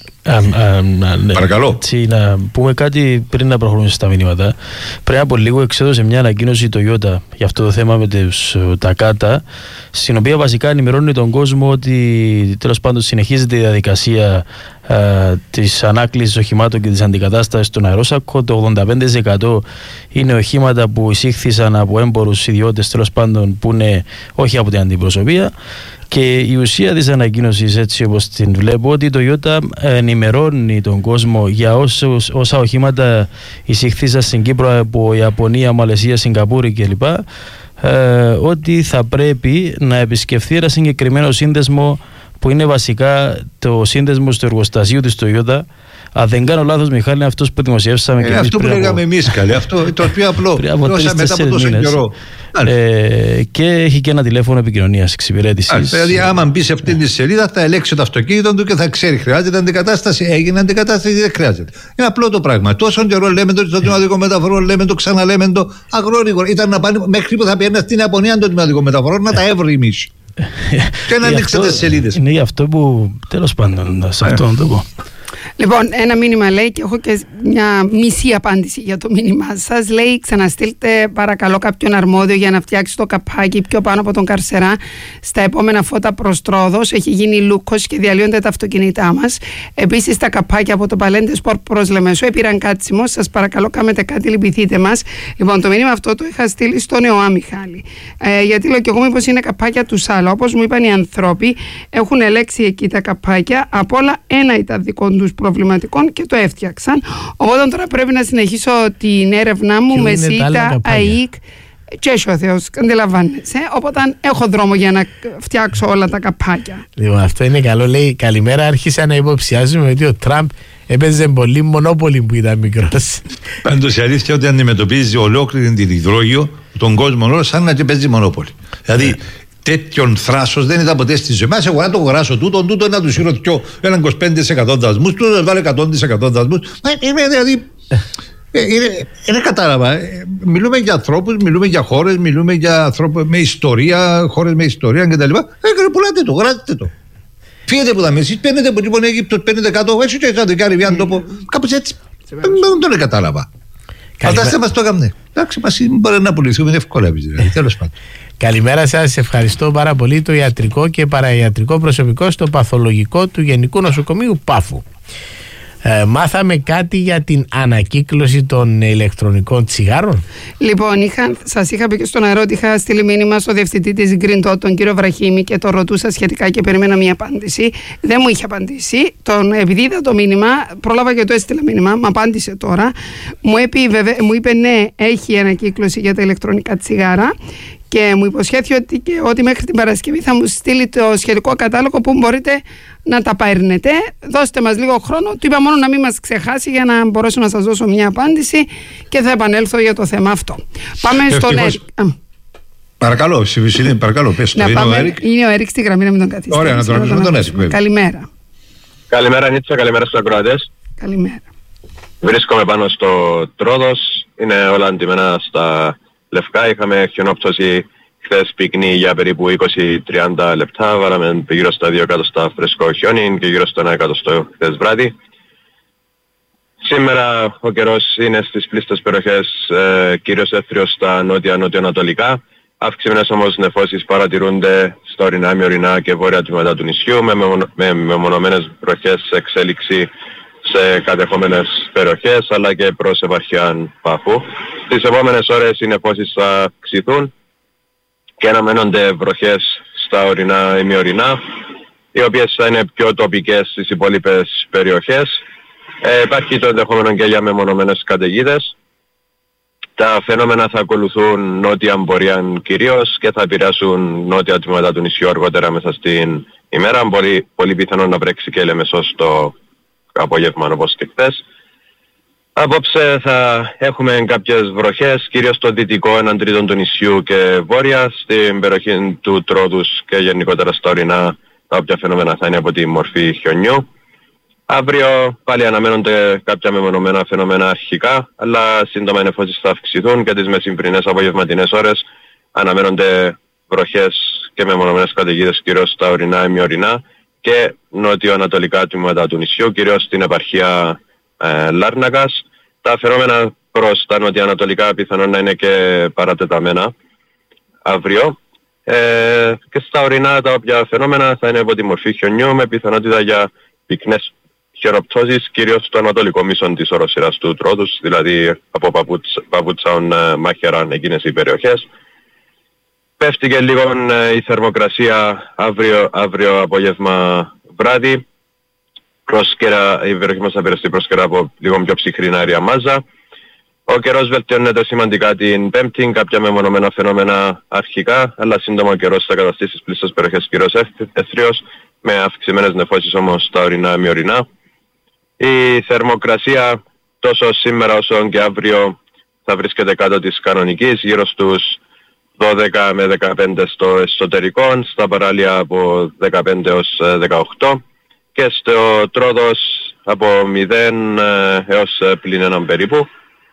Ναι. Παρακαλώ. Έτσι, να πούμε κάτι πριν να προχωρήσουμε στα μηνύματα. Πριν από λίγο εξέδωσε μια ανακοίνωση η Toyota για αυτό το θέμα με τα κάτα, στην οποία βασικά ενημερώνει τον κόσμο ότι τέλος πάντων συνεχίζεται η διαδικασία της ανάκλησης οχημάτων και της αντικατάστασης των αερόσακο. Το 85% είναι οχήματα που εισήχθησαν από έμπορους ιδιώτες, τέλος πάντων, που είναι όχι από την αντιπροσωπεία. Και η ουσία της ανακοίνωσης, έτσι όπως την βλέπω, ότι η Toyota ενημερώνει τον κόσμο για όσα οχήματα εισήχθησαν στην Κύπρο από Ιαπωνία, Μαλαισία, Σιγκαπούρη κλπ. Ότι θα πρέπει να επισκεφθεί ένα συγκεκριμένο σύνδεσμο που είναι βασικά το σύνδεσμο του εργοστασίου της Toyota. Αν δεν κάνω λάθος, Μιχάλη, είναι αυτός που δημοσιεύσαμε και εμείς. Αυτό που λέγαμε εμείς, καλή. Αυτό το πιο απλό. Μετά από τόσο καιρό. Και έχει και ένα τηλέφωνο επικοινωνίας εξυπηρέτησης. Δηλαδή, άμα μπει σε αυτήν τη σελίδα, θα ελέγξει το αυτοκίνητο του και θα ξέρει χρειάζεται αντικατάσταση. Έγινε αντικατάσταση ή δεν χρειάζεται. Είναι απλό το πράγμα. Τόσο καιρό λέμε το στο τμήματικό μεταφορών, λέμε το, ξαναλέμε το. Αγρόρικο. Ήταν να πάνε μέχρι που θα πιένει στην Ιαπωνία το τμήματικό μεταφορών να τα εύρημεις. Και να ανοίξετε τις σελίδες. Είναι γι' αυτό που τέλος πάντων σε αυτό να το πω. Λοιπόν, ένα μήνυμα λέει και έχω και μια μισή απάντηση για το μήνυμά σας. Λέει, ξαναστείλτε παρακαλώ κάποιον αρμόδιο για να φτιάξει το καπάκι πιο πάνω από τον Καρσερά στα επόμενα φώτα προς Τρόδος. Έχει γίνει λούκος και διαλύονται τα αυτοκίνητά μας. Επίσης τα καπάκια από το Παλέντε Σπορ προς Λεμεσό πήραν κάτσιμο. Σας παρακαλώ κάνετε κάτι, λυπηθείτε μας. Λοιπόν, το μήνυμα αυτό το είχα στείλει στον ΕΟΑ, Μιχάλη. Γιατί λέω και εγώ μήπως είναι καπάκια του Σάλα. Όπως μου είπαν οι άνθρωποι, έχουν ελέξει εκεί τα καπάκια. Απ' όλα ένα ήταν δικό τους προβληματικών και το έφτιαξαν. Οπότε τώρα πρέπει να συνεχίσω την έρευνά μου με ΣΥΤΑ, ΑΕΚ και έσαι ο Θεός, αντιλαμβάνεσαι. Οπότε έχω δρόμο για να φτιάξω όλα τα καπάκια. Λοιπόν, αυτό είναι καλό. Λέει καλημέρα. Άρχισα να υποψιάζουμε ότι ο Τραμπ έπαιζε πολύ μονόπολη που ήταν μικρός. Πάντως η αλήθεια ότι αντιμετωπίζει ολόκληρη την υδρόγειο, τον κόσμο όλο, σαν να παίζει μονόπολη. Δηλαδή, τέτοιον θράσος δεν είδα ποτέ στη ζωή μας. Εγώ να το αγοράσω τούτο να του σύρω έναν 25% δασμούς, τούτο να βάλω 100% δασμούς. Δηλαδή, είναι κατάλαβα. Μιλούμε για ανθρώπους, μιλούμε για χώρες, μιλούμε για ανθρώπους με ιστορία, χώρες με ιστορία κτλ. Πουλάτε το, γράτε το. Φύγετε που θα με εσείς, παίρνετε από την Αίγυπτο, παίρνετε κάτω, έτσι και είχατε κάνει μια τόπο. Κάπως έτσι. Δεν το κατάλαβα. Φαντάστε μας το έκαμε. Εντάξει, μας μπορεί να πουληθούμε εύκολα, δηλαδή. Τέλος πάντων. Καλημέρα σας, ευχαριστώ πάρα πολύ το ιατρικό και παραϊατρικό προσωπικό στο παθολογικό του Γενικού Νοσοκομείου Πάφου. Μάθαμε κάτι για την ανακύκλωση των ηλεκτρονικών τσιγάρων. Λοιπόν, σας είχα πει και στον αέρα ότι είχα στείλει μήνυμα στο διευθυντή της Green Dot, τον κύριο Βραχίμη, και το ρωτούσα σχετικά και περίμενα μια απάντηση. Δεν μου είχε απαντήσει. Επειδή είδα το μήνυμα, πρόλαβα και το έστειλα μήνυμα, μου απάντησε τώρα. Μου είπε ναι, έχει ανακύκλωση για τα ηλεκτρονικά τσιγάρα. Και μου υποσχέθηκε ότι μέχρι την Παρασκευή θα μου στείλει το σχετικό κατάλογο που μπορείτε να τα παίρνετε. Δώστε μας λίγο χρόνο. Του είπα μόνο να μην μας ξεχάσει για να μπορέσω να σας δώσω μια απάντηση και θα επανέλθω για το θέμα αυτό. Πάμε στον Έρικ. Παρακαλώ, παρακαλώ, πες το. Είναι ο Έρικ στη γραμμή, να μην τον καθίσετε. Ωραία, να τον ακούσουμε τον Έρικ. Καλημέρα. Καλημέρα Νίτσα, καλημέρα στους ακροατές. Καλημέρα. Βρίσκομαι πάνω στο Τρόδος. Είναι όλα αντιμένα στα λευκά. Είχαμε χιονόπτωση χθες πυκνή για περίπου 20-30 λεπτά. Βάλαμε γύρω στα 2 εκατοστά φρεσκό χιόνι και γύρω στο 1 εκατοστό χθες βράδυ. Σήμερα ο καιρός είναι στις πλήστες περιοχές, κυρίως έθριος στα νότια-νοτιοανατολικά. Αυξημένες όμως νεφώσεις παρατηρούνται στα ορεινά, μειωρινά και βόρεια τμήματα του νησιού, με μεμονωμένες βροχές σε εξέλιξη σε κατεχόμενες περιοχές, αλλά και προς επαρχιάν Πάφου. Τις επόμενες ώρες οι νεφώσεις θα αυξηθούν και αναμένονται βροχές στα ορεινά ή μειωρινά, οι οποίες θα είναι πιο τοπικές στις υπόλοιπες περιοχές. Υπάρχει το ενδεχόμενο και για μεμονωμένες καταιγίδες. Τα φαινόμενα θα ακολουθούν νότια πορεία κυρίως και θα επηρεάσουν νότια τμήματα του νησιού αργότερα μέσα στην ημέρα. Πολύ πιθανό να βρέξει και Λεμεσός το απόγευμα όπως και χθες. Απόψε θα έχουμε κάποιες βροχές, κυρίως στο δυτικό 1/3 του νησιού και βόρεια, στην περιοχή του Τρόδους και γενικότερα στα ορεινά, τα οποία φαινόμενα θα είναι από τη μορφή χιονιού. Αύριο πάλι αναμένονται κάποια μεμονωμένα φαινομένα αρχικά, αλλά σύντομα οι νεφώσεις θα αυξηθούν και τις μεσημβρινές απογευματινές ώρες αναμένονται βροχές και μεμονωμένες καταιγίδες κυρίως στα ορεινά ή μειωρινά και νότιο-ανατολικά τμήματα του νησιού, κυρίως στην επαρχία Λάρνακας. Τα φαινόμενα προς τα νοτιοανατολικά πιθανόν να είναι και παρατεταμένα αύριο. Και στα ορεινά τα οποία φαινόμενα θα είναι από τη μορφή χιονιού με πιθανότητα για πυκνές χιονοπτώσεις, κυρίως στο ανατολικό μίσον της οροσειράς του Τρόδους, δηλαδή από Παπούτσαον, Μάχεραν, εκείνες οι περιοχές. Πέφτει και λίγο η θερμοκρασία αύριο απόγευμα βράδυ. Η περιοχή μας θα περιστεί πρόσκαιρα από λίγο πιο ψυχρή αέρια μάζα. Ο καιρός βελτιώνεται σημαντικά την Πέμπτη, κάποια μεμονωμένα φαινόμενα αρχικά, αλλά σύντομα ο καιρός θα καταστήσει στις πλήστες περιοχές κυρίως έθριος, με αυξημένες νεφώσεις όμως στα ορεινά μειωρινά. Η θερμοκρασία τόσο σήμερα όσο και αύριο θα βρίσκεται κάτω της κανονικής, γύρω στους 12 με 15 στο εσωτερικό, στα παράλια από 15 έως 18 και στο Τρόδος από 0 έως +1 περίπου.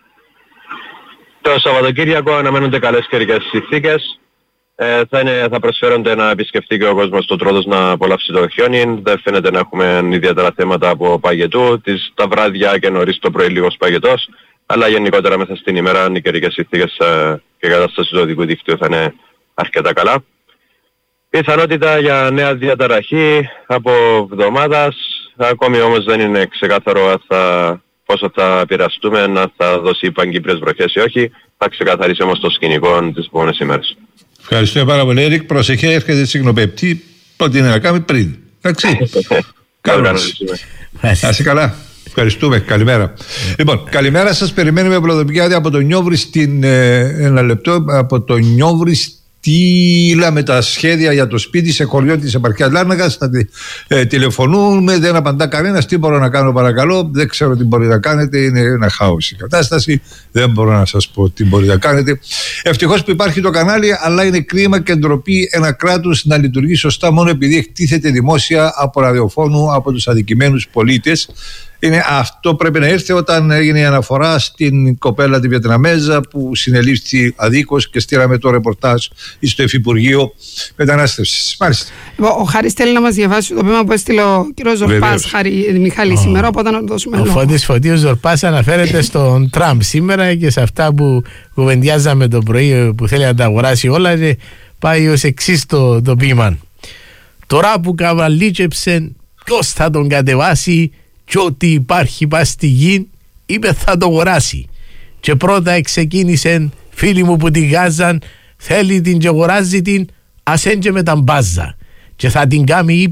Το Σαββατοκύριακο αναμένονται καλές καιρικές συνθήκες. Θα προσφέρονται να επισκεφτεί και ο κόσμος στο Τρόδος να απολαύσει το χιόνι. Δεν φαίνεται να έχουμε ιδιαίτερα θέματα από παγετού. Τα βράδια και νωρίς το πρωί λίγος παγετός. Αλλά γενικότερα μέσα στην ημέρα οι καιρικές συνθήκες και η κατάσταση του οδικού δικτύου θα είναι αρκετά καλά. Πιθανότητα για νέα διαταραχή από εβδομάδας. Ακόμη όμως δεν είναι ξεκάθαρο πόσο θα επηρεαστούμε, αν θα δώσει πανκύπριες βροχές ή όχι. Θα ξεκαθαρίσει όμως το σκηνικό τις επόμενες ημέρες. Ευχαριστώ πάρα πολύ, Έρικ. Προσεχέ, έρχεται συγνοπεπτή. Ό,τι είναι να κάνουμε πριν. Εντάξει. Καλώς. Να είσαι καλά. Ευχαριστούμε. Καλημέρα. Λοιπόν, καλημέρα σας. Περιμένουμε προδοπικιά από τον Νιόβρη ένα λεπτό, από τον Νιόβρη στείλαμε τα σχέδια για το σπίτι σε χωριό της επαρχίας Λάρνακας. Θα τηλεφωνούμε, δεν απαντά κανένας. Τι μπορώ να κάνω, παρακαλώ? Δεν ξέρω τι μπορείτε να κάνετε. Είναι ένα χάος η κατάσταση. Δεν μπορώ να σας πω τι μπορείτε να κάνετε. Ευτυχώς που υπάρχει το κανάλι, αλλά είναι κρίμα και ντροπή ένα κράτος να λειτουργεί σωστά μόνο επειδή εκτίθεται δημόσια από ραδιοφώνου από τους αδικημένους πολίτες. Αυτό πρέπει να έρθει όταν έγινε η αναφορά στην κοπέλα τη Βιετναμέζα που συνελήφθη αδίκως και στείλαμε το ρεπορτάζ στο Υφυπουργείο Μετανάστευσης. Μάλιστα. Ο Χάρης θέλει να μας διαβάσει το πείμα που έστειλε ο κ. Ζορπάς, Μιχάλη, σήμερα, οπότε να δώσουμε λόγο. Ο Φώτης Φωτίου Ζορπάς αναφέρεται στον Τραμπ σήμερα και σε αυτά που κουβεντιάζαμε το πρωί που θέλει να τα αγοράσει όλα, και πάει ως εξής το πείμα. Τώρα που καβαλίτσεψε, ποιος θα τον κατεβάσει και ό,τι υπάρχει πας στη γη είπε θα το αγοράσει. Και πρώτα ξεκίνησε φίλοι μου που τη γάζαν, θέλει την και αγοράζει την, ας έντια με τα μπάζα. Και θα την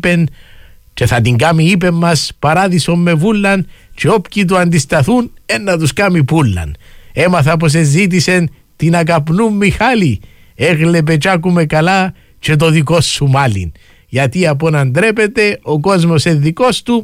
κάνει είπε μας παράδεισο με βούλαν και όποιοι του αντισταθούν να τους κάνει πούλαν. Έμαθα πως ζήτησεν την ακαπνού Μιχάλη, έγλεπε κι άκουμε καλά και το δικό σου μάλιν. Γιατί από να ντρέπεται ο κόσμος δικός του,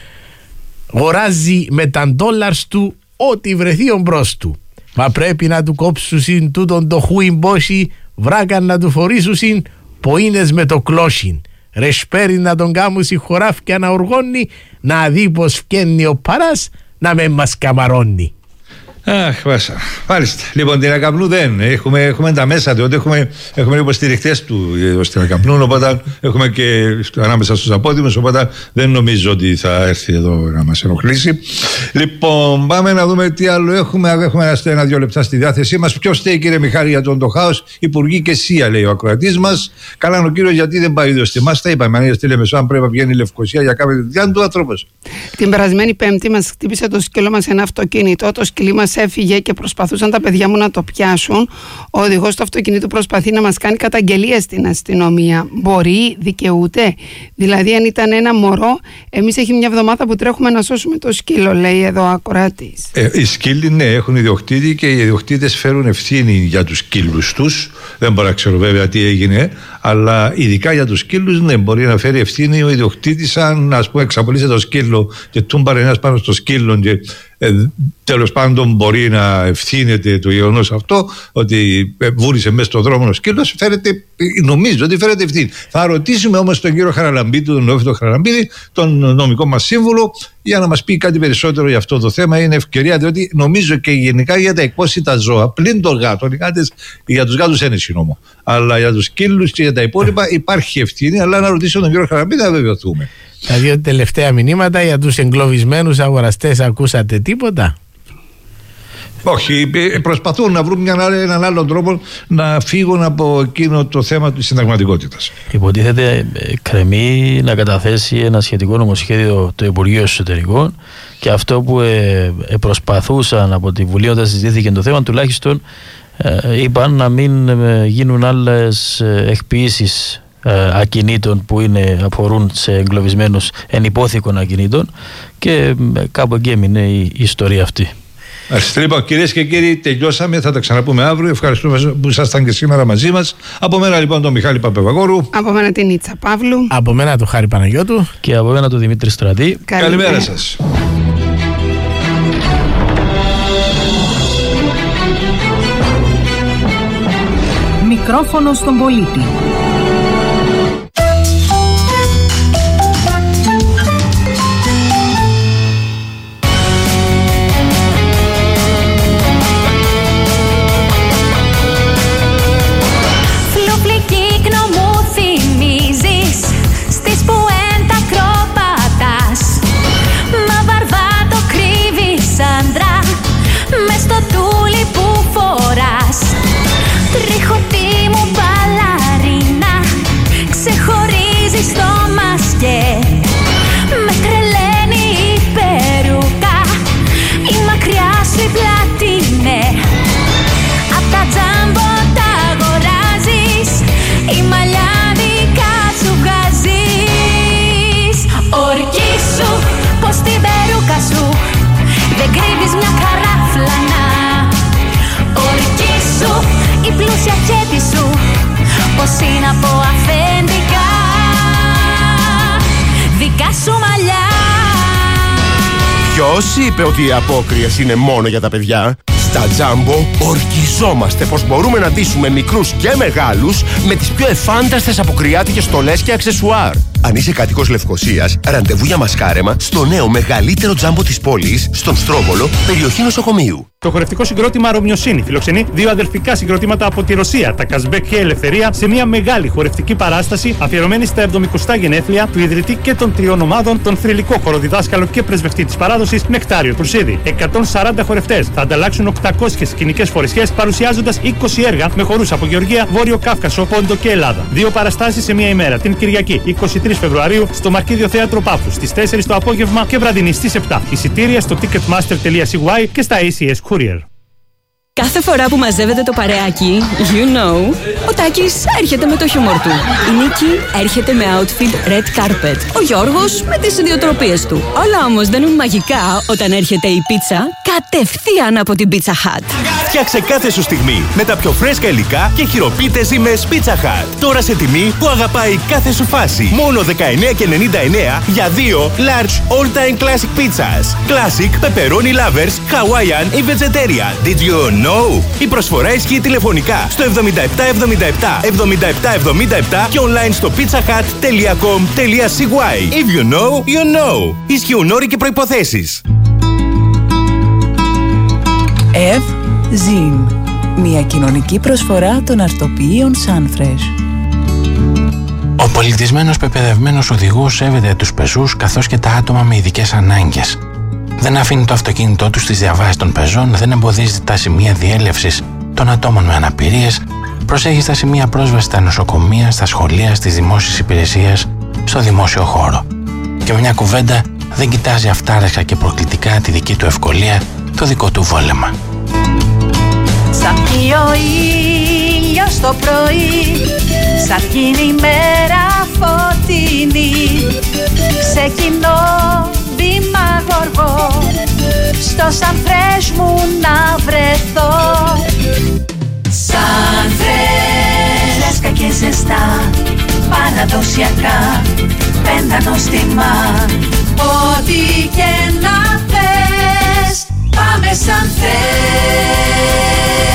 αγοράζει με τα ντόλαρς του ό,τι βρεθεί ομπρός του. Μα πρέπει να του κόψουσιν τούτον το χούιν μπόσι, βράκαν να του φορήσουσιν ποίνες με το κλώσιν. Ρεσπέρι να τον κάμουσει χωράφκια να οργώνει, να δει πως φκένει ο παράς, να με μας καμαρώνει. Αχ, πάσα. Μάλιστα. Λοιπόν, την ακαπνού δεν. Έχουμε τα μέσα, διότι έχουμε υποστηριχτές του στην ακαπνού, οπότε έχουμε και ανάμεσα στους απόδημους, οπότε δεν νομίζω ότι θα έρθει εδώ να μας ενοχλήσει. Λοιπόν, πάμε να δούμε τι άλλο έχουμε. Έχουμε ένα-δύο λεπτά στη διάθεσή μας. Ποιος φταίει, κύριε Μιχάλη, για τον το χάος? Υπουργοί και ΣΥΑ, λέει ο ακροατής μας. Καλά, ο κύριος, γιατί δεν πάει στη μας. Τα είπαμε, αν είναι στη Λεμεσό, αν πρέπει να πηγαίνει η Λευκοσία για κάποια τέτοια του άνθρωπος. Την περασμένη Πέμπτη μας χτύπησε το σκύλο μας ένα αυτοκίνητο. Το σκυλί μας έφυγε και προσπαθούσαν τα παιδιά μου να το πιάσουν. Ο οδηγός του αυτοκινήτου προσπαθεί να μας κάνει καταγγελία στην αστυνομία. Μπορεί, δικαιούται? Δηλαδή, αν ήταν ένα μωρό, εμείς έχει μια εβδομάδα που τρέχουμε να σώσουμε το σκύλο, λέει εδώ ο ακροατής. Οι σκύλοι, ναι, έχουν ιδιοκτήτη και οι ιδιοκτήτες φέρουν ευθύνη για τους σκύλους τους. Δεν μπορώ να ξέρω βέβαια τι έγινε, αλλά ειδικά για τους σκύλους, ναι, μπορεί να φέρει ευθύνη ο ιδιοκτήτης. Αν, ας πούμε, εξαπολύσει το σκύλο και τούμπαρε ένας πάνω στο σκύλο και τέλος πάντων μπορεί να ευθύνεται το γεγονός αυτό ότι βούρισε μέσα στον δρόμο ο σκύλος, νομίζω ότι φέρεται ευθύνη. Θα ρωτήσουμε όμως τον κύριο Χαραλαμπίδη, τον Νεόφυτο Χαραλαμπίδη, τον νομικό μας σύμβουλο, για να μας πει κάτι περισσότερο για αυτό το θέμα. Είναι ευκαιρία, διότι νομίζω και γενικά για τα εκπόσιτα ζώα, πλην των γάτων, για τους γάτους είναι νόμο, αλλά για τους σκύλους και για τα υπόλοιπα υπάρχει ευθύνη. Αλλά να ρωτήσω τον κύριο Χαραλαμπίδη να βεβαιωθούμε. Τα δύο τελευταία μηνύματα για τους εγκλωβισμένους αγοραστές, ακούσατε τίποτα? Όχι, προσπαθούν να βρουν έναν άλλον τρόπο να φύγουν από εκείνο το θέμα της συνταγματικότητας. Υποτίθεται κρεμεί να καταθέσει ένα σχετικό νομοσχέδιο το Υπουργείο Εσωτερικών, και αυτό που προσπαθούσαν από τη Βουλή όταν συζητήθηκε το θέμα, τουλάχιστον είπαν να μην γίνουν άλλες εκποίησεις ακινήτων που αφορούν σε εγκλωβισμένους ενυπόθηκων ακινήτων, και κάπου εκεί έμεινε η ιστορία αυτή. Λοιπόν, κυρίες και κύριοι, τελειώσαμε. Θα τα ξαναπούμε αύριο. Ευχαριστούμε που ήσασταν και σήμερα μαζί μας. Από μένα λοιπόν τον Μιχάλη Παπεβαγόρου. Από μένα την Ήτσα Παύλου. Από μένα τον Χάρη Παναγιώτου. Και από μένα τον Δημήτρη Στρατή. Καλημέρα σας. Μικρόφωνο στον πολίτη. Πως είναι από αφεντικά δικά σου μαλλιά. Ποιος είπε ότι οι απόκριες είναι μόνο για τα παιδιά? Στα Jumbo ορκιζόμαστε πως μπορούμε να ντύσουμε μικρούς και μεγάλους με τις πιο εφάνταστες αποκριάτικες στολές και αξεσουάρ. Αν είσαι κάτοικος Λευκωσίας, ραντεβού για μασκάρεμα στο νέο μεγαλύτερο Jumbo της πόλης, στον Στρόβολο, περιοχή νοσοκομείου. Το χορευτικό συγκρότημα Ρωμιοσύνη φιλοξενεί δύο αδελφικά συγκροτήματα από τη Ρωσία, τα Κασμπέκ και Ελευθερία, σε μια μεγάλη χορευτική παράσταση αφιερωμένη στα 70 γενέθλια του ιδρυτή και των τριών ομάδων, τον θρυλικό χοροδιδάσκαλο και πρεσβευτή της παράδοσης Νεκτάριο Τρουσίδη. 140 χορευτές θα ανταλλάξουν 800 σκηνικές φορεσιές, παρουσιάζοντας 20 έργα με χορούς από Γεωργία, Βόρειο Κάφκασο, Πόντο και Ελλάδα. Δύο παραστάσεις σε μια ημέρα, την Κυριακή 23 23 Φεβρουαρίου στο Μαρκίδιο Θέατρο Πάφου στις 4 το απόγευμα και βραδινή στις 7. Εισιτήρια στο ticketmaster.cy και στα ACS Courier. Κάθε φορά που μαζεύεται το παρεάκι, you know, ο Τάκης έρχεται με το χιούμορ του. Η Νίκη έρχεται με outfit red carpet. Ο Γιώργος με τις ιδιοτροπίες του. Όλα όμως δεν είναι μαγικά όταν έρχεται η πίτσα κατευθείαν από την Pizza Hut. Φτιάξε κάθε σου στιγμή με τα πιο φρέσκα υλικά και χειροποίητες ζύμες Pizza Hut. Τώρα σε τιμή που αγαπάει κάθε σου φάση. Μόνο 19,99 για 2 large all-time classic pizzas. Classic, pepperoni lovers, Hawaiian ή vegetarian. Did you know? Η προσφορά ισχύει τηλεφωνικά στο 7777 7777 και online στο pizzahut.com.cy. If you know, you know. Ισχύουν όροι και προϋποθέσεις. Zin. Μια κοινωνική προσφορά των αρτοποιείων Sunfresh. Ο πολιτισμένος πεπαιδευμένος οδηγός σέβεται τους πεζούς καθώς και τα άτομα με ειδικές ανάγκες. Δεν αφήνει το αυτοκίνητό του στις διαβάσεις των πεζών, δεν εμποδίζει τα σημεία διέλευσης των ατόμων με αναπηρίες, προσέχει στα σημεία πρόσβασης στα νοσοκομεία, στα σχολεία, στις δημόσιες υπηρεσίες, στο δημόσιο χώρο. Και με μια κουβέντα δεν κοιτάζει αυτάρεσκα και προκλητικά τη δική του ευκολία, το δικό του βόλεμα. Σαν βγει ο ήλιος το πρωί, σαν γίνει η μέρα φωτεινή, ξεκινώ βήμα γοργό, στο Sunfresh μου να βρεθώ. Sunfresh, φρέσκα και ζεστά, παραδοσιακά, πέντα νόστιμα, ό,τι και να θες, πάμε Sunfresh.